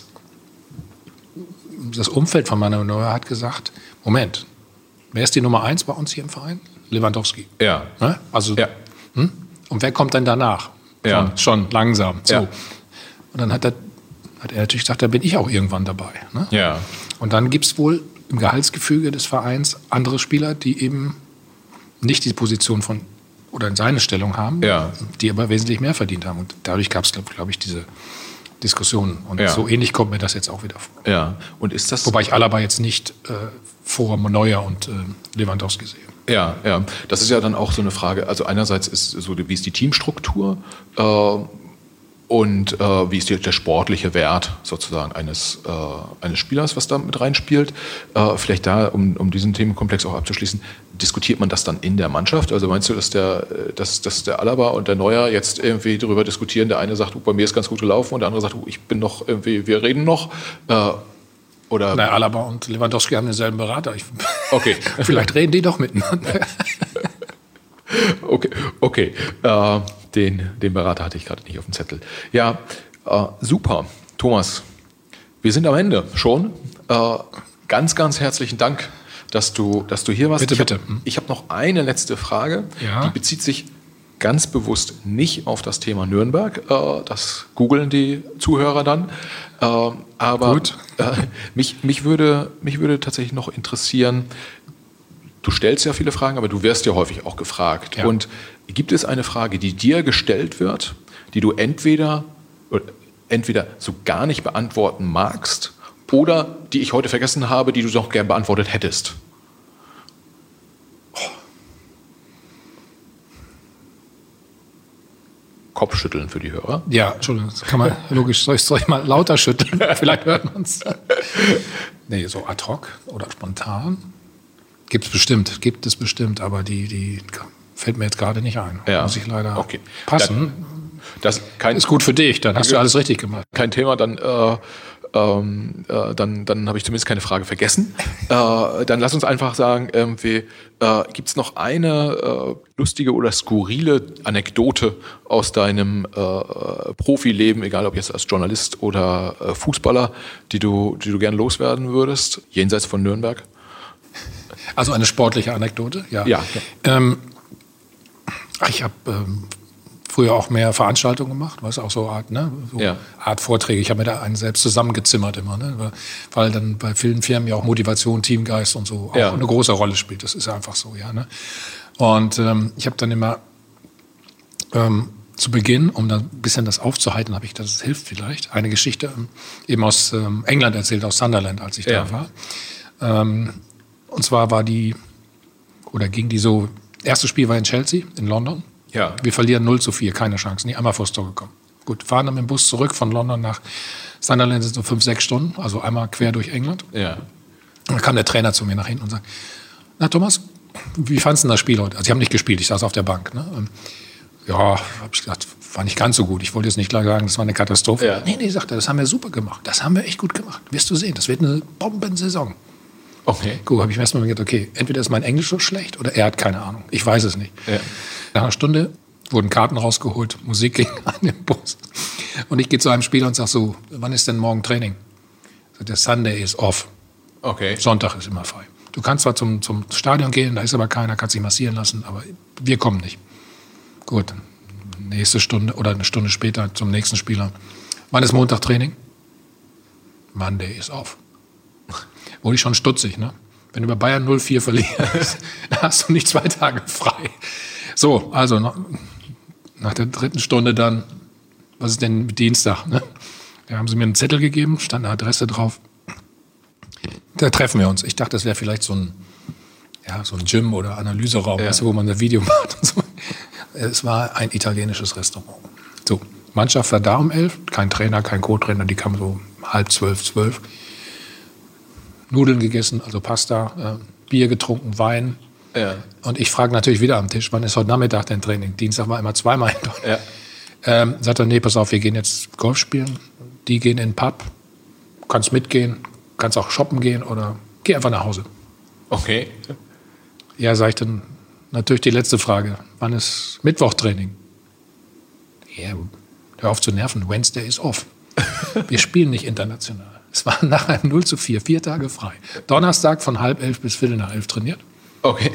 das Umfeld von Manuel Neuer hat gesagt, Moment, wer ist die Nummer eins bei uns hier im Verein? Lewandowski. Ja. Ne? Also, ja. Hm? Und wer kommt denn danach? Ja. Schon, schon langsam. So. Ja. Und dann hat er, hat er natürlich gesagt, da bin ich auch irgendwann dabei. Ne? Ja. Und dann gibt es wohl im Gehaltsgefüge des Vereins andere Spieler, die eben nicht die Position von oder in seine Stellung haben, ja. die aber wesentlich mehr verdient haben. Und dadurch gab es, glaube ich, diese Diskussionen. Und ja. so ähnlich kommt mir das jetzt auch wieder vor. Ja. Und ist das Wobei ich Alaba jetzt nicht äh, vor Neuer und äh, Lewandowski sehe. Ja, ja. Das ist ja dann auch so eine Frage. Also einerseits ist so, wie ist die Teamstruktur äh, und äh, wie ist die, der sportliche Wert sozusagen eines, äh, eines Spielers, was da mit reinspielt. Äh, vielleicht da, um, um diesen Themenkomplex auch abzuschließen, diskutiert man das dann in der Mannschaft? Also meinst du, dass der, dass, dass der Alaba und der Neuer jetzt irgendwie darüber diskutieren? Der eine sagt, oh, bei mir ist ganz gut gelaufen und der andere sagt, oh, ich bin noch irgendwie, wir reden noch. Äh, oder Na, Alaba und Lewandowski haben denselben Berater. Ich, okay. Vielleicht reden die doch miteinander. Okay, okay. Äh, den, den Berater hatte ich gerade nicht auf dem Zettel. Ja, äh, super. Thomas, wir sind am Ende schon. Äh, ganz, ganz herzlichen Dank, dass du, dass du hier warst. Bitte, ich hab, bitte. Ich habe noch eine letzte Frage. Ja. Die bezieht sich ganz bewusst nicht auf das Thema Nürnberg. Äh, das googeln die Zuhörer dann. Äh, aber Gut. Äh, mich, mich, würde, mich würde tatsächlich noch interessieren, du stellst ja viele Fragen, aber du wirst ja häufig auch gefragt. Ja. Und gibt es eine Frage, die dir gestellt wird, die du entweder, entweder so gar nicht beantworten magst oder die ich heute vergessen habe, die du doch gern beantwortet hättest? Oh. Kopfschütteln für die Hörer. Ja, Entschuldigung, das kann man logisch. Soll ich, soll ich mal lauter schütteln? Vielleicht hört man es. Nee, so ad hoc oder spontan. Gibt es bestimmt, gibt es bestimmt, aber die, die fällt mir jetzt gerade nicht ein. Ja. Muss ich leider okay. passen. Das kein, ist gut für dich, dann hast du alles richtig gemacht. Kein Thema, dann, äh, ähm, äh, dann, dann habe ich zumindest keine Frage vergessen. äh, dann lass uns einfach sagen, irgendwie, äh, gibt es noch eine äh, lustige oder skurrile Anekdote aus deinem äh, Profileben, egal ob jetzt als Journalist oder äh, Fußballer, die du, die du gern loswerden würdest, jenseits von Nürnberg? Also eine sportliche Anekdote, ja. Ja. Ähm, ich habe ähm, früher auch mehr Veranstaltungen gemacht, was auch so Art, ne, so Ja. Art Vorträge. Ich habe mir da einen selbst zusammengezimmert immer, ne, weil dann bei vielen Firmen ja auch Motivation, Teamgeist und so auch Ja. eine große Rolle spielt. Das ist einfach so, ja. Ne? Und ähm, ich habe dann immer ähm, zu Beginn, um da ein bisschen das aufzuhalten, habe ich, das hilft vielleicht, eine Geschichte ähm, eben aus ähm, England erzählt, aus Sunderland, als ich Ja. da war. Ähm, und zwar war die, oder ging die so, erstes Spiel war in Chelsea, in London. Ja. Wir verlieren null zu vier, keine Chance, nie einmal vors Tor gekommen. Gut, fahren dann mit dem Bus zurück von London nach Sunderland, sind so fünf, sechs Stunden, also einmal quer durch England. Ja. Und dann kam der Trainer zu mir nach hinten und sagt, na Thomas, wie fandst du das Spiel heute? Also ich habe nicht gespielt, ich saß auf der Bank. Ne? Und ja, habe ich gesagt, war nicht ganz so gut. Ich wollte jetzt nicht klar sagen, das war eine Katastrophe. Ja. Nee, nee, sagt er, das haben wir super gemacht. Das haben wir echt gut gemacht. Wirst du sehen, das wird eine Bombensaison. Okay. Gut, habe ich mir erstmal gedacht, okay, entweder ist mein Englisch so schlecht oder er hat keine Ahnung. Ich weiß es nicht. Ja. Nach einer Stunde wurden Karten rausgeholt, Musik ging an den Bus. Und ich gehe zu einem Spieler und sage so, wann ist denn morgen Training? Sagt der Sunday is off. Okay. Sonntag ist immer frei. Du kannst zwar zum, zum Stadion gehen, da ist aber keiner, kannst dich massieren lassen, aber wir kommen nicht. Gut, nächste Stunde oder eine Stunde später zum nächsten Spieler. Wann ist Montag Training? Monday is off. Wurde ich schon stutzig, ne? Wenn du bei Bayern null vier verlierst, dann hast du nicht zwei Tage frei. So, also nach, nach der dritten Stunde dann, was ist denn mit Dienstag? Ne? Da haben sie mir einen Zettel gegeben, stand eine Adresse drauf. Da treffen wir uns. Ich dachte, das wäre vielleicht so ein, ja, so ein Gym oder Analyseraum, Ja. weißt du, wo man ein Video macht und so. Es war ein italienisches Restaurant. So, Mannschaft war da um elf, kein Trainer, kein Co-Trainer, die kamen so halb zwölf, zwölf. Nudeln gegessen, also Pasta, äh, Bier getrunken, Wein. Ja. Und ich frage natürlich wieder am Tisch, wann ist heute Nachmittag denn Training? Dienstag war immer zweimal in Deutschland. Ja. Ähm, sagt er, nee, pass auf, wir gehen jetzt Golf spielen. Die gehen in den Pub. Du kannst mitgehen, kannst auch shoppen gehen oder geh einfach nach Hause. Okay. Ja, sag ich dann, natürlich die letzte Frage. Wann ist Mittwochtraining? Ja, hör auf zu nerven. Wednesday is off. Wir spielen nicht international. Es war nach einem null zu vier, vier Tage frei. Donnerstag von halb elf bis viertel nach elf trainiert. Okay.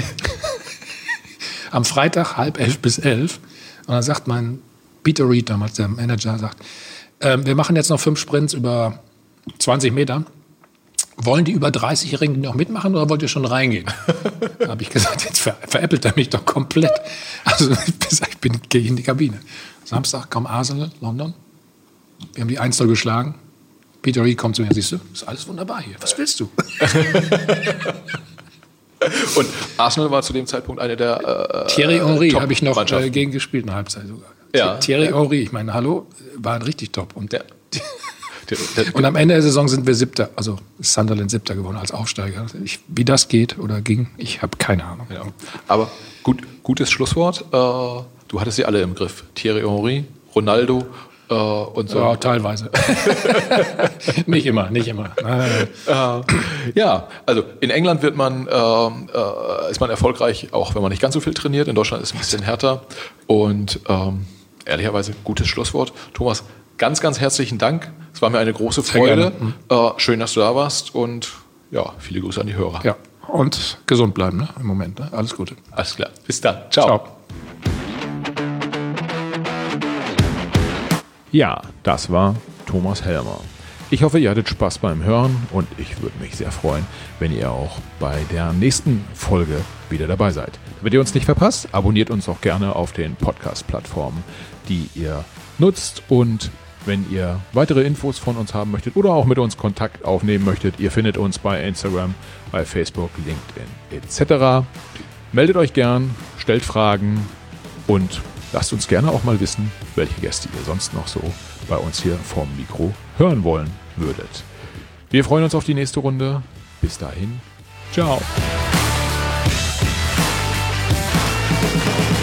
Am Freitag halb elf bis elf. Und dann sagt mein Peter Reed, damals der Manager, sagt, äh, wir machen jetzt noch fünf Sprints über zwanzig Meter. Wollen die über dreißigjährigen noch mitmachen oder wollt ihr schon reingehen? Da habe ich gesagt, jetzt ver veräppelt er mich doch komplett. Also ich bin, gehe in die Kabine. Samstag kam Arsenal, London. Wir haben die eins null geschlagen. Peter Reed kommt zu mir, siehst du, ist alles wunderbar hier. Was willst du? Und Arsenal war zu dem Zeitpunkt eine der äh, Thierry Henry Top- habe ich noch Mannschaften. äh, gegen gespielt, eine Halbzeit sogar. Ja. Thierry Ja. Henry, ich meine, hallo, waren richtig top. Und, Der, der, der, und am Ende der Saison sind wir Siebter, also ist Sunderland Siebter geworden als Aufsteiger. Ich, wie das geht oder ging, ich habe keine Ahnung. ja. Aber gut, gutes Schlusswort. Äh, du hattest sie alle im Griff. Thierry Henry, Ronaldo äh, und so. Ja, teilweise. Nicht immer, nicht immer. Nein, nein, Äh, ja, also in England wird man, ähm, äh, ist man erfolgreich, auch wenn man nicht ganz so viel trainiert. In Deutschland ist es ein bisschen härter. Und ähm, ehrlicherweise gutes Schlusswort. Thomas, ganz, ganz herzlichen Dank. Es war mir eine große Freude. Äh, schön, dass du da warst. Und ja, viele Grüße an die Hörer. ja, und gesund bleiben, ne? Im Moment. Ne? Alles Gute. Alles klar. Bis dann. Ciao. Ciao. Ja, das war Thomas Helmer. Ich hoffe, ihr hattet Spaß beim Hören und ich würde mich sehr freuen, wenn ihr auch bei der nächsten Folge wieder dabei seid. Damit ihr uns nicht verpasst, abonniert uns auch gerne auf den Podcast-Plattformen, die ihr nutzt. Und wenn ihr weitere Infos von uns haben möchtet oder auch mit uns Kontakt aufnehmen möchtet, ihr findet uns bei Instagram, bei Facebook, LinkedIn et cetera. Meldet euch gern, stellt Fragen und lasst uns gerne auch mal wissen, welche Gäste ihr sonst noch so bei uns hier vorm Mikro hören wollen würdet. Wir freuen uns auf die nächste Runde. Bis dahin. Ciao.